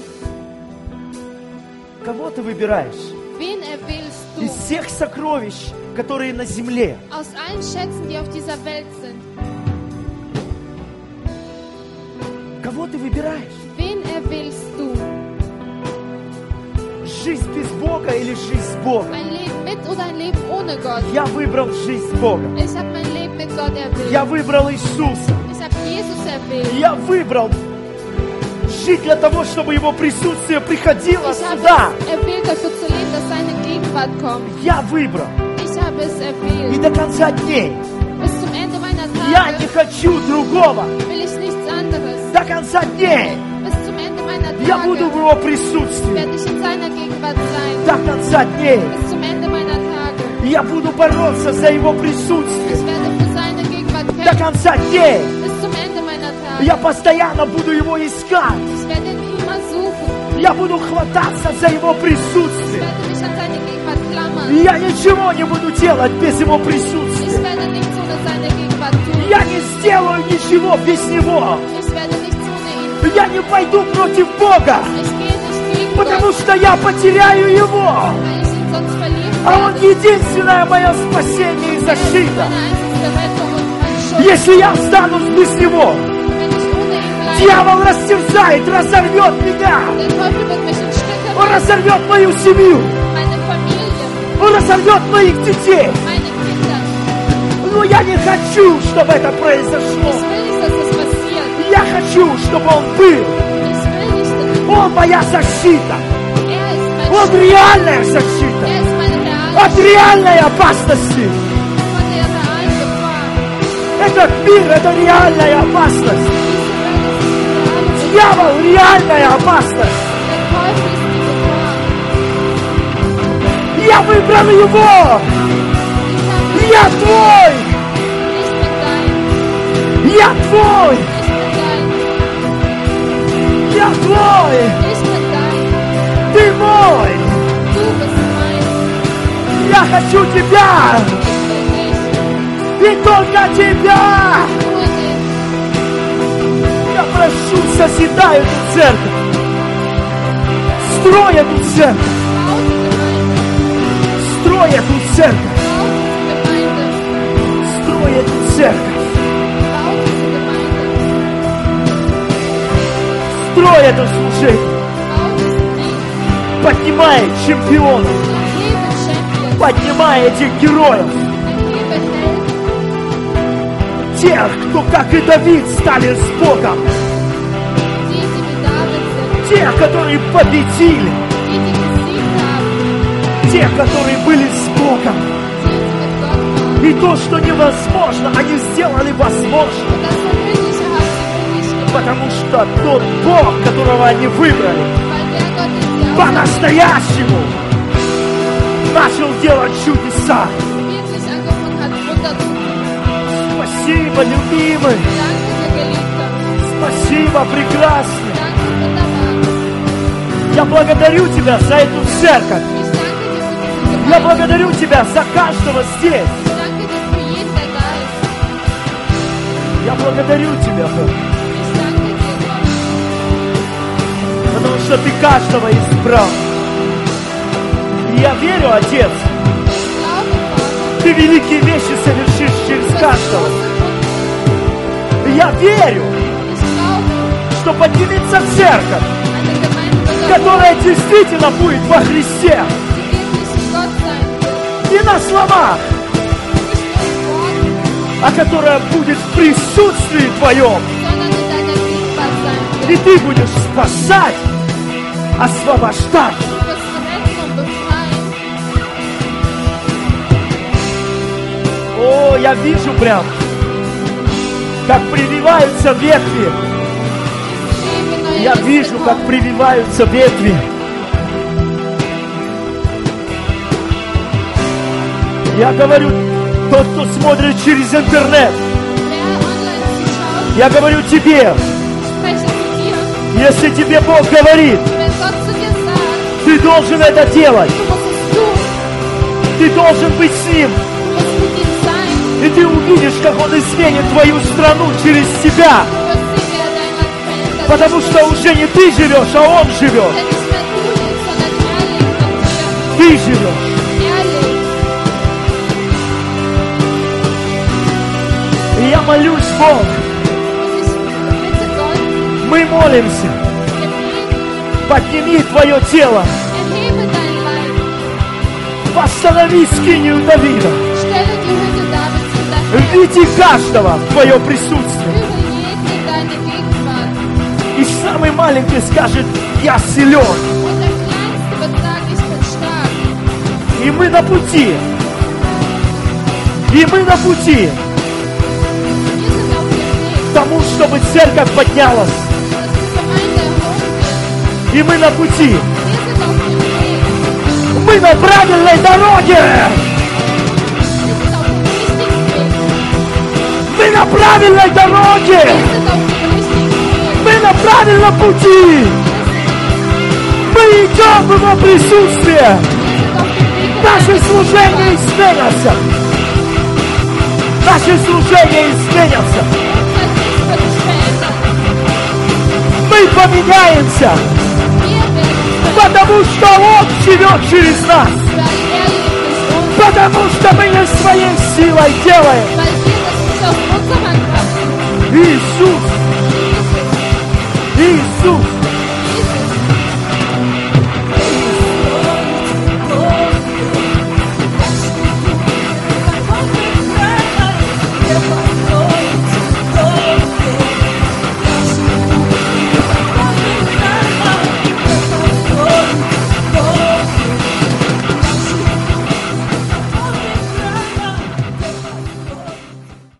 Speaker 1: Кого ты выбираешь?
Speaker 2: Wen erwählst
Speaker 1: Из
Speaker 2: du?
Speaker 1: всех сокровищ, которые на земле.
Speaker 2: Aus allen Schätzen, die auf dieser Welt sind.
Speaker 1: Кого ты выбираешь?
Speaker 2: Wen erwählst du?
Speaker 1: Жизнь без Бога или жизнь с Богом?
Speaker 2: Ein Leben mit oder ein Leben ohne Gott?
Speaker 1: Я выбрал жизнь с Богом.
Speaker 2: Ich habe mein Leben mit Gott erwählt.
Speaker 1: Я выбрал Иисуса.
Speaker 2: Ich habe Jesus erwählt.
Speaker 1: Я выбрал жить для того, чтобы Его присутствие приходило
Speaker 2: Ich habe
Speaker 1: сюда.
Speaker 2: es erwählt, dafür zu leben, dass seine Gegenwart kommt.
Speaker 1: Я выбрал.
Speaker 2: Ich habe es
Speaker 1: И
Speaker 2: erwählt.
Speaker 1: до конца дней
Speaker 2: Bis zum Ende meiner
Speaker 1: я не
Speaker 2: Tage
Speaker 1: хочу другого.
Speaker 2: will ich nichts anderes.
Speaker 1: До конца дней
Speaker 2: Bis zum Ende meiner
Speaker 1: я буду в
Speaker 2: Tage
Speaker 1: Его присутствии.
Speaker 2: werde ich in seiner Gegenwart sein.
Speaker 1: До конца дней
Speaker 2: Bis zum Ende meiner Tage.
Speaker 1: я буду бороться за Его
Speaker 2: Ich
Speaker 1: присутствие.
Speaker 2: werde für seine Gegenwart
Speaker 1: До
Speaker 2: kämpfen.
Speaker 1: конца дней
Speaker 2: Bis zum Ende meiner Tage.
Speaker 1: я постоянно буду Его искать.
Speaker 2: Ich werde ihn immer suchen.
Speaker 1: Я буду хвататься за Его
Speaker 2: Ich
Speaker 1: присутствие.
Speaker 2: werde mich an seine Gegenwart klammern.
Speaker 1: И я ничего не буду делать без Его
Speaker 2: Ich
Speaker 1: присутствия.
Speaker 2: werde nichts ohne seine Gegenwart tun.
Speaker 1: Я не сделаю ничего без Него.
Speaker 2: Ich werde nichts ohne ihn.
Speaker 1: Я не пойду против Бога,
Speaker 2: Ich gehe nicht gegen
Speaker 1: потому
Speaker 2: Gott,
Speaker 1: что я потеряю Его.
Speaker 2: weil ich ihn sonst verlieren
Speaker 1: А Он
Speaker 2: werde.
Speaker 1: единственное мое спасение и
Speaker 2: Er ist
Speaker 1: защита.
Speaker 2: meine einzige Rettung und mein Schutz.
Speaker 1: Если я останусь без Него,
Speaker 2: Wenn ich ohne ihn bleibe,
Speaker 1: дьявол растерзает, разорвет меня.
Speaker 2: der Teufel wird mich in Stücke
Speaker 1: Он
Speaker 2: machen,
Speaker 1: разорвет мою семью.
Speaker 2: meine Familie,
Speaker 1: Он разорвет моих детей.
Speaker 2: meine Kinder.
Speaker 1: Но я не хочу, чтобы это
Speaker 2: Ich
Speaker 1: произошло.
Speaker 2: will nicht, dass das passiert.
Speaker 1: Я хочу, чтобы Он был.
Speaker 2: Ich will nicht, dass
Speaker 1: Он моя защита.
Speaker 2: er ist mein
Speaker 1: Он
Speaker 2: Schutz.
Speaker 1: реальная защита.
Speaker 2: Er ist meine reale
Speaker 1: От реальной опасности.
Speaker 2: von der realen Gefahr.
Speaker 1: Этот мир — это реальная опасность.
Speaker 2: Diese Welt ist die reale Gefahr.
Speaker 1: Дьявол — реальная опасность.
Speaker 2: Der Teufel ist die Gefahr.
Speaker 1: Я выбрал Его.
Speaker 2: Ich habe
Speaker 1: Я твой.
Speaker 2: nicht mit dein,
Speaker 1: Я твой.
Speaker 2: nicht mit dein,
Speaker 1: Я твой.
Speaker 2: nicht mit dein.
Speaker 1: Ты мой.
Speaker 2: Du bist mein.
Speaker 1: Я хочу тебя.
Speaker 2: Ich will dich.
Speaker 1: И только тебя.
Speaker 2: Nur dich.
Speaker 1: Я прошу, созидай эту церковь. Строй эту церковь.
Speaker 2: Bau die Gemeinde.
Speaker 1: Строй эту церковь.
Speaker 2: Bau diese Gemeinde.
Speaker 1: Строй эту церковь.
Speaker 2: Bau diese Gemeinde.
Speaker 1: Строй это служение.
Speaker 2: Bau diesen Dienst.
Speaker 1: Поднимай чемпионов.
Speaker 2: Erhebe Champions.
Speaker 1: Поднимай этих героев.
Speaker 2: Erhebe Helden.
Speaker 1: Тех, кто, как и Давид, стали с Богом.
Speaker 2: Die, die wie David sind.
Speaker 1: Тех, которые победили.
Speaker 2: Die, die gesiegt haben.
Speaker 1: Тех, которые были с Богом.
Speaker 2: Die, die mit Gott waren.
Speaker 1: И то, что невозможно, они сделали возможно.
Speaker 2: Und das Unmögliche haben sie möglich gemacht.
Speaker 1: Потому что тот Бог, которого они выбрали,
Speaker 2: weil der Gott, den sie
Speaker 1: по-настоящему начал делать чудеса.
Speaker 2: wirklich angefangen hat, Wunder zu tun.
Speaker 1: Спасибо, любимый.
Speaker 2: Danke, der Geliebte.
Speaker 1: Спасибо, прекрасный.
Speaker 2: Danke, wunderbar.
Speaker 1: Я благодарю Тебя за эту церковь.
Speaker 2: Ich danke dir für diese
Speaker 1: Я
Speaker 2: Gemeinde.
Speaker 1: благодарю Тебя за каждого здесь.
Speaker 2: Ich danke dir für jeden, der da ist.
Speaker 1: Я благодарю Тебя, Бог,
Speaker 2: Ich danke dir, Gott.
Speaker 1: потому что Ты каждого избрал. И я верю, Отец,
Speaker 2: Ich glaube, Vater,
Speaker 1: Ты великие вещи совершишь через
Speaker 2: dass
Speaker 1: каждого.
Speaker 2: große
Speaker 1: И я верю,
Speaker 2: Ich glaube,
Speaker 1: что поднимется церковь,
Speaker 2: eine Gemeinde wird
Speaker 1: которая действительно будет во Христе.
Speaker 2: die wirklich in Gott sein wird.
Speaker 1: Не на словах,
Speaker 2: Nicht nur in Worten,
Speaker 1: а которая будет в присутствии Твоем.
Speaker 2: sondern in deiner Gegenwart sein
Speaker 1: И
Speaker 2: wird.
Speaker 1: Ты будешь спасать, освобождать.
Speaker 2: Du wirst retten und befreien.
Speaker 1: О, я вижу прям, как прививаются ветви.
Speaker 2: Lebe neue
Speaker 1: Я
Speaker 2: Äste
Speaker 1: вижу, как
Speaker 2: kommen.
Speaker 1: прививаются ветви. Я говорю, тот, кто смотрит через интернет,
Speaker 2: Wer online zuschaut,
Speaker 1: я говорю тебе,
Speaker 2: spreche zu dir.
Speaker 1: если тебе Бог говорит,
Speaker 2: Wenn Gott zu dir sagt,
Speaker 1: ты должен это делать,
Speaker 2: du musst es tun,
Speaker 1: ты должен быть с Ним,
Speaker 2: du musst mit ihm sein,
Speaker 1: и ты увидишь, как Он изменит твою страну через тебя,
Speaker 2: du wirst sehen, wie er dein Land verändert.
Speaker 1: потому что уже не ты живешь, а Он живет.
Speaker 2: Denn nicht mehr du lebst, sondern er lebt in dir.
Speaker 1: Ты живешь.
Speaker 2: Er lebt.
Speaker 1: И я молюсь, Бог,
Speaker 2: Und ich bitte Gott,
Speaker 1: мы молимся,
Speaker 2: wir beten,
Speaker 1: подними твое тело,
Speaker 2: erhebe dein Leib,
Speaker 1: восстанови скинию Давида,
Speaker 2: stelle die Hütte Davids wieder her,
Speaker 1: введи каждого в твое присутствие.
Speaker 2: führe jeden in deine Gegenwart.
Speaker 1: И самый маленький скажет, я силен.
Speaker 2: Und der Kleinste wird sagen, ich bin stark.
Speaker 1: И мы на пути. И мы на пути
Speaker 2: Wir sind auf dem Weg,
Speaker 1: к тому, чтобы церковь поднялась.
Speaker 2: dass die Gemeinde erhoben wird.
Speaker 1: И мы на пути.
Speaker 2: Wir sind auf dem Weg.
Speaker 1: Мы на правильной дороге.
Speaker 2: Wir sind auf dem richtigen Weg.
Speaker 1: Мы на правильной дороге.
Speaker 2: Wir sind auf dem richtigen Weg.
Speaker 1: Мы на правильном пути. Мы идем в Его присутствие.
Speaker 2: Wir sind auf dem Weg.
Speaker 1: Наше служение изменится. Наше служение изменится.
Speaker 2: Unser Dienst wird sich verändern.
Speaker 1: Мы поменяемся,
Speaker 2: Wir werden verändert,
Speaker 1: потому что Он живет через нас.
Speaker 2: weil er lebt durch uns,
Speaker 1: Потому что мы не своей силой делаем.
Speaker 2: weil wir das nicht aus unserer Kraft tun.
Speaker 1: Иисус, Иисус,